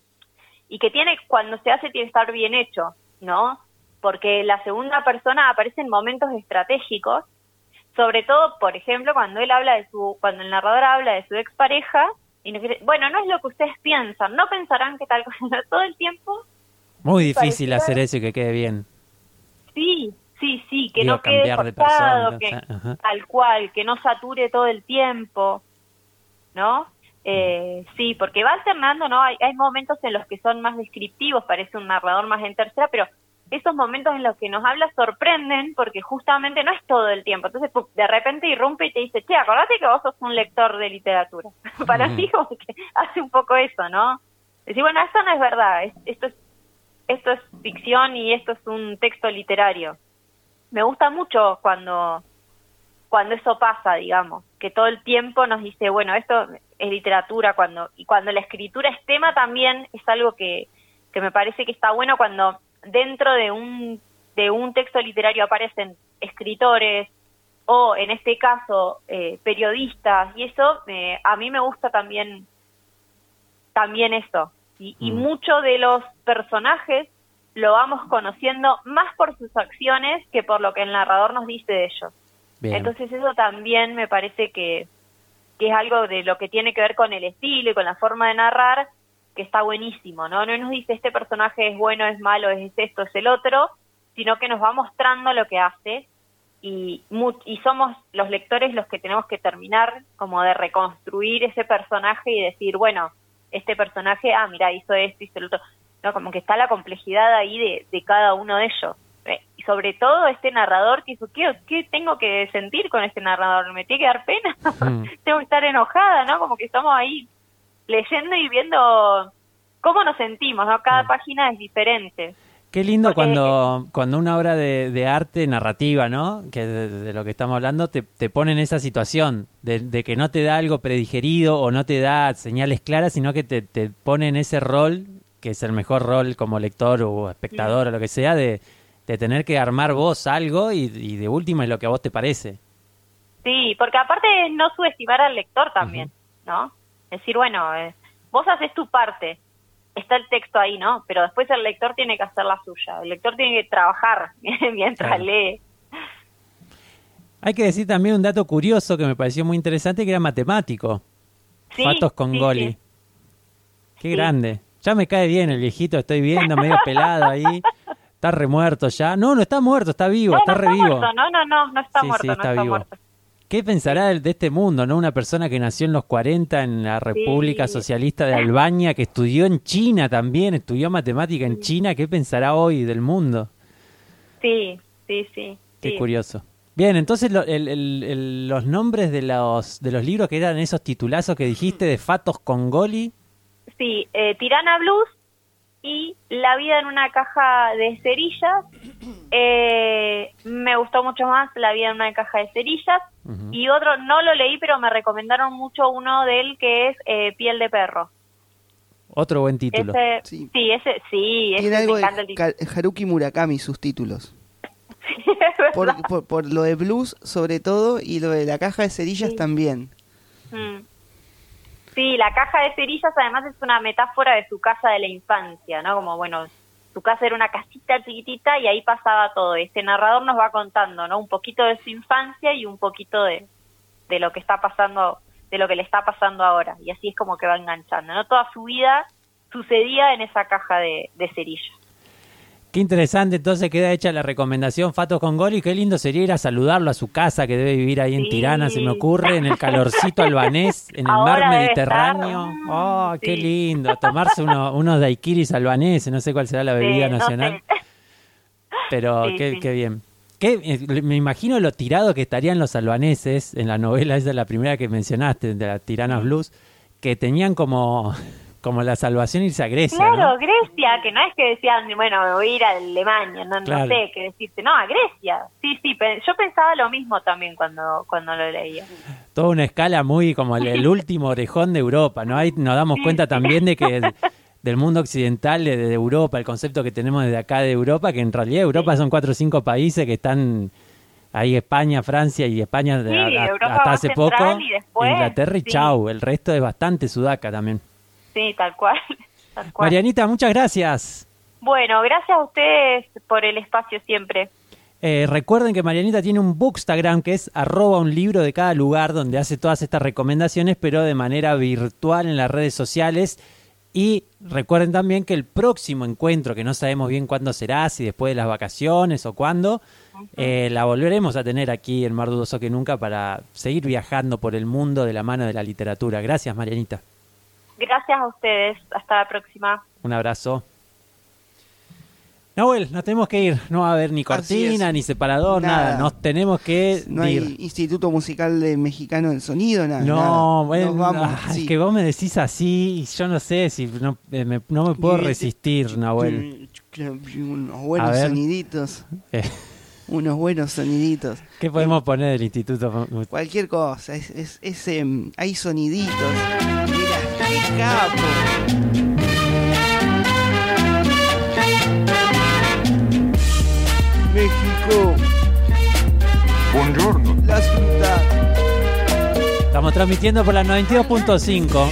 S5: y que cuando se hace tiene que estar bien hecho, ¿no? Porque la segunda persona aparece en momentos estratégicos, sobre todo, por ejemplo, cuando el narrador habla de su expareja, y no es lo que ustedes piensan, no pensarán que tal cosa, todo el tiempo.
S2: Muy difícil hacer eso y que quede bien.
S5: Sí, que no quede forzado, que tal cual, que no sature todo el tiempo, ¿no? Sí, porque va alternando, ¿no? Hay momentos en los que son más descriptivos, parece un narrador más en tercera, pero esos momentos en los que nos habla sorprenden porque justamente no es todo el tiempo. Entonces, de repente irrumpe y te dice, che, acordate que vos sos un lector de literatura. Para mí como que hace un poco eso, ¿no? Decir, bueno, esto no es verdad, esto es ficción y esto es un texto literario. Me gusta mucho cuando eso pasa, digamos, que todo el tiempo nos dice, bueno, esto es literatura, cuando la escritura es tema también es algo que me parece que está bueno cuando dentro de un texto literario aparecen escritores o en este caso periodistas y eso a mí me gusta también eso y mucho de los personajes lo vamos conociendo más por sus acciones que por lo que el narrador nos dice de ellos. Bien. Entonces eso también me parece que es algo de lo que tiene que ver con el estilo y con la forma de narrar, que está buenísimo, ¿no? No nos dice este personaje es bueno, es malo, es esto, es el otro, sino que nos va mostrando lo que hace y somos los lectores los que tenemos que terminar como de reconstruir ese personaje y decir, bueno, este personaje, mira, hizo esto, hizo el otro, no, como que está la complejidad ahí de cada uno de ellos. Y sobre todo este narrador que dijo, ¿qué tengo que sentir con este narrador? ¿Me tiene que dar pena? Tengo que estar enojada, ¿no? Como que estamos ahí leyendo y viendo cómo nos sentimos, ¿no? Cada página es diferente.
S2: Qué lindo cuando una obra de arte narrativa, ¿no? Que de lo que estamos hablando, te pone en esa situación de que no te da algo predigerido o no te da señales claras, sino que te pone en ese rol, que es el mejor rol como lector o espectador o lo que sea, de tener que armar vos algo y de última es lo que a vos te parece.
S5: Sí, porque aparte es no subestimar al lector también, ¿no? Es decir, bueno, vos haces tu parte, está el texto ahí, ¿no? Pero después el lector tiene que hacer la suya, el lector tiene que trabajar mientras lee.
S2: Hay que decir también un dato curioso que me pareció muy interesante, que era matemático. Sí, Fatos Congoli. Sí. Qué grande. Ya me cae bien el viejito, estoy viendo, medio pelado ahí. Está remuerto ya. No está muerto, está vivo,
S5: No,
S2: está
S5: no
S2: revivo.
S5: muerto, no está
S2: Sí,
S5: muerto,
S2: sí,
S5: no
S2: está
S5: está
S2: vivo.
S5: muerto.
S2: ¿Qué pensará de este mundo, no? Una persona que nació en los 40 en la República Socialista de Albania, que estudió en China también, estudió matemática en China. ¿Qué pensará hoy del mundo?
S5: Sí.
S2: Qué curioso. Bien, entonces los nombres de los libros que eran esos titulazos que dijiste de Fatos Congoli.
S5: Sí, Tirana Blues y La vida en una caja de cerillas. Me gustó mucho más La vida en una caja de cerillas. Y otro, no lo leí, pero me recomendaron mucho uno de él que es Piel de perro.
S2: Otro buen título.
S5: Ese
S3: Tiene algo
S5: me encanta el título.
S3: de Haruki Murakami, sus títulos.
S5: Sí, es verdad.
S3: Por lo de blues, sobre todo, y lo de la caja de cerillas también.
S5: Sí, la caja de cerillas además es una metáfora de su casa de la infancia, ¿no? Como, bueno, su casa era una casita chiquitita y ahí pasaba todo. Este narrador nos va contando, ¿no? Un poquito de su infancia y un poquito de lo que está pasando, de lo que le está pasando ahora. Y así es como que va enganchando, ¿no? Toda su vida sucedía en esa caja de cerillas.
S2: Qué interesante, entonces queda hecha la recomendación Fatos Congoli. Qué lindo sería ir a saludarlo a su casa, que debe vivir ahí en Tirana, se me ocurre, en el calorcito albanés, en el mar Mediterráneo. Oh, qué lindo, tomarse unos daiquiris albaneses, no sé cuál será la bebida nacional. Pero qué bien. Me imagino lo tirado que estarían los albaneses en la novela, esa es la primera que mencionaste, de la Tirana Blues, que tenían como la salvación irse a Grecia,
S5: Claro,
S2: ¿no?
S5: Grecia, que no es que decían, bueno, me voy a ir a Alemania, no sé qué decirte, no, a Grecia. Sí, yo pensaba lo mismo también cuando lo leía.
S2: Toda una escala muy como el último orejón de Europa, ¿no? Ahí nos damos cuenta también de que del mundo occidental, de Europa, el concepto que tenemos desde acá de Europa, que en realidad Europa son 4 o 5 países que están ahí, España, Francia y España hasta hace poco,
S5: y después,
S2: Inglaterra y chau, el resto es bastante sudaca también.
S5: Sí, tal cual.
S2: Marianita, muchas gracias.
S5: Bueno, gracias a ustedes por el espacio siempre.
S2: Recuerden que Marianita tiene un Bookstagram que es @un libro de cada lugar, donde hace todas estas recomendaciones, pero de manera virtual en las redes sociales. Y recuerden también que el próximo encuentro, que no sabemos bien cuándo será, si después de las vacaciones o cuándo, la volveremos a tener aquí en Más Dudoso que Nunca para seguir viajando por el mundo de la mano de la literatura. Gracias, Marianita.
S5: Gracias a ustedes. Hasta la próxima.
S2: Un abrazo. Nahuel, nos tenemos que ir. No va a haber ni cortina, ni separador, nada. Nos tenemos que
S3: No hay Instituto Musical Mexicano del Sonido, nada.
S2: No, bueno,
S3: Nos vamos,
S2: es que vos me decís así y yo no sé si no me puedo resistir, Nahuel.
S3: Unos buenos soniditos. Unos buenos soniditos.
S2: ¿Qué podemos poner del Instituto?
S3: Cualquier cosa. Hay soniditos. Mira, qué capo. México.
S17: Buongiorno.
S3: La ciudad.
S2: Estamos transmitiendo por la 92.5.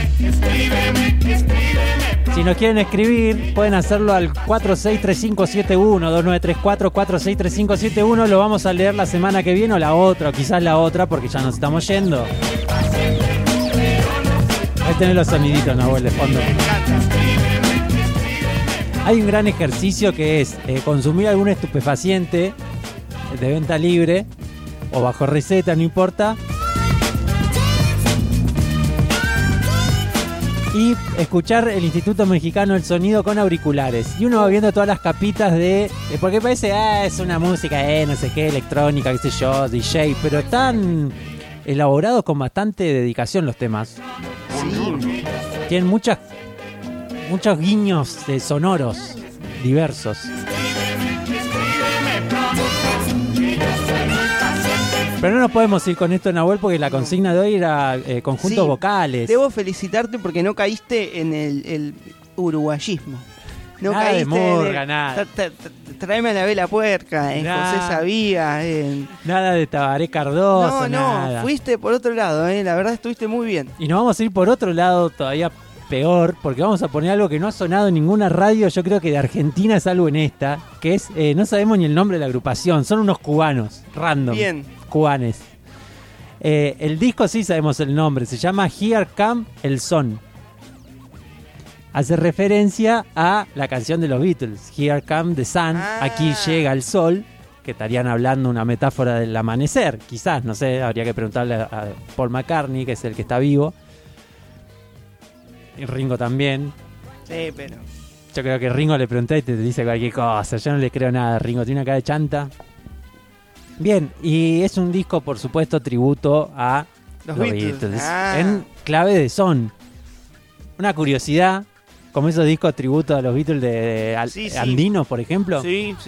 S2: Si nos quieren escribir, pueden hacerlo al 463571, 2934-463571. Lo vamos a leer la semana que viene o la otra, o quizás la otra, porque ya nos estamos yendo. Ahí tenés los soniditos, Nahuel, de fondo. Hay un gran ejercicio que es consumir algún estupefaciente de venta libre o bajo receta, no importa, y escuchar el Instituto Mexicano del Sonido con auriculares. Y uno va viendo todas las capitas porque parece, es una música, no sé qué, electrónica, qué sé yo, DJ, pero están elaborados con bastante dedicación los temas.
S3: Sí.
S2: Tienen muchos guiños sonoros diversos. Pero no nos podemos ir con esto, Nahuel, porque la consigna de hoy era conjuntos vocales.
S3: Debo felicitarte porque no caíste en el uruguayismo. No
S2: nada
S3: caíste
S2: de murga, nada.
S3: Tráeme a la vela puerca, José Sabía.
S2: Nada de Tabaré Cardoso, nada.
S3: Fuiste por otro lado, la verdad estuviste muy bien.
S2: Y nos vamos a ir por otro lado todavía peor, porque vamos a poner algo que no ha sonado en ninguna radio, yo creo que de Argentina, salvo en esta, que es, no sabemos ni el nombre de la agrupación, son unos cubanos, random.
S3: Bien.
S2: Cubanes. El disco sí sabemos el nombre, se llama Here Come el Son. hace referencia a la canción de los Beatles, Here Comes the Sun, aquí llega el sol, que estarían hablando una metáfora del amanecer, quizás, no sé, habría que preguntarle a Paul McCartney, que es el que está vivo, y Ringo también.
S3: Sí, pero...
S2: Yo creo que Ringo le pregunté y te dice cualquier cosa, yo no le creo nada a Ringo, tiene una cara de chanta. Bien, y es un disco, por supuesto, tributo a los Beatles. En clave de son. Una curiosidad, como esos discos tributo a los Beatles de andinos, por ejemplo.
S3: Sí.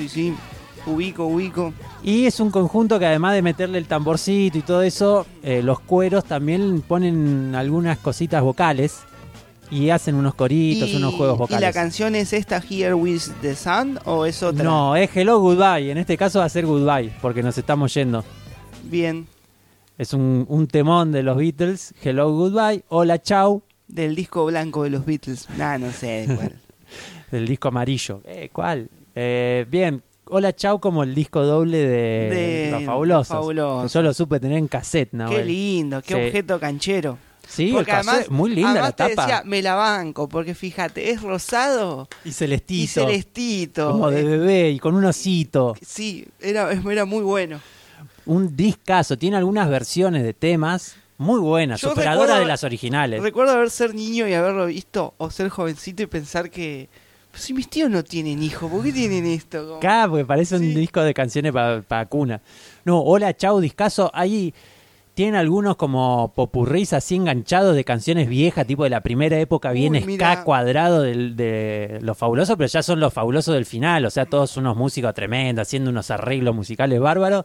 S3: Ubico.
S2: Y es un conjunto que además de meterle el tamborcito y todo eso, los cueros también ponen algunas cositas vocales y hacen unos coritos, unos juegos vocales.
S3: ¿Y la canción es esta Here With The Sun o es otra?
S2: No, es Hello Goodbye. En este caso va a ser Goodbye, porque nos estamos yendo.
S3: Bien.
S2: Es un temón de los Beatles, Hello Goodbye, Hola Chau.
S3: Del disco blanco de los Beatles. No sé de cuál.
S2: Del disco amarillo. ¿Cuál? Bien, Hola Chau como el disco doble de Los Fabulosos. Yo lo supe tener en cassette, ¿no?
S3: Qué lindo, qué objeto canchero.
S2: Sí, porque además, muy linda la tapa.
S3: Te decía, me la banco, porque fíjate, es rosado
S2: y celestito.
S3: Como
S2: de bebé y con un osito.
S3: Sí, era muy bueno.
S2: Un discazo, tiene algunas versiones de temas muy buenas, superadoras de las originales.
S3: Recuerdo ser niño y haberlo visto, o ser jovencito y pensar que... Si mis tíos no tienen hijos, ¿por qué tienen esto?
S2: Claro, porque parece un disco de canciones para cuna. No, Hola Chau, discazo. Ahí tienen algunos como popurrís así enganchados de canciones viejas, tipo de la primera época, bien ska cuadrado de Los Fabulosos, pero ya son Los Fabulosos del final, o sea, todos unos músicos tremendos, haciendo unos arreglos musicales bárbaros.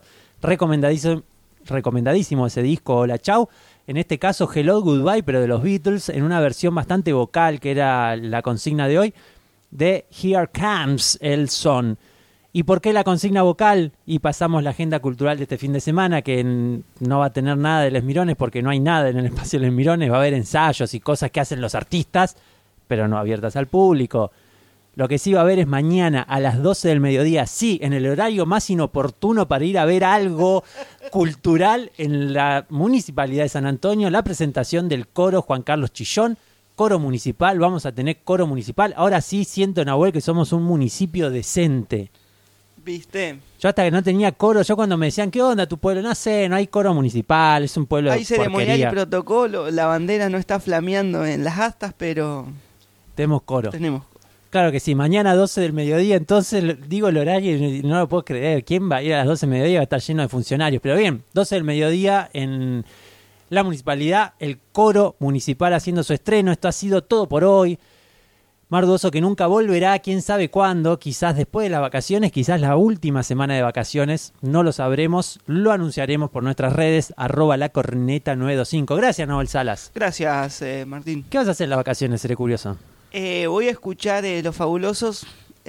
S2: Recomendadísimo ese disco, Hola Chau. En este caso, Hello Goodbye, pero de los Beatles, en una versión bastante vocal, que era la consigna de hoy, de Here Comes el Sun. ¿Y por qué la consigna vocal? Y pasamos la agenda cultural de este fin de semana, que no va a tener nada de Les Mirones, porque no hay nada en el espacio de Les Mirones. Va a haber ensayos y cosas que hacen los artistas, pero no abiertas al público. Lo que sí va a haber es mañana a las 12 del mediodía, sí, en el horario más inoportuno para ir a ver algo cultural en la Municipalidad de San Antonio, la presentación del coro Juan Carlos Chillón, coro municipal. Vamos a tener coro municipal. Ahora sí siento, Nahuel, que somos un municipio decente.
S3: ¿Viste?
S2: Yo hasta que no tenía coro, yo cuando me decían, ¿qué onda tu pueblo? No sé, no hay coro municipal, es un pueblo de porquería.
S3: Hay ceremonial y protocolo, la bandera no está flameando en las astas, pero...
S2: Tenemos coro. Claro que sí, mañana 12 del mediodía, entonces digo el horario y no lo puedo creer. ¿Quién va a ir a las 12 del mediodía? Va a estar lleno de funcionarios. Pero bien, 12 del mediodía en la municipalidad, el coro municipal haciendo su estreno. Esto ha sido todo por hoy. Mar Duoso que nunca volverá, quién sabe cuándo, quizás después de las vacaciones, quizás la última semana de vacaciones, no lo sabremos, lo anunciaremos por nuestras redes, @lacorneta925. Gracias, Noel Salas.
S3: Gracias, Martín.
S2: ¿Qué vas a hacer en las vacaciones? Seré curioso.
S3: Voy a escuchar Los Fabulosos,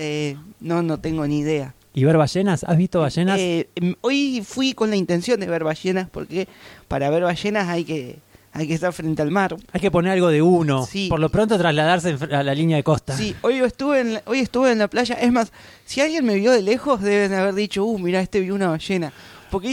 S3: no tengo ni idea.
S2: ¿Y ver ballenas? ¿Has visto ballenas?
S3: Hoy fui con la intención de ver ballenas, porque para ver ballenas hay que estar frente al mar.
S2: Hay que poner algo de uno.
S3: Sí.
S2: Por lo pronto trasladarse a la línea de costa.
S3: Sí, hoy estuve en la playa. Es más, si alguien me vio de lejos, deben haber dicho, mirá, vio una ballena. Porque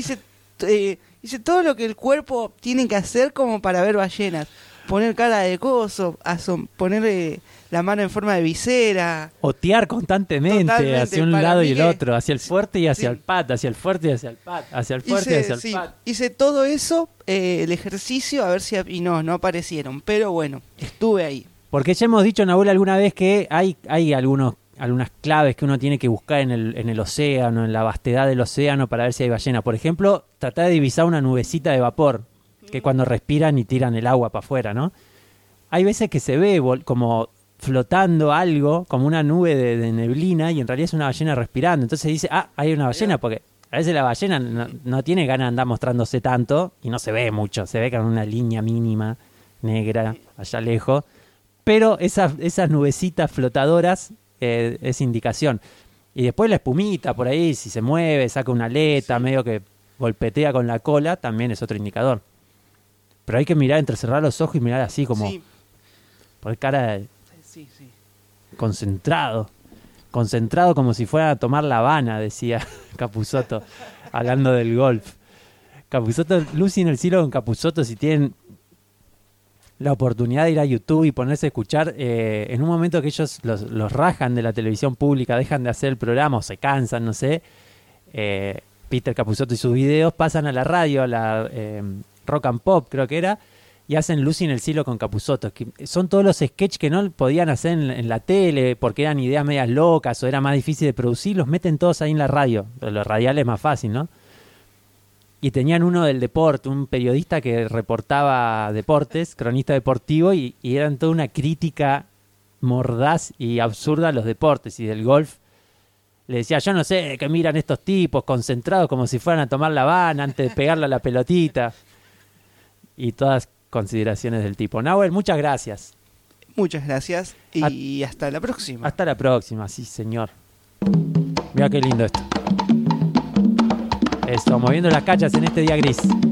S3: hice todo lo que el cuerpo tiene que hacer como para ver ballenas. Poner cara de coso, poner la mano en forma de visera.
S2: Otear constantemente hacia un lado y el otro, hacia el fuerte y hacia el pat, hacia el fuerte y hacia el pat, hacia el fuerte y hacia el pat.
S3: Hice todo eso, el ejercicio, a ver si... Y no aparecieron, pero bueno, estuve ahí.
S2: Porque ya hemos dicho, Nahuel, alguna vez que hay algunas claves que uno tiene que buscar en el océano, en la vastedad del océano para ver si hay ballena. Por ejemplo, tratar de divisar una nubecita de vapor, que cuando respiran y tiran el agua para afuera, ¿no? Hay veces que se ve como flotando algo, como una nube de neblina, y en realidad es una ballena respirando. Entonces dice, hay una ballena, porque a veces la ballena no tiene ganas de andar mostrándose tanto, y no se ve mucho, se ve con una línea mínima, negra, allá lejos. Pero esas nubecitas flotadoras es indicación. Y después la espumita por ahí, si se mueve, saca una aleta, medio que golpetea con la cola, también es otro indicador. Pero hay que mirar, entrecerrar los ojos y mirar así como...
S3: Sí.
S2: Por cara de...
S3: Sí.
S2: Concentrado como si fuera a tomar La Habana, decía Capusotto, hablando del golf. Capusotto, Lucy en el cielo con Capusotto, si tienen la oportunidad de ir a YouTube y ponerse a escuchar, en un momento que ellos los rajan de la televisión pública, dejan de hacer el programa o se cansan, no sé, Peter Capusotto y sus videos pasan a la radio, a la Rock and Pop creo que era, y hacen Lucy en el cielo con Capusotto. Que son todos los sketches que no podían hacer en la tele porque eran ideas medias locas o era más difícil de producir, los meten todos ahí en la radio. Pero lo radial es más fácil, ¿no? Y tenían uno del deporte, un periodista que reportaba deportes, cronista deportivo, y eran toda una crítica mordaz y absurda a los deportes y del golf. Le decía, yo no sé qué miran estos tipos concentrados como si fueran a tomar la Habana antes de pegarle a la pelotita. Y todas consideraciones del tipo. Nahuel, muchas gracias.
S3: Muchas gracias y hasta la próxima.
S2: Hasta la próxima, sí señor. Mira qué lindo esto. Eso, moviendo las cachas en este día gris.